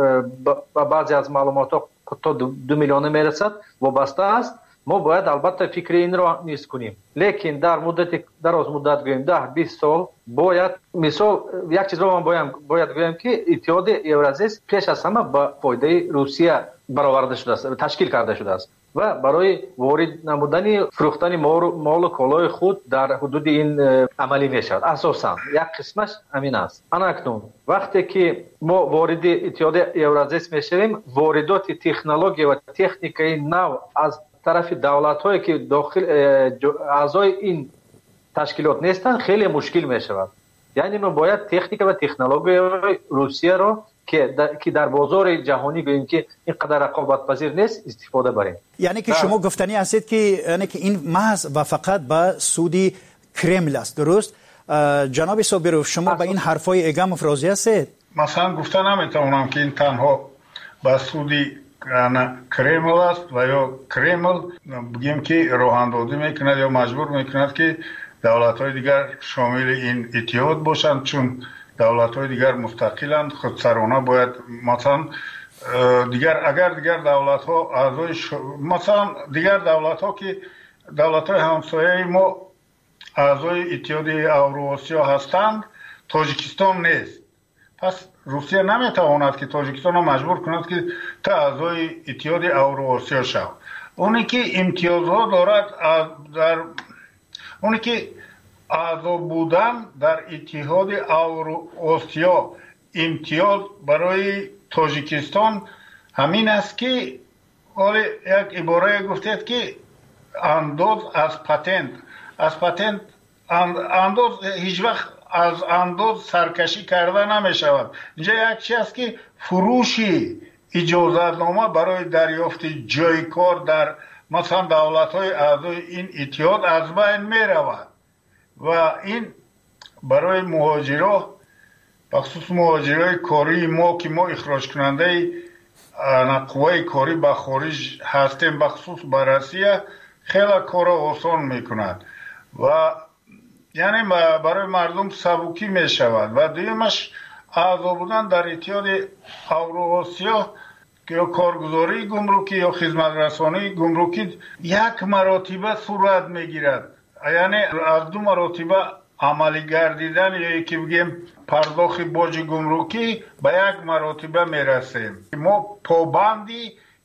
با بعضی از معلومات تا دو, دو میلیون میرسد وابسته است. ما باید البته فکر این را نیست کنیم، لیکن در مدت دراز مدت گویم ده بیست سال باید مثال یک چیز را من باید باید گویم که اتحاد اورازیس پیش از همه با فایده روسیه برآورده شده است، تشکیل کرده شده است و برای وارد نمودن فروختن مال و کالای خود در حدود این عملی می شود. اساسا یک قسمش همین است. اکنون وقتی که ما وارد اتحاد اورازیس می شویم، واردات تکنولوژی و تکنیکی نو از طرف دولت هایی که داخل اعضای این تشکیلات نیستند خیلی مشکل می شود. یعنی ما باید تکنیک و تکنولوژی روسیه را که در, که در بازار جهانی گوییم که اینقدر رقابت پذیر نیست استفاده بریم. یعنی که شما گفتنی هستید که یعنی که این محض و فقط به سودی کرمل است، درست؟ جناب صابروف شما به این حرفای اگاموف راضی هستید؟ مثلا گفتن نمیتونم که این تنها به سودی کرمل است و یا کرمل بگیم که راه اندازی میکند یا مجبور میکند که دولت های دیگر شامل این اتحاد باشند، چون دولت های دیگر مستقلند، خودسرانه باید مثلا دیگر اگر دیگر دولت ها اعضای ش... مثلا دیگر دولت ها که دولت های همسایه ما اعضای اتحاد اوراسیا هستند، تاجیکستان نیست. پس روسیه نمیتواند که تاجیکستان را مجبور کند که تا اعضای اتحاد اوراسیا شود. اونی که امتیازها دارد در اونی که اعضا بودن در اتحاد اوراسیا امتیاز برای تاجیکستان همین است که ولی یک عباره گفتید که انداز از پتنت از پتنت انداز هیچ وقت از انداز سرکشی کرده نمی شود. اینجا یک چیز است که فروشی اجازتنامه برای دریافت جای کار در مثلا دولت های اعضای این اتحاد از بین می رود و این برای مهاجرا بخصوص مهاجرای کاری ما که ما اخراج کننده قوای کاری به خارج هستیم بخصوص بررسیه خیلی کار آسان می کند و یعنی برای مردم سبکی می شود و دویمش اعضا بودن در اتحاد اوراسیا که یا کارگزاری گمرکی یا خدمت رسانی گمرکی یک مراتبه صورت می گیرد. یعنی از دو مراتبه عملی گردیدن یا یکی بگیم پرداخت باج گمرکی به یک مراتبه می رسیم. ما پابندی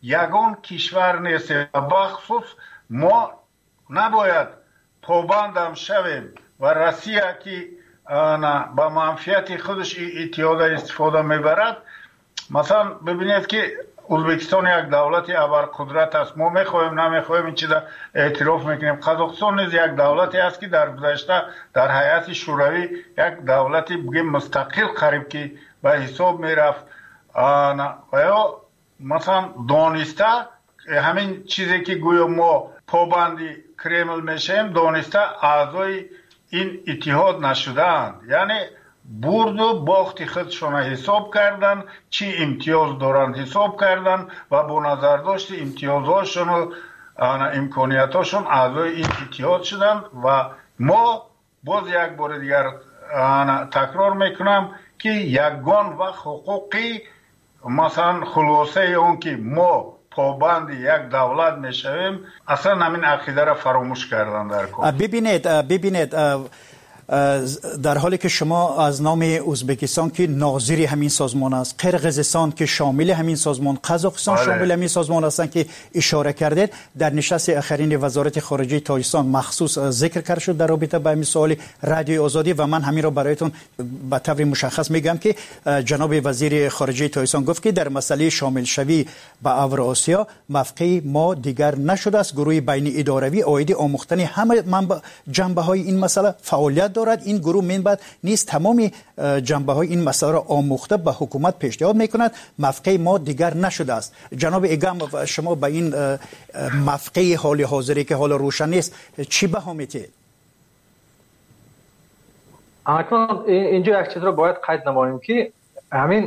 یگان کشور نیستیم و بخصوص ما نباید پابندم شویم و روسیه که با منفعت خودش اتحاد استفاده میبرد. مثلا ببینید که ازبکستان یک دولت ابرقدرت است، ما میخوایم نمیخوایم این چیزا اعتراف میکنیم. قزاقستان نیز یک دولتی است که در گذشته در هیئت شوروی یک دولتی بگیم مستقل قریب که به حساب میرفت و یا مثلا دانسته همین چیزی که گویا ما پابندی کرمل میشیم دانسته اعضای این اتحاد نشدند، یعنی برد و باخت خودشون حساب کردن، چی امتیاز دارن حساب کردن و با نظر داشت امتیازهاشون و امکانیتاشون اعضای این اتحاد شدن. و ما باز یک بار دیگر تکرار میکنم که یگان و حقوقی مثلا خلاصه اون که ما پابند یک دولت میشویم اصلا همین عقیده را فراموش کردن در کار. ببینید ببینید در حالی که شما از نام ازبکستان که ناظر همین سازمان است، قرقیزستان که شامل همین سازمان، قزاقستان شامل همین سازمان هستند که اشاره کردید، در نشست آخرین وزارت خارجه تاجیکستان مخصوص ذکر کرد شد در رابطه با همین سوال رادیو آزادی و من همین را برایتون به طور مشخص میگم که جناب وزیر خارجه تاجیکستان گفت که در مسئله شامل شوی به اوراسیا موقع ما دیگر نشده است. گروه بین اداروی عاید آموختن همه جنبه های این مسئله فعالیت دارد. این گروه منبع نیست تمام جنبه های این مسئله را آموخته به حکومت پیشنهاد میکند. موقع ما دیگر نشده است. جناب ایگام شما به این موقع حال حاضری که حال روشن نیست چی بها میتید؟ اکنون اینجا یک چیز را باید قید نماییم که همین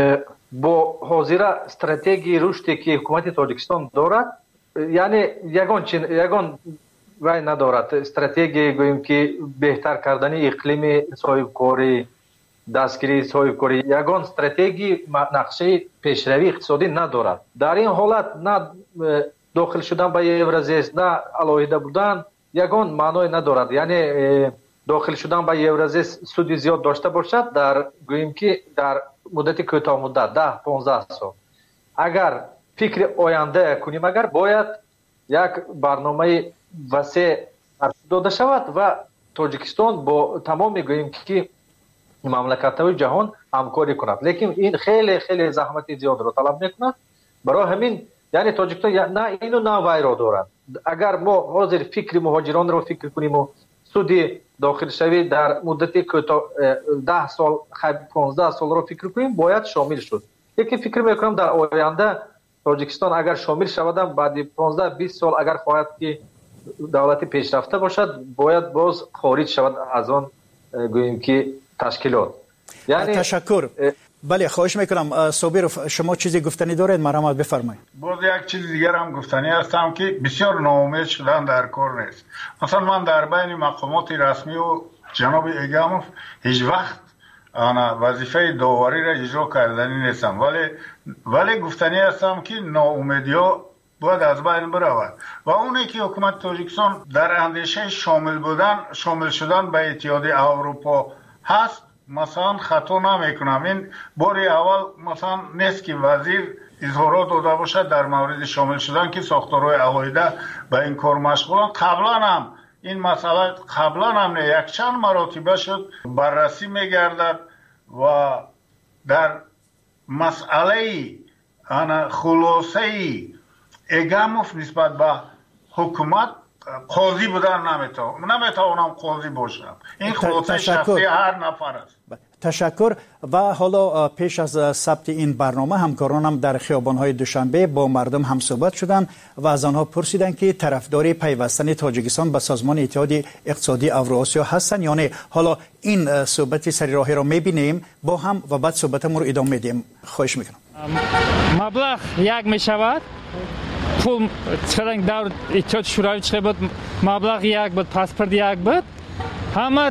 با حاضر استراتژی رشدی که حکومت تاجیکستان دارد، یعنی یگان چین یگان وای ندارد استراتژی گوییم که بهتر کردن اقلیم صاحبکاری، دستگیری صاحبکاری، یگان استراتژی نقشه پیشروی اقتصادی ندارد. در این حالت نه داخل شدن به یورازیس نه علاهیده بودن یگان معنای ندارد. یعنی داخل شدن به یورازیس سودی زیاد داشته باشد در گوییم که در مدت کوتاه مدت ده پانزده سال اگر فکر آینده کنیم، اگر باید یک برنامه وسیع داده شود و تاجیکستان با تمام میگوییم که مملکت‌های جهان همکاری کند، لیکن این خیلی خیلی زحمت زیاد را طلب میکند. برای همین یعنی تاجیکستان نه اینو نه وای را دارد. اگر ما حاضر فکر مهاجران را فکر کنیم و سودی داخل شوی در مدت کوتاه ده سال پانزده سال را فکر کنیم باید شامل شد. یکی فکر میکنم در آینده تاجیکستان اگر شامل شود بعد پانزده بیست سال اگر خواهد که دولت پیشرفته باشد باید باز خارج شود از آن گوییم که تشکیلات. یعنی تشکر. بله خواهش میکنم صابر شما چیزی گفتنی دارید مرحمت بفرمایید. باز یک چیز دیگر هم گفتنی هستم که بسیار ناامید شدن در کار نیست. مثلا من در بین مقامات رسمی و جناب ایگاموف هیچ وقت انا وظیفه داوری را اجرا کردنی نیستم، ولی ولی گفتنی هستم که ناامیدی ها باید از بین برود و اونی که حکومت تاجیکستان در اندیشه شامل بودن شامل شدن به اتحادیه اروپا هست مثلا خطا نمیکنم. این باری اول مثلا نیست که وزیر اظهارات داده باشد در مورد شامل شدن که ساختارهای علاهیده به این کار مشغولن. قبلا هم این مسئله قبلا هم نه یک چند مراتبه شد بررسی میگردد و در مسئله انا خلاصه ایگاموف نسبت به حکومت قاضی بودن نمیتونم نمیتونم قاضی باشم. این خلاصه شخصی هر نفر است. تشکر. و حالا پیش از ثبت این برنامه همکارانم در خیابان‌های دوشنبه با مردم هم صحبت شدند و از آنها پرسیدند که طرفدار پیوستن تاجیکستان به سازمان اتحاد اقتصادی اوراسیا هستند یا نه. حالا این صحبت سری راهی را می‌بینیم با هم و بعد صحبتمون رو ادامه میدیم. خواهش می‌کنم. مبلغ یک میشود پول چقدر در اتحاد شوروی چقدر بود مبلغ یک بود پاسپورت یک بود همه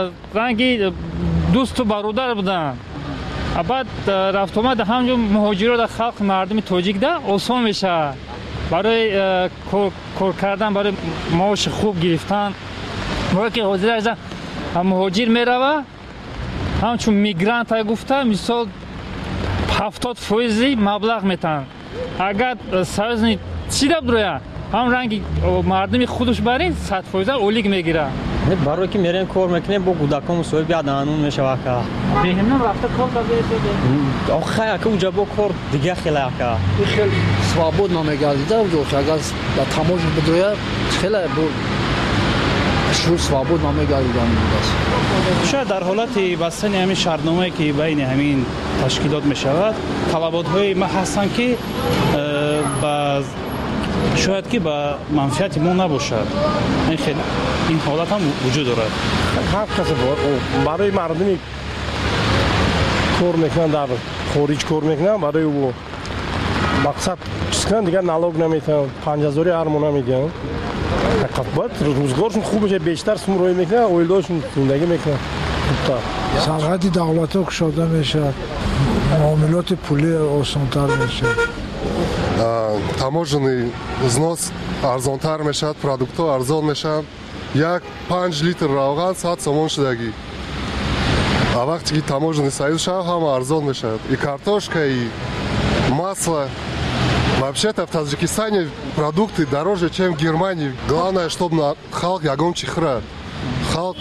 رنگی دوست و برادر بودن. بعد رفت آمد همجور مهاجرات در خلق مردم تاجیک ده آسان میشه برای کار کردن، برای معاش خوب گرفتن. موقعی که حاضر از مهاجر میروه همچون میگرانت های گفته مثال هفتاد فیصد مبلغ میتن اگر سازنی چی دبرویا هم رنگی مردمی خودش برین صد فیصد اولیگ میگیره. برای که میرن کار میکنیم با کودکان مسئول بیاد قانون میشه واقعا. بهمون رفته کار کرده. آخه که اونجا با کار دیگه خیلی واقعا. خیلی свободно میگردیده و که اگر تماش بدویه خیلی بود. شو свободно میگردیدن است. شاید در حالت بستن همین شرطنامه‌ای که بین همین تشکیلات میشود، طلبات‌های ما هستند که با شاید که با منفعت ما نباشد. این خیلی این حالت هم وجود دارد. هر کسی برای مردمی کار میکنن در خارج کار میکنن برای او مقصد چیزکن دیگر نالوگ نمیتن پنج هزاری هر ماه نمیدن. باید روزگارشون خوب میشه بیشتر سمروی میکنن اویلداشون زندگی میکنن. سرحد دولت ها کشاده میشه معاملات پولی آسانتر میشه. таможенный взнос арзонтар мешавад, продуктҳо арзон мешаванд. як панҷ литр равған сад сомон шудагӣ. А вақте ки таможенный союз шавад, ҳама арзон мешавад. И картошка, и масло. Вообще-то в Таджикистане продукты дороже, чем в Германии. Главное, чтобы халк ягон чихра. Халк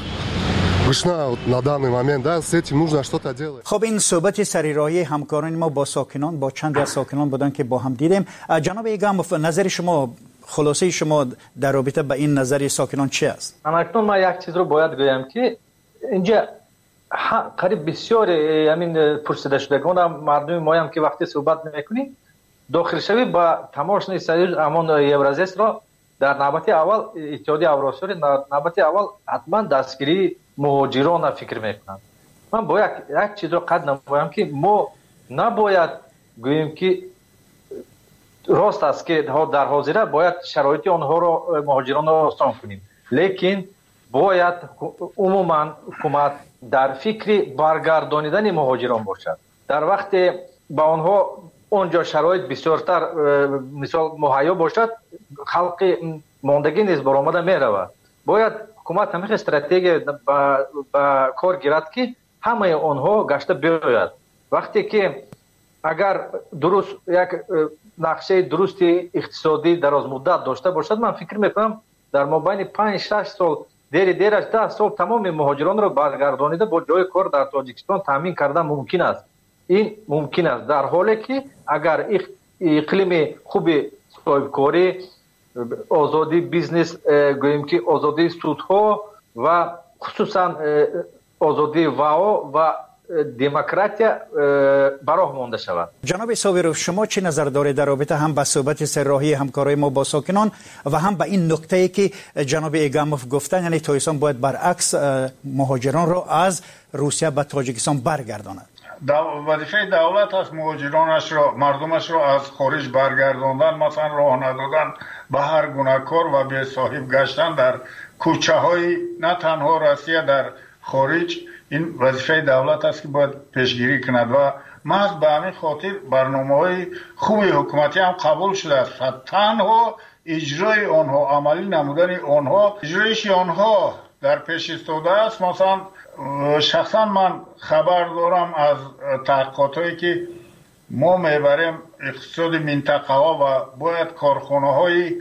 на данный момент, да, с этим нужно что-то делать. خب این صحبت سریراهی همکاران ما با ساکنان با چند از ساکنان بودن که با هم دیدیم. جناب ایگاموف نظر شما خلاصه شما در رابطه با این نظر ساکنان چی است؟ اکنون ما یک چیز رو باید گویم که اینجا قریب بسیار همین پرسیده شدگان مردم ما هم که وقتی صحبت میکنیم داخل شوی با تماشای سریع امان یورازیس را در نوبت اول اتحادیه اوراسیایی در نوبت اول حتما دستگیری مهاجران فکر میکنن. من باید یک چیز رو قد نمایم که ما نباید گوییم که راست است که در حاضره باید شرایط آنها رو مهاجران رو آسان کنیم، لیکن باید عموما حکومت در فکر برگردانیدن مهاجران باشد. در وقت با آنها اونجا شرایط بسیارتر مثال مهیا باشد، خلق ماندگی نیز برآمده میرود. باید حکومت همه استراتژی با کار گیرد که همه آنها گشته بیاید. وقتی که اگر درست یک نقشه درست اقتصادی دراز مدت داشته باشد، من فکر میکنم در مابین پنج شش سال دیر دیرش ده سال تمام مهاجران را برگردانیده با جای کار در تاجیکستان تامین کردن ممکن است. این ممکن است در حالی که اگر اقلیم خوب صاحبکاری، آزادی بیزنس، گوییم که آزادی سودها و خصوصا آزادی واو و دموکراتیا براه مانده شود. جناب صابرو شما چه نظر دارید در رابطه هم با صحبت سرراهی همکارای ما با ساکنان و هم با این نکته که جناب ایگاموف گفتن، یعنی تایسان باید برعکس مهاجران را از روسیه به تاجیکستان برگرداند؟ وظیفه دولت است مهاجرانش را مردمش را از خارج برگرداندن، مثلا راه ندادن به هر گونه کار و به صاحب گشتن در کوچه های نه تنها روسیه در خارج. این وظیفه دولت است که باید پیشگیری کند و محض به همین خاطر برنامه های خوبی حکومتی هم قبول شده است. تنها اجرای آنها، عملی نمودن آنها، اجرایش آنها در پیش ایستاده است. مثلا شخصا من خبر دارم از تحقیقاتی که ما میبریم اقتصاد منطقه ها و باید کارخانه های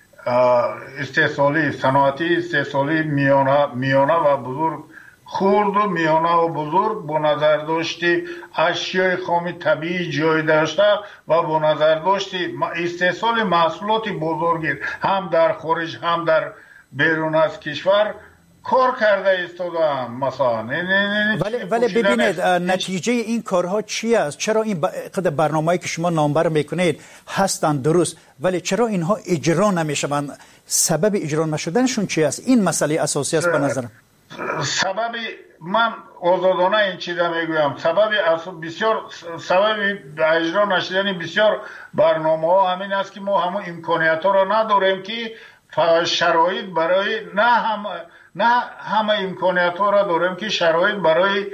استحصالی صنعتی استحصالی میانه میانه و بزرگ، خرد و میانه و بزرگ با نظر داشتی اشیای خام طبیعی جای داشته و با نظر داشتی استحصال محصولات بزرگی هم در خارج هم در بیرون از کشور کار کرده ایستادن مثلا. ولی ولی ببینید نتیجه این کارها چی است؟ چرا این قدر برنامه‌ای که شما نامبر میکنید هستند درست، ولی چرا اینها اجرا نمیشوند؟ سبب اجرا نشدنشون چی است؟ این مسئله اساسی است به نظرم. سبب من آزادانه این چیزا میگویم، سبب بسیار سبب اجرا نشدن بسیار برنامه‌ها همین است که ما همون امکانیت‌ها را نداریم که شرایط برای نه هم نه همه امکانیت ها را داریم که شرایط برای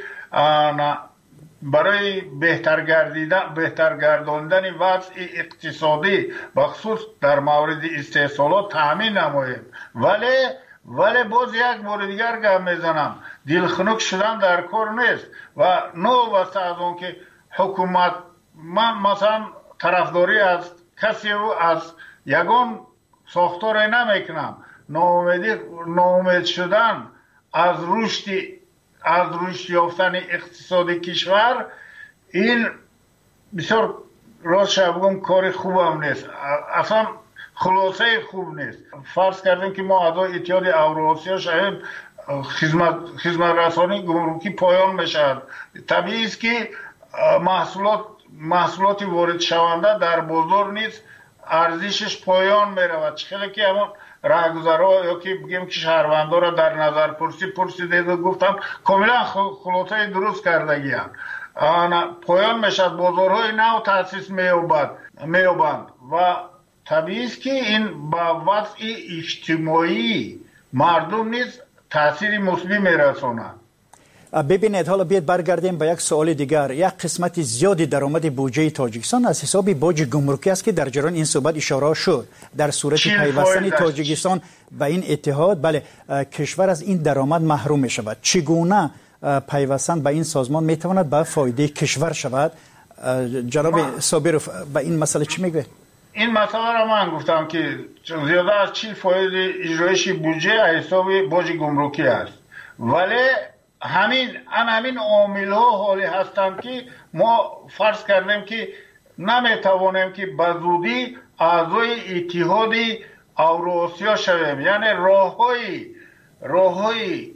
برای بهتر گردیدن بهتر گرداندن وضع اقتصادی بخصوص در مورد استحصالات تامین نماییم. ولی ولی باز یک بار دیگر گپ میزنم، دلخنک شدن در کار نیست و نو واسه از اون که حکومت، من مثلا طرفداری از کسی و از یگان ساختار نمیکنم. ناامیدی ناامید شدن از رشد از رشد یافتن اقتصادی کشور این بسیار راست بگم کار خوب هم نیست، اصلا خلاصه خوب نیست. فرض کردیم که ما اعضای اتحاد اوراسیا شاید خدمت خدمت رسانی گمرکی پایان میشد. طبیعی است که محصولات محصولات وارد شونده در بازار نیست ارزشش پایان میرود. خیلی که همون راهگذرها یا که بگیم که شهروندان را در نظر پرسی پرسیده و گفتم کاملا خلاصه درست کردگی هم. پایان میشد، بازارهای نو تاسیس مییابد مییابند و طبیعی است که این با وضع اجتماعی مردم نیز تاثیر مثبت میرساند. ببینید حالا بیاید برگردیم به یک سوال دیگر. یک قسمت زیادی درآمد بودجه تاجیکستان از حساب باج گمرکی است که در جریان این صحبت اشاره شد. در صورت پیوستن تاجیکستان به این اتحاد بله کشور از این درآمد محروم می شود. چگونه پیوستن به این سازمان می تواند به فایده کشور شود؟ جناب صابرов به این مسئله چی میگه؟ این مسئله را من گفتم که زیاده از چهل فایز اجرایش بودجه از حساب باج گمرکی است، ولی همین ان همین عامل ها حالی هستند که ما فرض کردیم که نمیتوانیم که به زودی اعضای اتحاد اوراسیا شویم. یعنی راههای راههای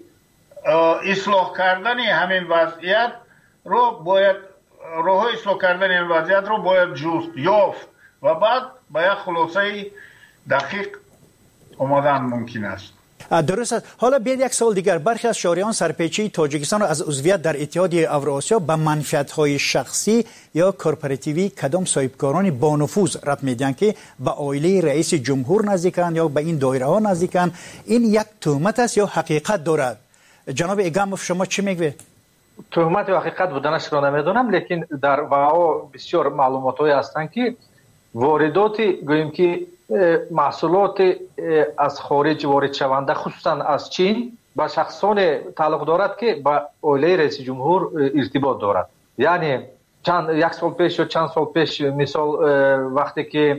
اصلاح کردن همین وضعیت رو باید راههای اصلاح کردن این وضعیت رو باید جست یافت و بعد به یک خلاصه دقیق آمدن ممکن است. درست است. حالا بیاید یک سوال دیگر. برخی از شهریان سرپیچی تاجیکستان را از عضویت در اتحاد اوراسیا به منفعت‌های شخصی یا کورپوراتیوی کدام صاحبکاران با نفوذ ربط میدن که به عائله رئیس جمهور نزدیکند یا به این دایره ها نزدیکند. این یک تهمت است یا حقیقت دارد؟ جناب ایگاموف شما چی میگوید؟ تهمت و حقیقت بودنش را نمیدونم، لیکن در واقع بسیار معلوماتی هستند که واردات گوییم که محصولات از خارج وارد شونده خصوصا از چین با شخصان تعلق دارد که با عائله رئیس جمهور ارتباط دارد. یعنی چند یک سال پیش یا چند سال پیش مثال وقتی که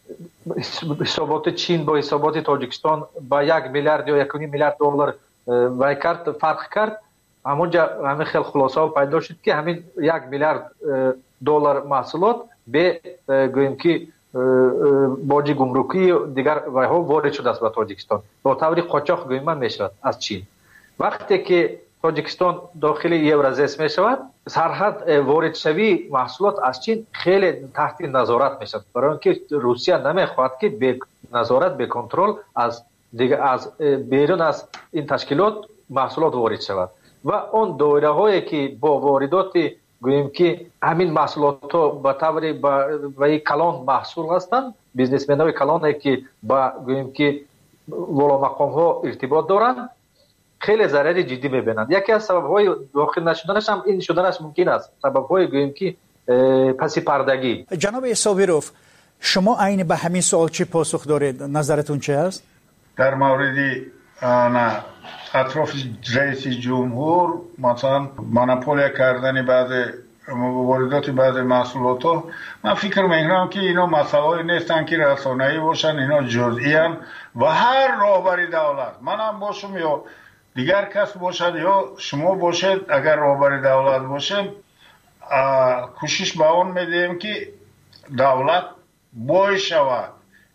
حسابات چین با حسابات تاجیکستان با یک میلیارد یا یک و نیم میلیارد دلار وای کرد فرق کرد، همونجا همین خیلی خلاصه پیدا شد که همین یک میلیارد دلار محصولات به گوییم که باج گمرکی دیگر وایها وارد شده است به تاجیکستان با طور قاچاق گویم میشود از چین. وقتی که تاجیکستان داخل یورازیس میشود سرحد وارد شوی محصولات از چین خیلی تحت نظارت میشود، برای اینکه روسیه نمیخواهد که به نظارت به کنترل از دیگر از بیرون از این تشکیلات محصولات وارد شود و اون دایره هایی که با واردات گوییم که همین محصولات ها به طور با کلان محصول هستند، بیزنسمن های کلان که با گوییم که والا مقام ها ارتباط دارند خیلی ضرر جدی میبینند. یکی از سبب های داخل نشدنش هم این شدنش ممکن است، سبب های گوییم که پسی پردگی. جناب صابرов شما عین به همین سوال چی پاسخ دارید؟ نظرتون چه است؟ در مورد نه اطراف رئیس جمهور مثلا مونوپول کردن بعض واردات بعض محصولات ها، من فکر میکنم که اینا مسائلی نیستن که رسانه‌ای باشن، اینا جزئی ان و هر راهبر دولت منم باشم یا دیگر کس باشد یا شما باشد اگر راهبر دولت باشیم کوشش به اون میدیم که دولت بای شود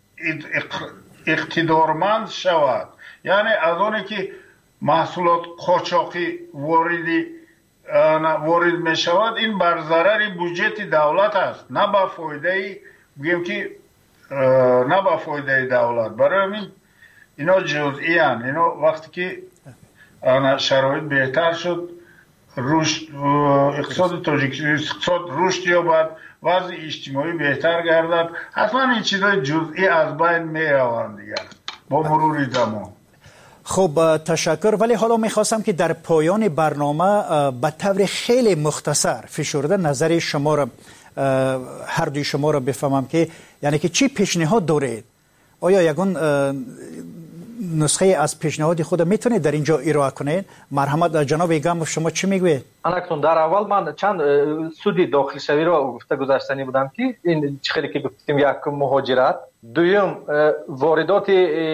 اقتدارمند شود. یعنی از اونی که محصولات قاچاقی واردی وارد می شود این بر ضرر بودجه دولت است، نه با فایده بگیم که نه با فایده دولت. برای همین اینا جزئی ان. اینا وقتی که شرایط بهتر شد رشد اقتصاد تاجیکستان اقتصاد رشد یابد وضع اجتماعی بهتر گردد حتما این چیزای جزئی از بین می روند دیگر با مرور زمان. خب تشکر. ولی حالا میخواستم که در پایان برنامه به طور خیلی مختصر فشرده نظر شما را هر دوی شما را بفهمم که یعنی که چی پیشنهاد دارید؟ آیا یگان نسخه از پیشنهاد خود میتونید در اینجا ارائه کنید؟ مرحمت جناب ایگاموف شما چی میگوید؟ اکنون در اول من چند سودی داخل شوی را گفته گذاشتنی بودم که این خیلی که گفتیم یک مهاجرت، دوم واردات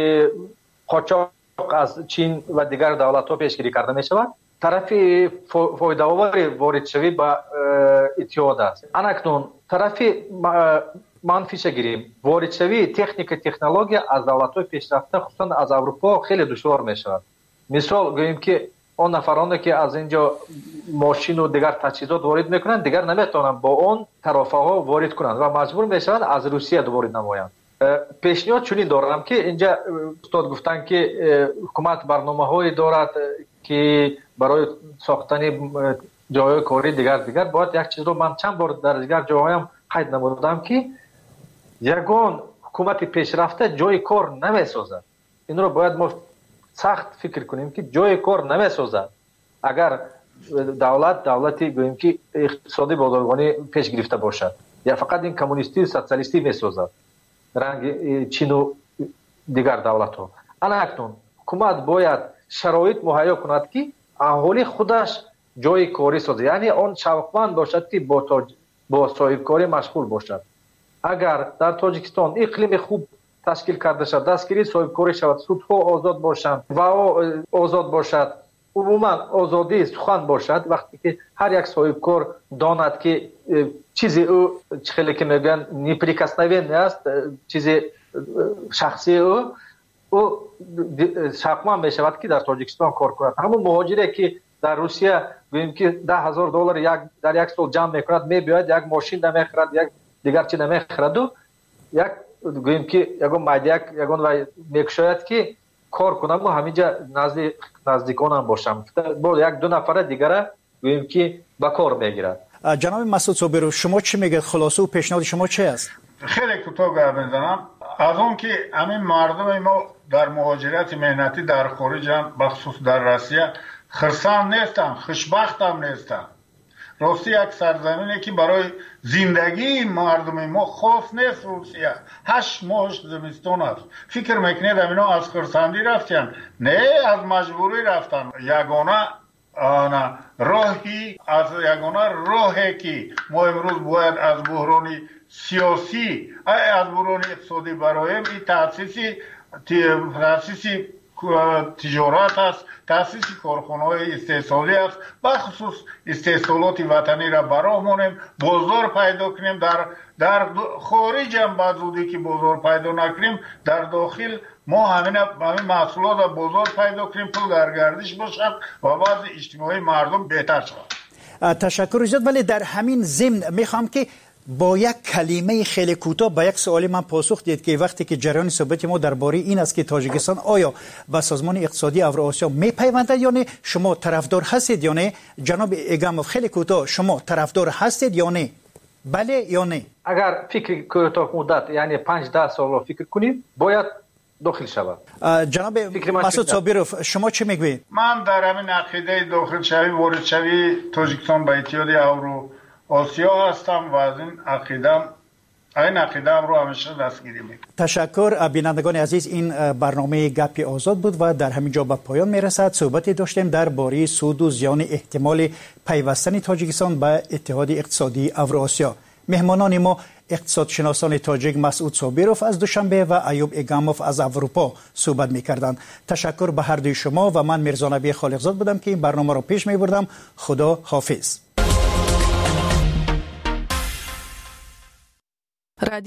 قاچاق از چین و دیگر دولت‌ها پیشگیری کرده می شود. طرف فایده آور وارد شوی به اتحاد است. اکنون طرف منفیش گیریم وارد شوی تکنیک تکنولوژی از دولت‌های پیشرفته خصوصا از اروپا خیلی دشوار می شود. مثال گوییم که اون نفرانی که از اینجا ماشین و دیگر تجهیزات وارد میکنند دیگر نمیتونن با اون طرفه ها وارد کنند و مجبور میشوند از روسیه وارد نمایند. پیشنهاد چنین دارم که اینجا استاد گفتن که حکومت برنامه‌هایی دارد که برای ساختن جای کاری دیگر دیگر باید یک چیز رو من چند بار در دیگر جاهایم قید نمودم که یگان حکومت پیشرفته جای کار نمیسازد. این رو باید ما سخت فکر کنیم که جای کار نمیسازد. اگر دولت دولتی گوییم که اقتصادی بازرگانی پیش گرفته باشد یا فقط این کمونیستی سوسیالیستی میسازد رنگ چین و دیگر دولت ها. اکنون حکومت باید شرایط مهیا کند که اهالی خودش جای کاری سازد، یعنی آن شوقمند باشد که با تاج... با صاحب کاری مشغول باشد. اگر در تاجیکستان اقلیم خوب تشکیل کرده شد، دستگیری صاحب کاری شود، سودها آزاد باشند و آزاد باشد، عموما آزادی سخن باشد، وقتی که هر یک صاحب کار داند که چیزی او خیلی که میگن نیپریکسنوین است، چیزی شخصی او او شوقمند می شود که در تاجیکستان کار کند. همون مهاجری که در روسیه گوییم که ده هزار دلار یک در یک سال جمع میکند، میباید یک ماشین نمیخرد، یک دیگر چی نمیخرد و یک گوییم که یگان مایدیک یگان و میکشاید که کار کنم و همینجا نزدیک نزدیکانم باشم با یک دو نفر دیگر گوییم که به کار میگیرد. جناب مسعود صابرو شما چی میگید؟ خلاصه و پیشنهاد شما چی است؟ خیلی کوتاه گپ میزنم. از اون که همین مردم ما در مهاجرت مهنتی در خارجن بخصوص در روسیه خرسند نیستن، خوشبخت هم نیستن. راستی یک سرزمینی که برای زندگی مردم ما خاص نیست. روسیه هشت ماهش زمستان است. فکر میکنید اینا از خرسندی رفتن؟ نه، از مجبوری رفتن. یگانه آنا راهی از یگانه راهی که ما امروز باید از بحران سیاسی از بحران اقتصادی برایم این تاسیسی تاسیسی تجارت است، تاسیس کارخانه‌های استحصالی است، بخصوص استحصالات وطنی را برامونیم بازار پیدا کنیم. در در خارج هم بعد زودی که بازار پیدا نکنیم در داخل ما همین همین محصولات بازار پیدا کنیم، پول در گردش باشد و بعد اجتماعی مردم بهتر شود. تشکر زیاد. ولی در همین ضمن میخوام که با یک کلمه خیلی کوتاه با یک سوالی من پاسخ دید که وقتی که جریان صحبت ما درباره این است که تاجیکستان آیا به سازمان اقتصادی اوراسیا میپیونده یا نه، شما طرفدار هستید یا نه؟ جناب ایگاموف خیلی کوتاه شما طرفدار هستید یا نه؟ بله یا نه؟ اگر فکر کوتاه مدت یعنی پنج ده سال فکر کنیم باید داخل شود. جناب مسعود صابروف شما چی میگویید؟ من در همین عقیده داخل شوی وارد شوی تاجیکستان به اتحاد اورو آسیا هستم و از این عقیدم این عقیدم رو همیشه دستگیری میکنم. تشکر. بینندگان عزیز، این برنامه گپ آزاد بود و در همین جا به پایان میرسد. صحبتی داشتیم درباره سود و زیان احتمال پیوستن تاجیکستان به اتحاد اقتصادی اوراسیا. مهمانان ما اقتصادشناسان تاجیک مسعود صابروف از دوشنبه و ایوب ایگاموف از اروپا صحبت میکردند. تشکر به هر دوی شما و من میرزا نبی خالقزاد بودم که این برنامه را پیش میبردم. خدا حافظ.